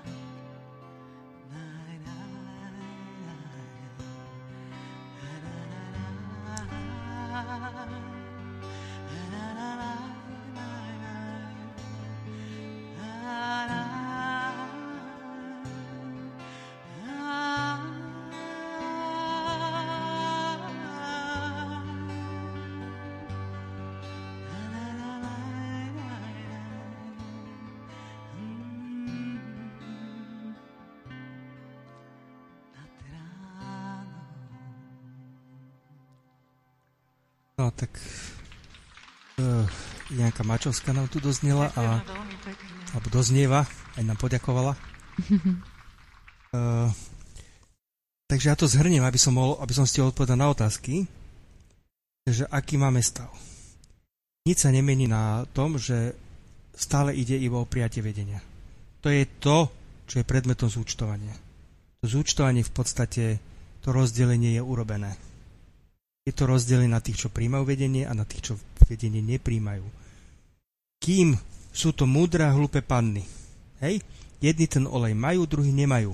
No tak uh, Janka Mačovská nám tu doznela a, alebo doznieva, aj nám poďakovala. uh, takže ja to zhrniem, aby som, mohol, aby som ste odpovedal na otázky. Takže aký máme stav? Nič sa nemení na tom, že stále ide iba o prijatie vedenia. To je to, čo je predmetom zúčtovania. To zúčtovanie v podstate, to rozdelenie je urobené. Je to rozdelené na tých, čo príjmajú vedenie a na tých, čo vedenie nepríjmajú. Kým sú to múdre a hlúpe panny. Hej? Jedni ten olej majú, druhí nemajú.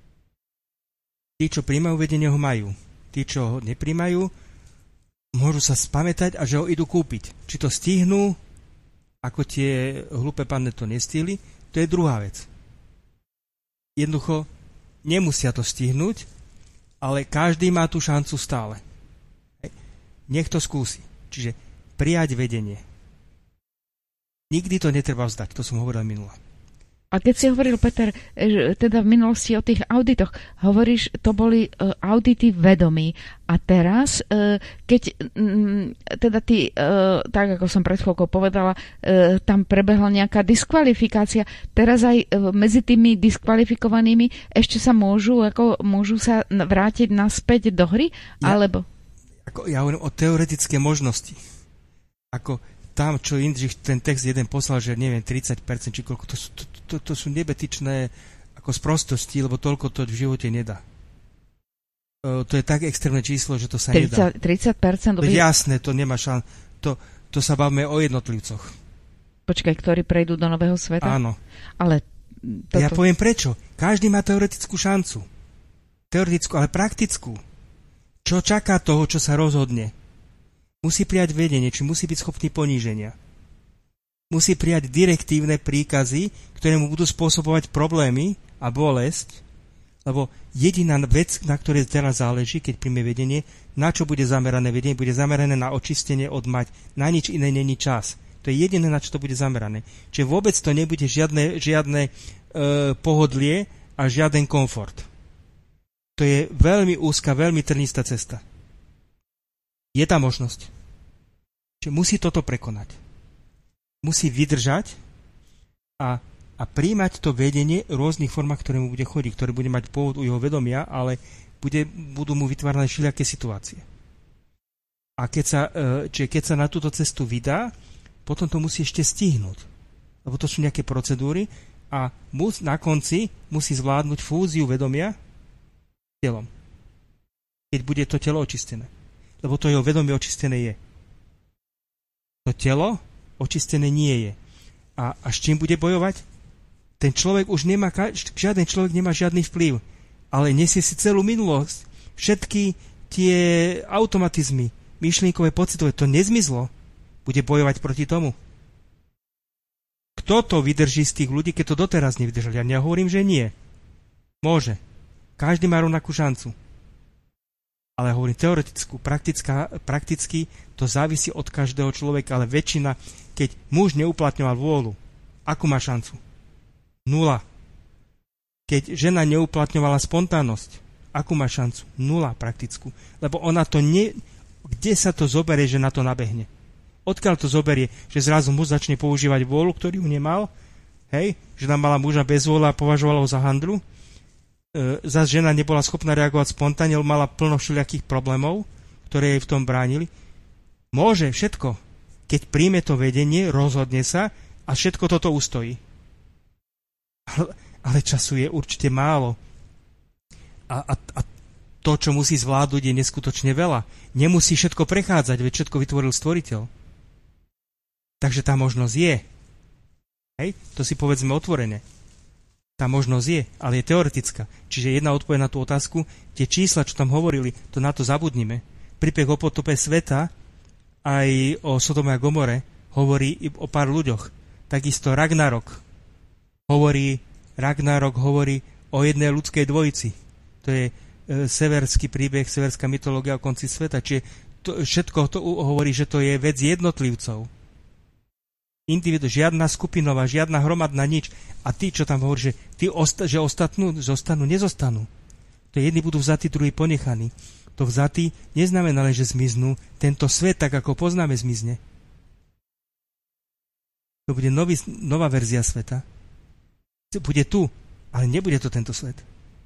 Tí, čo príjmajú vedenie, ho majú. Tí, čo ho nepríjmajú, môžu sa spamätať a že ho idú kúpiť. Či to stihnú, ako tie hlúpe panny to nestihli, to je druhá vec. Jednoducho nemusia to stihnúť, ale každý má tú šancu stále. Nech to skúsi. Čiže prijať vedenie. Nikdy to netreba vzdať, to som hovoril minule. A keď si hovoril, Peter, teda v minulosti o tých auditoch, hovoríš, to boli uh, audity vedomí. A teraz, uh, keď um, teda ty, uh, tak ako som pred chvíľkou povedala, uh, tam prebehla nejaká diskvalifikácia, teraz aj uh, medzi tými diskvalifikovanými ešte sa môžu, ako, môžu sa vrátiť naspäť do hry? Ja, alebo... Ako, ja hovorím o teoretické možnosti. Ako tam, čo Jindřich, ten text jeden poslal, že neviem, tridsať percent či koľko, to, to, to, to sú nebetičné ako sprostosti, lebo toľko to v živote nedá. Uh, to je tak extrémne číslo, že to sa tridsať, nedá. tridsať percent To je jasné, to nemá šan. To, to sa bavíme o jednotlivcoch. Počkaj, ktorí prejdú do nového sveta? Áno. Ale toto... Ja poviem prečo. Každý má teoretickú šancu. Teoretickú, ale praktickú. Čo čaká toho, čo sa rozhodne? Musí prijať vedenie, či musí byť schopný poníženia. Musí prijať direktívne príkazy, ktoré mu budú spôsobovať problémy a bolesť, lebo jediná vec, na ktorej teraz záleží, keď príjme vedenie, na čo bude zamerané vedenie, bude zamerané na očistenie od mať. Na nič iné není čas. To je jediné, na čo to bude zamerané. Čiže vôbec to nebude žiadne, žiadne e, pohodlie a žiaden komfort. To je veľmi úzka, veľmi trnistá cesta. Je tá možnosť. Čiže musí toto prekonať. Musí vydržať a, a príjmať to vedenie v rôznych formách, ktoré mu bude chodiť, ktoré bude mať pôvod u jeho vedomia, ale bude, budú mu vytvárané všelijaké situácie. A keď sa, čiže keď sa na túto cestu vydá, potom to musí ešte stihnúť. Lebo to sú nejaké procedúry a mus, na konci musí zvládnuť fúziu vedomia telom. Keď bude to telo očistené. Lebo to jeho vedomie očistené je. To telo očistené nie je. A, a s čím bude bojovať? Ten človek už nemá, žiaden človek nemá žiadny vplyv, ale nesie si celú minulosť. Všetky tie automatizmy, myšlienkové, pocitové, to nezmizlo. Bude bojovať proti tomu. Kto to vydrží z tých ľudí, keď to doteraz nevydržali? Ja nehovorím, že nie. Môže. Každý má rovnakú šancu. Ale hovorím teoretickú, praktická, prakticky to závisí od každého človeka, ale väčšina, keď muž neuplatňoval vôľu, akú má šancu? Nula. Keď žena neuplatňovala spontánnosť, akú má šancu? Nula praktickú. Lebo ona to nie... Kde sa to zoberie, že na to nabehne? Odkiaľ to zoberie, že zrazu muž začne používať vôľu, ktorý ju nemal? Hej? Žena mala muža bez vôľa a považovala ho za handru? E, zas žena nebola schopná reagovať spontánne, mala plno všelijakých problémov, ktoré jej v tom bránili. Môže všetko. Keď príjme to vedenie, rozhodne sa a všetko toto ustojí. Ale, ale času je určite málo. A, a, a to, čo musí zvládnuť, je neskutočne veľa. Nemusí všetko prechádzať, veď všetko vytvoril stvoriteľ. Takže tá možnosť je. Hej? To si povedzme otvorene. Tá možnosť je, ale je teoretická. Čiže jedna odpoveď na tú otázku, tie čísla, čo tam hovorili, to na to zabudnime. Príbeh o potope sveta aj o Sodome a Gomore hovorí o pár ľuďoch. Takisto Ragnarok hovorí, Ragnarok hovorí o jednej ľudskej dvojici. To je severský príbeh, severská mytológia o konci sveta. Čiže to, všetko to hovorí, že to je vec jednotlivcov. Individu, žiadna skupinová, žiadna hromadná nič. A tí, čo tam hovorí, že, tí osta- že ostatnú, zostanú, nezostanú. To jedni budú vzatí, druhí ponechaní. To vzatí neznamená len, že zmiznú. Tento svet, tak ako poznáme, zmizne. To bude nový, nová verzia sveta. Bude tu, ale nebude to tento svet.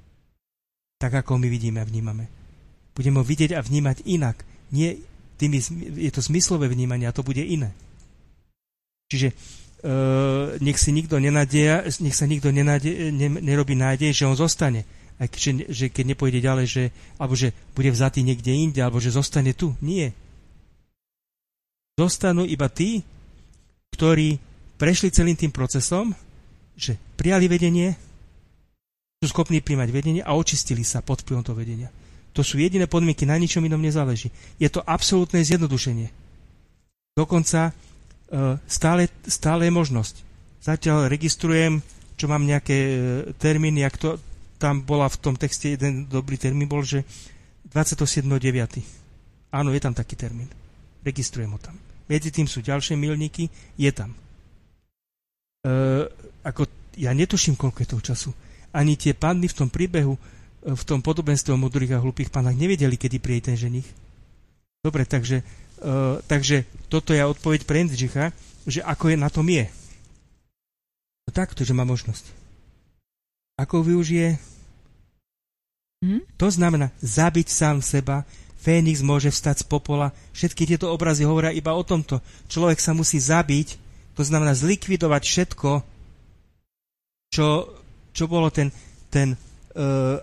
Tak, ako my vidíme a vnímame. Budeme ho vidieť a vnímať inak. Nie tými, je to zmyslové vnímanie a to bude iné. Čiže e, nech si nikto nenadeja, nech sa nikto nenade, ne, nerobí nádej, že on zostane. Aj že, že keď nepôjde ďalej, že, alebo že bude vzatý niekde inde, alebo že zostane tu. Nie. Zostanú iba tí, ktorí prešli celým tým procesom, že prijali vedenie, sú schopní príjmať vedenie a očistili sa pod vplyvom toho vedenia. To sú jediné podmienky, na ničom inom nezáleží. Je to absolútne zjednodušenie. Dokonca e, stále, stále je možnosť. Zatiaľ registrujem, čo mám nejaké e, termíny, jak to tam bola v tom texte, jeden dobrý termín bol, že dvadsiateho siedmeho deviateho Áno, je tam taký termín. Registrujem ho tam. Medzi tým sú ďalšie milníky, je tam. E, ako, ja netuším, koľko je toho času. Ani tie panny v tom príbehu, v tom podobenstve o modrých a hlupých pannách nevedeli, kedy príde ten ženich. Dobre, takže, uh, takže toto je odpoveď pre Jindřicha, že ako je na tom je. No takto, že má možnosť. Ako využije? Hmm? To znamená zabiť sám seba. Fénix môže vstať z popola. Všetky tieto obrazy hovoria iba o tomto. Človek sa musí zabiť, to znamená zlikvidovať všetko, čo čo bolo ten, ten uh,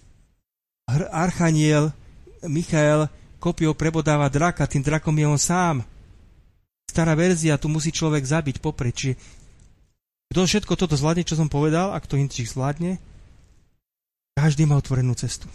archaniel Michael kopiou prebodáva draka, tým drakom je on sám. Stará verzia, tu musí človek zabiť popred. Čiže kto všetko toto zvládne, čo som povedal, ak to Jindřich zvládne, každý má otvorenú cestu.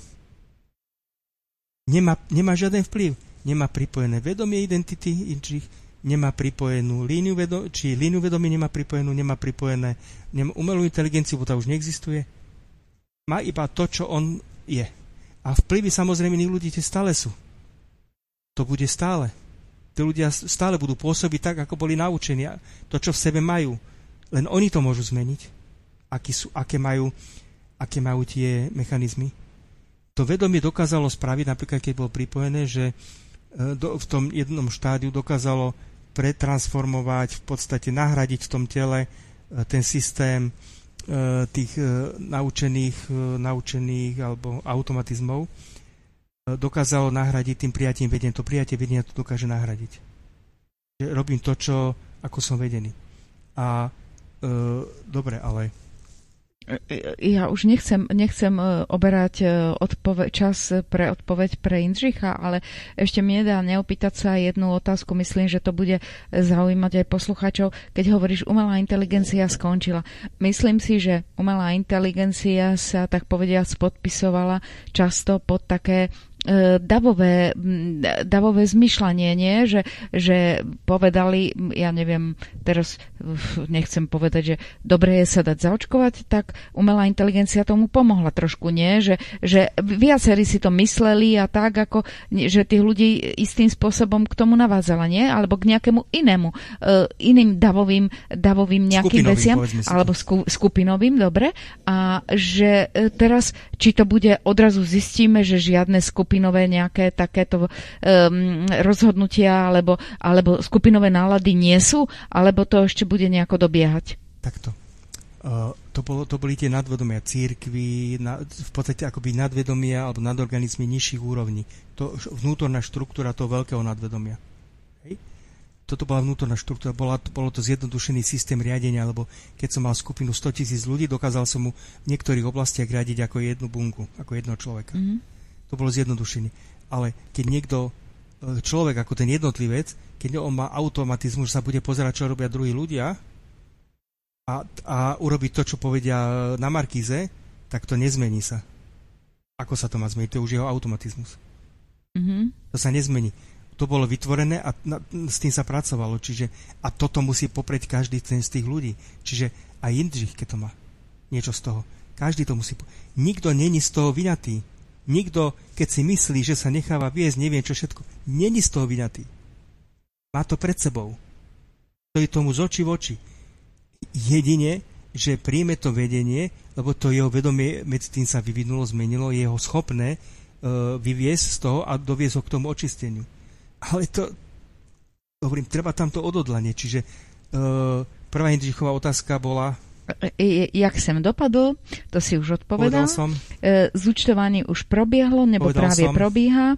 Nemá, nemá žiaden vplyv. Nemá pripojené vedomie identity Jindřich, nemá pripojenú líniu vedomia, či líniu vedomia nemá pripojenú, nemá pripojené nemá umelú inteligenciu, bo tá už neexistuje. Má iba to, čo on je. A vplyvy samozrejme iných ľudí tie stále sú. To bude stále. Tí ľudia stále budú pôsobiť tak, ako boli naučení. To, čo v sebe majú. Len oni to môžu zmeniť. Aký sú, aké, majú, aké majú tie mechanizmy. To vedomie dokázalo spraviť, napríklad keď bolo pripojené, že do, v tom jednom štádiu dokázalo pretransformovať, v podstate nahradiť v tom tele ten systém tých naučených, naučených alebo automatizmov. dokázalo nahradiť tým prijatím vedenia. To prijatie vedenia to dokáže nahradiť. Že robím to, čo, ako som vedený. A e, dobre, ale ja už nechcem, nechcem oberať odpove- čas pre odpoveď pre Jindřicha, ale ešte mi nedá neopýtať sa jednu otázku. Myslím, že to bude zaujímať aj poslucháčov. Keď hovoríš, umelá inteligencia skončila. Myslím si, že umelá inteligencia sa, tak povediac, podpisovala často pod také davové, davové zmyšľanie, nie? Že, že povedali, ja neviem, teraz nechcem povedať, že dobre je sa dať zaočkovať, tak umelá inteligencia tomu pomohla trošku, nie? Že, že viacerí si to mysleli a tak, ako, že tých ľudí istým spôsobom k tomu navádzala, nie? Alebo k nejakému inému, iným davovým, davovým nejakým veciam, alebo sku, skupinovým, dobre? A že teraz, či to bude, odrazu zistíme, že žiadne skupiny skupinové nejaké takéto um, rozhodnutia alebo, alebo skupinové nálady nie sú, alebo to ešte bude nejako dobiehať? Takto. Uh, to, bolo, to boli tie nadvedomia cirkvi, na, v podstate akoby nadvedomia alebo nadorganizmy nižších úrovní. To vnútorná štruktúra toho veľkého nadvedomia. Hej? Toto bola vnútorná štruktúra, bola, bolo to zjednodušený systém riadenia, lebo keď som mal skupinu stotisíc ľudí, dokázal som mu v niektorých oblastiach riadiť ako jednu bunku, ako jedného človeka. Mm-hmm. To bolo zjednodušenie. Ale keď niekto, človek ako ten jednotlivec, keď on má automatizmus, že sa bude pozerať, čo robia druhí ľudia a, a urobiť to, čo povedia na markíze, tak to nezmení sa. Ako sa to má zmeniť? To je už jeho automatizmus. Mm-hmm. To sa nezmení. To bolo vytvorené a na, s tým sa pracovalo. Čiže, a toto musí poprieť každý ten z tých ľudí. Čiže aj Jindřich, keď to má niečo z toho. Každý to musí... Nikto není z toho vyňatý. Nikto, keď si myslí, že sa necháva viesť, neviem čo všetko, není z toho vyňatý. Má to pred sebou. To je tomu z očí v oči. Jedine, že príjme to vedenie, lebo to jeho vedomie medzi tým sa vyvinulo, zmenilo, je ho schopné uh, vyviesť z toho a doviesť ho k tomu očisteniu. Ale to, hovorím, treba tam to odhodlanie. Čiže uh, prvá Jindřichová otázka bola... Jak sem dopadol, to si už odpovedal. Zúčtovanie už probiehlo, nebo Povedal práve som. probíha.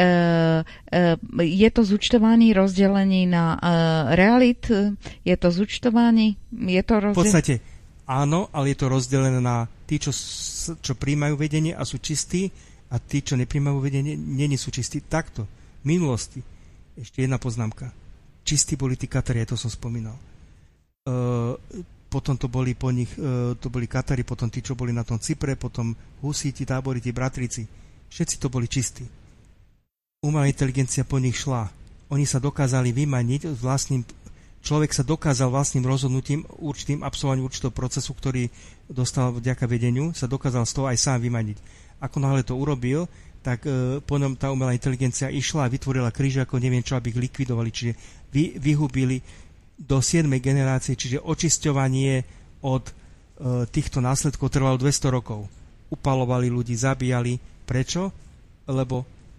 Je to zúčtovanie rozdelenie na realit? Je to zúčtovanie? Je to rozdel... V podstate áno, ale je to rozdelené na tí, čo, čo príjmajú vedenie a sú čistí, a tí, čo nepríjmajú vedenie, nie sú čistí. Takto. V minulosti. Ešte jedna poznámka. Čistí boli tí Katari, to som spomínal. Uh, potom to boli po nich, uh, to boli Katari, potom tí, čo boli na tom Cypre, potom Husíti, Táboriti, Bratrici. Všetci to boli čistí. Umelá inteligencia po nich šla. Oni sa dokázali vymaniť vlastným, človek sa dokázal vlastným rozhodnutím, určitým absolvovaním určitého procesu, ktorý dostal vďaka vedeniu, sa dokázal z toho aj sám vymaniť. Ako náhle to urobil, tak uh, po ňom tá umelá inteligencia išla a vytvorila kríž, ako neviem čo, aby ich likvidovali, čiže vy, vyhubili do siedmej generácie, čiže očisťovanie od e, týchto následkov trvalo dvesto rokov. Upalovali ľudí, zabíjali. Prečo? Lebo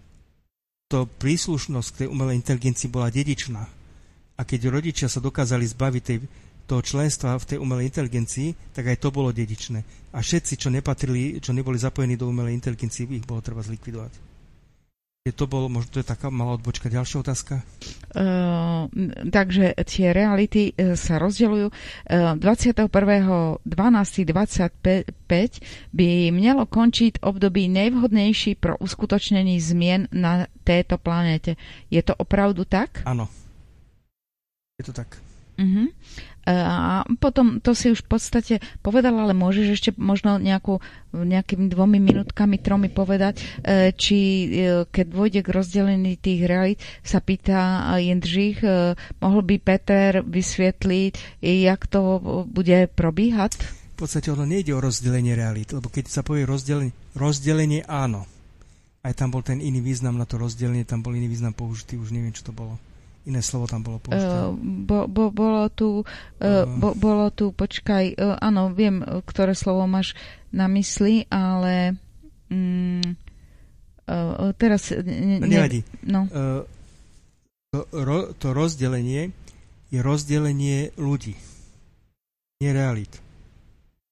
to príslušnosť k tej umelej inteligencii bola dedičná. A keď rodičia sa dokázali zbaviť tej, toho členstva v tej umelej inteligencii, tak aj to bolo dedičné. A všetci, čo nepatrili, čo neboli zapojení do umelej inteligencie, ich bolo treba zlikvidovať. To bolo, možno to je taká malá odbočka. Ďalšia otázka? Uh, takže tie reality uh, sa rozdeľujú. Uh, dvadsiateho prvého decembra dvadsaťpäť by mělo končiť období nejvhodnejší pro uskutočnení zmien na této planéte. Je to opravdu tak? Áno. Je to tak. Uh-huh. A potom to si už v podstate povedal, ale môžeš ešte možno nejakú, nejakými dvomi minútkami, tromi povedať, či keď dôjde k rozdelení tých realít, sa pýta Jindřich, mohol by Peter vysvetliť, jak to bude probíhať? V podstate ono nejde o rozdelenie realít, lebo keď sa povie rozdelenie, rozdelenie áno. Aj tam bol ten iný význam na to rozdelenie, tam bol iný význam použitý, už neviem, čo to bolo. Iné slovo tam bolo použité. Uh, bo, bo, bolo tu, uh, bo, bolo tu, počkaj, uh, áno, viem, ktoré slovo máš na mysli, ale um, uh, teraz... Ne, no nevadí. No. Uh, to, ro, to rozdelenie je rozdelenie ľudí. Nie realít.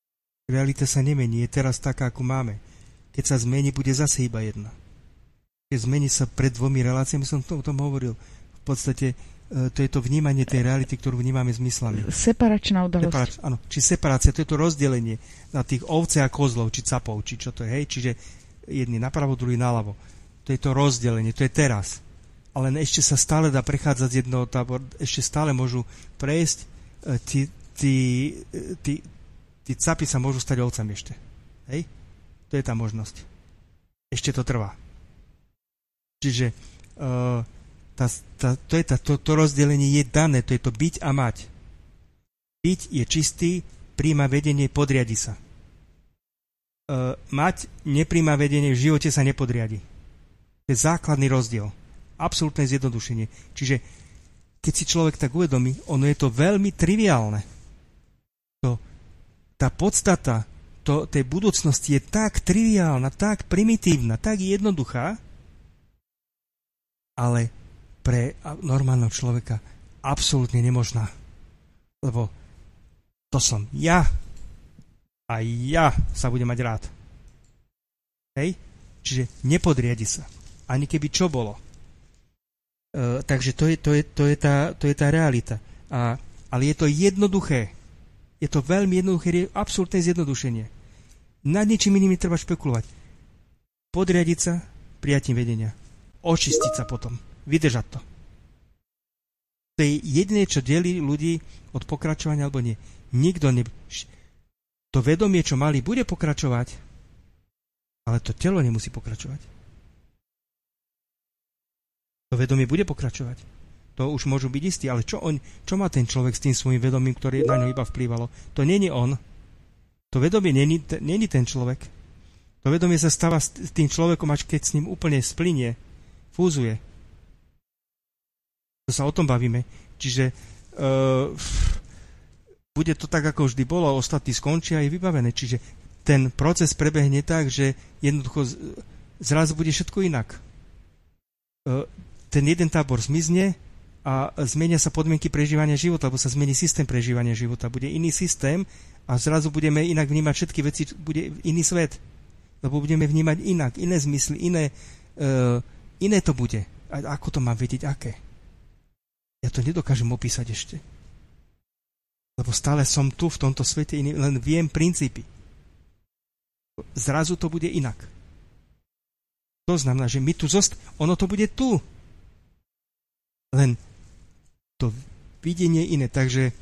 Realita sa nemení, je teraz taká, ako máme. Keď sa zmení, bude zase iba jedna. Keď zmení sa pred dvomi reláciami, som to, o tom hovoril. V podstate to je to vnímanie tej reality, ktorú vnímame zmyslami. Separačná udalosť. Separač, áno, či separácia, to je to rozdelenie na tých ovce a kozlov, či capov, či čo to je, hej, čiže jedni napravo, druhý naľavo. To je to rozdelenie, to je teraz. Ale ešte sa stále dá prechádzať z jednoho tábora, ešte stále môžu prejsť, tí, tí, tí, tí capi sa môžu stať ovcami ešte. Hej? To je tá možnosť. Ešte to trvá. Čiže uh, Tá, tá, to, je tá, to, to rozdelenie je dané, to je to byť a mať. Byť je čistý, príjma vedenie, podriadi sa. E, mať, nepríjma vedenie, v živote sa nepodriadi. To je základný rozdiel. Absolútne zjednodušenie. Čiže keď si človek tak uvedomí, ono je to veľmi triviálne. To, tá podstata to, tej budúcnosti je tak triviálna, tak primitívna, tak jednoduchá, ale pre normálneho človeka absolútne nemožná. Lebo to som ja a ja sa budem mať rád. Hej? Čiže nepodriadi sa. Ani keby čo bolo. E, takže to je, to, je, to, je tá, to je tá realita. A, ale je to jednoduché. Je to veľmi jednoduché, je absolútne zjednodušenie. Nad ničím iným treba špekulovať. Podriadiť sa prijatím vedenia. Očistiť sa potom. Vydržať to. To je jediné, čo delí ľudí od pokračovania alebo nie. Nikto ne... To vedomie, čo mali, bude pokračovať, ale to telo nemusí pokračovať. To vedomie bude pokračovať. To už môžu byť istí, ale čo, on, čo má ten človek s tým svojím vedomím, ktoré na ňo iba vplývalo? To nie je on. To vedomie nie je ten človek. To vedomie sa stáva s tým človekom, až keď s ním úplne splynie, fúzuje. To sa o tom bavíme. Čiže uh, bude to tak, ako vždy bolo, ostatní skončia a je vybavené. Čiže ten proces prebehne tak, že jednoducho zrazu bude všetko inak. Uh, ten jeden tábor zmizne a zmenia sa podmienky prežívania života, lebo sa zmení systém prežívania života. Bude iný systém a zrazu budeme inak vnímať všetky veci, bude iný svet. Lebo budeme vnímať inak, iné zmysly, iné, uh, iné to bude. A ako to mám vedieť, aké? Ja to nedokážem opísať ešte. Lebo stále som tu v tomto svete, len viem princípy. Zrazu to bude inak. To znamená, že my tu zost... Ono to bude tu. Len to videnie iné. Takže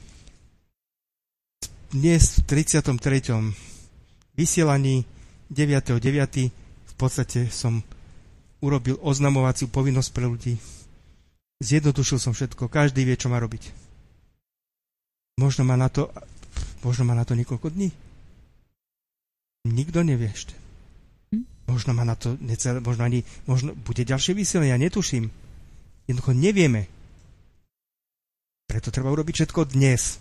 dnes v tridsiatom treťom vysielaní deviateho deviateho v podstate som urobil oznamovaciu povinnosť pre ľudí. Zjednodušil som všetko. Každý vie, čo má robiť. Možno má na to možno má na to niekoľko dní. Nikto nevie ešte. Možno má na to necelé, možno ani možno bude ďalšie vysielanie, ja netuším. Jednoducho nevieme. Preto treba urobiť všetko dnes.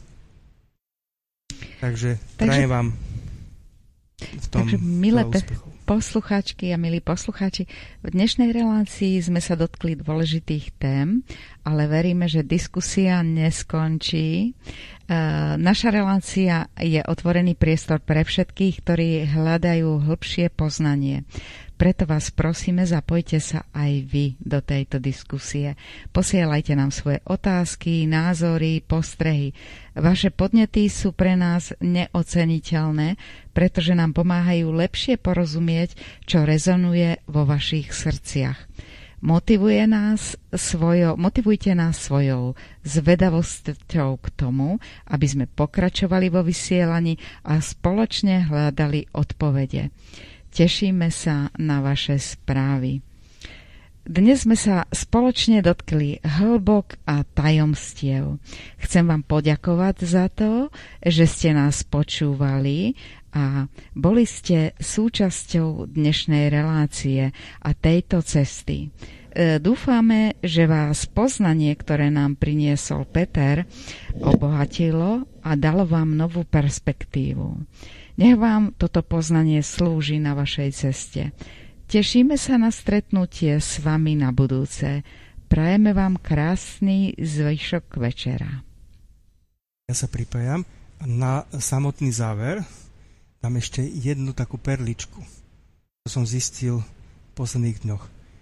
Takže prajem vám v tom takže, milé úspechov. Poslucháčky a milí poslucháči, v dnešnej relácii sme sa dotkli dôležitých tém, ale veríme, že diskusia neskončí. E, naša relácia je otvorený priestor pre všetkých, ktorí hľadajú hĺbšie poznanie. Preto vás prosíme, zapojte sa aj vy do tejto diskusie. Posielajte nám svoje otázky, názory, postrehy. Vaše podnety sú pre nás neoceniteľné, pretože nám pomáhajú lepšie porozumieť, čo rezonuje vo vašich srdciach. Motivuje nás svojo, motivujte nás svojou zvedavosťou k tomu, aby sme pokračovali vo vysielaní a spoločne hľadali odpovede. Tešíme sa na vaše správy. Dnes sme sa spoločne dotkli hĺbok a tajomstiev. Chcem vám poďakovať za to, že ste nás počúvali a boli ste súčasťou dnešnej relácie a tejto cesty. Dúfame, že vás poznanie, ktoré nám priniesol Peter, obohatilo a dalo vám novú perspektívu. Nech vám toto poznanie slúži na vašej ceste. Tešíme sa na stretnutie s vami na budúce. Prajeme vám krásny zvyšok večera. Ja sa pripájam a na samotný záver dám ešte jednu takú perličku, čo som zistil v posledných dňoch.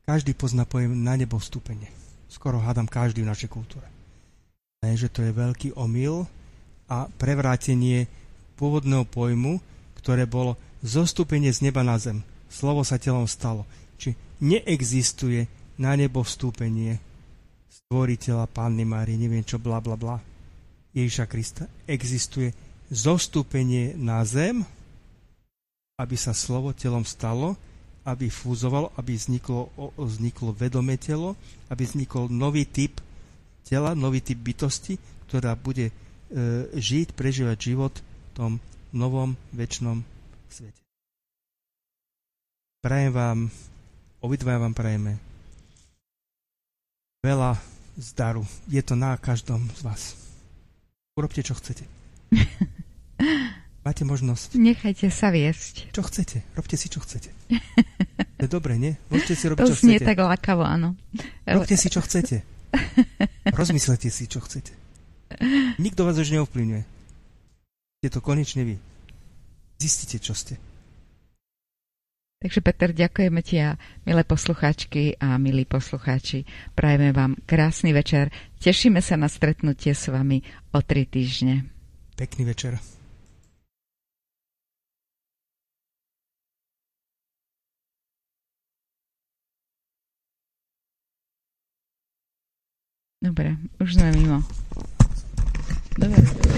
Každý pozná pojem na nebo vstúpenie. Skoro hádam každý v našej kultúre. Ne, že to je veľký omyl a prevrátenie pôvodného pojmu, ktoré bolo zostúpenie z neba na zem. Slovo sa telom stalo. Či neexistuje na nebo vstúpenie stvoriteľa Panny Márie, neviem čo, bla bla bla, Ježiša Krista. Existuje zostúpenie na zem, aby sa slovo telom stalo, aby fúzovalo, aby vzniklo, vzniklo vedomé telo, aby vznikol nový typ tela, nový typ bytosti, ktorá bude e, žiť, prežívať život v tom novom, večnom svete. Prajem vám, obidvaja vám prajeme veľa zdaru. Je to na každom z vás. Urobte, čo chcete. Máte možnosť. Nechajte sa viesť. Čo chcete? Robte si, čo chcete. To je dobre, nie? Môžete si robiť, to čo chcete. To znie tak lákavo, áno. Robte si, čo chcete. Rozmyslete si, čo chcete. Nikto vás už neovplyvňuje. Je to konečne vy. Zistite, čo ste. Takže Peter, ďakujeme ti a milé poslucháčky a milí poslucháči. Prajeme vám krásny večer. Tešíme sa na stretnutie s vami o tri týždne. Pekný večer. Dobre, už sme mimo. Dobre.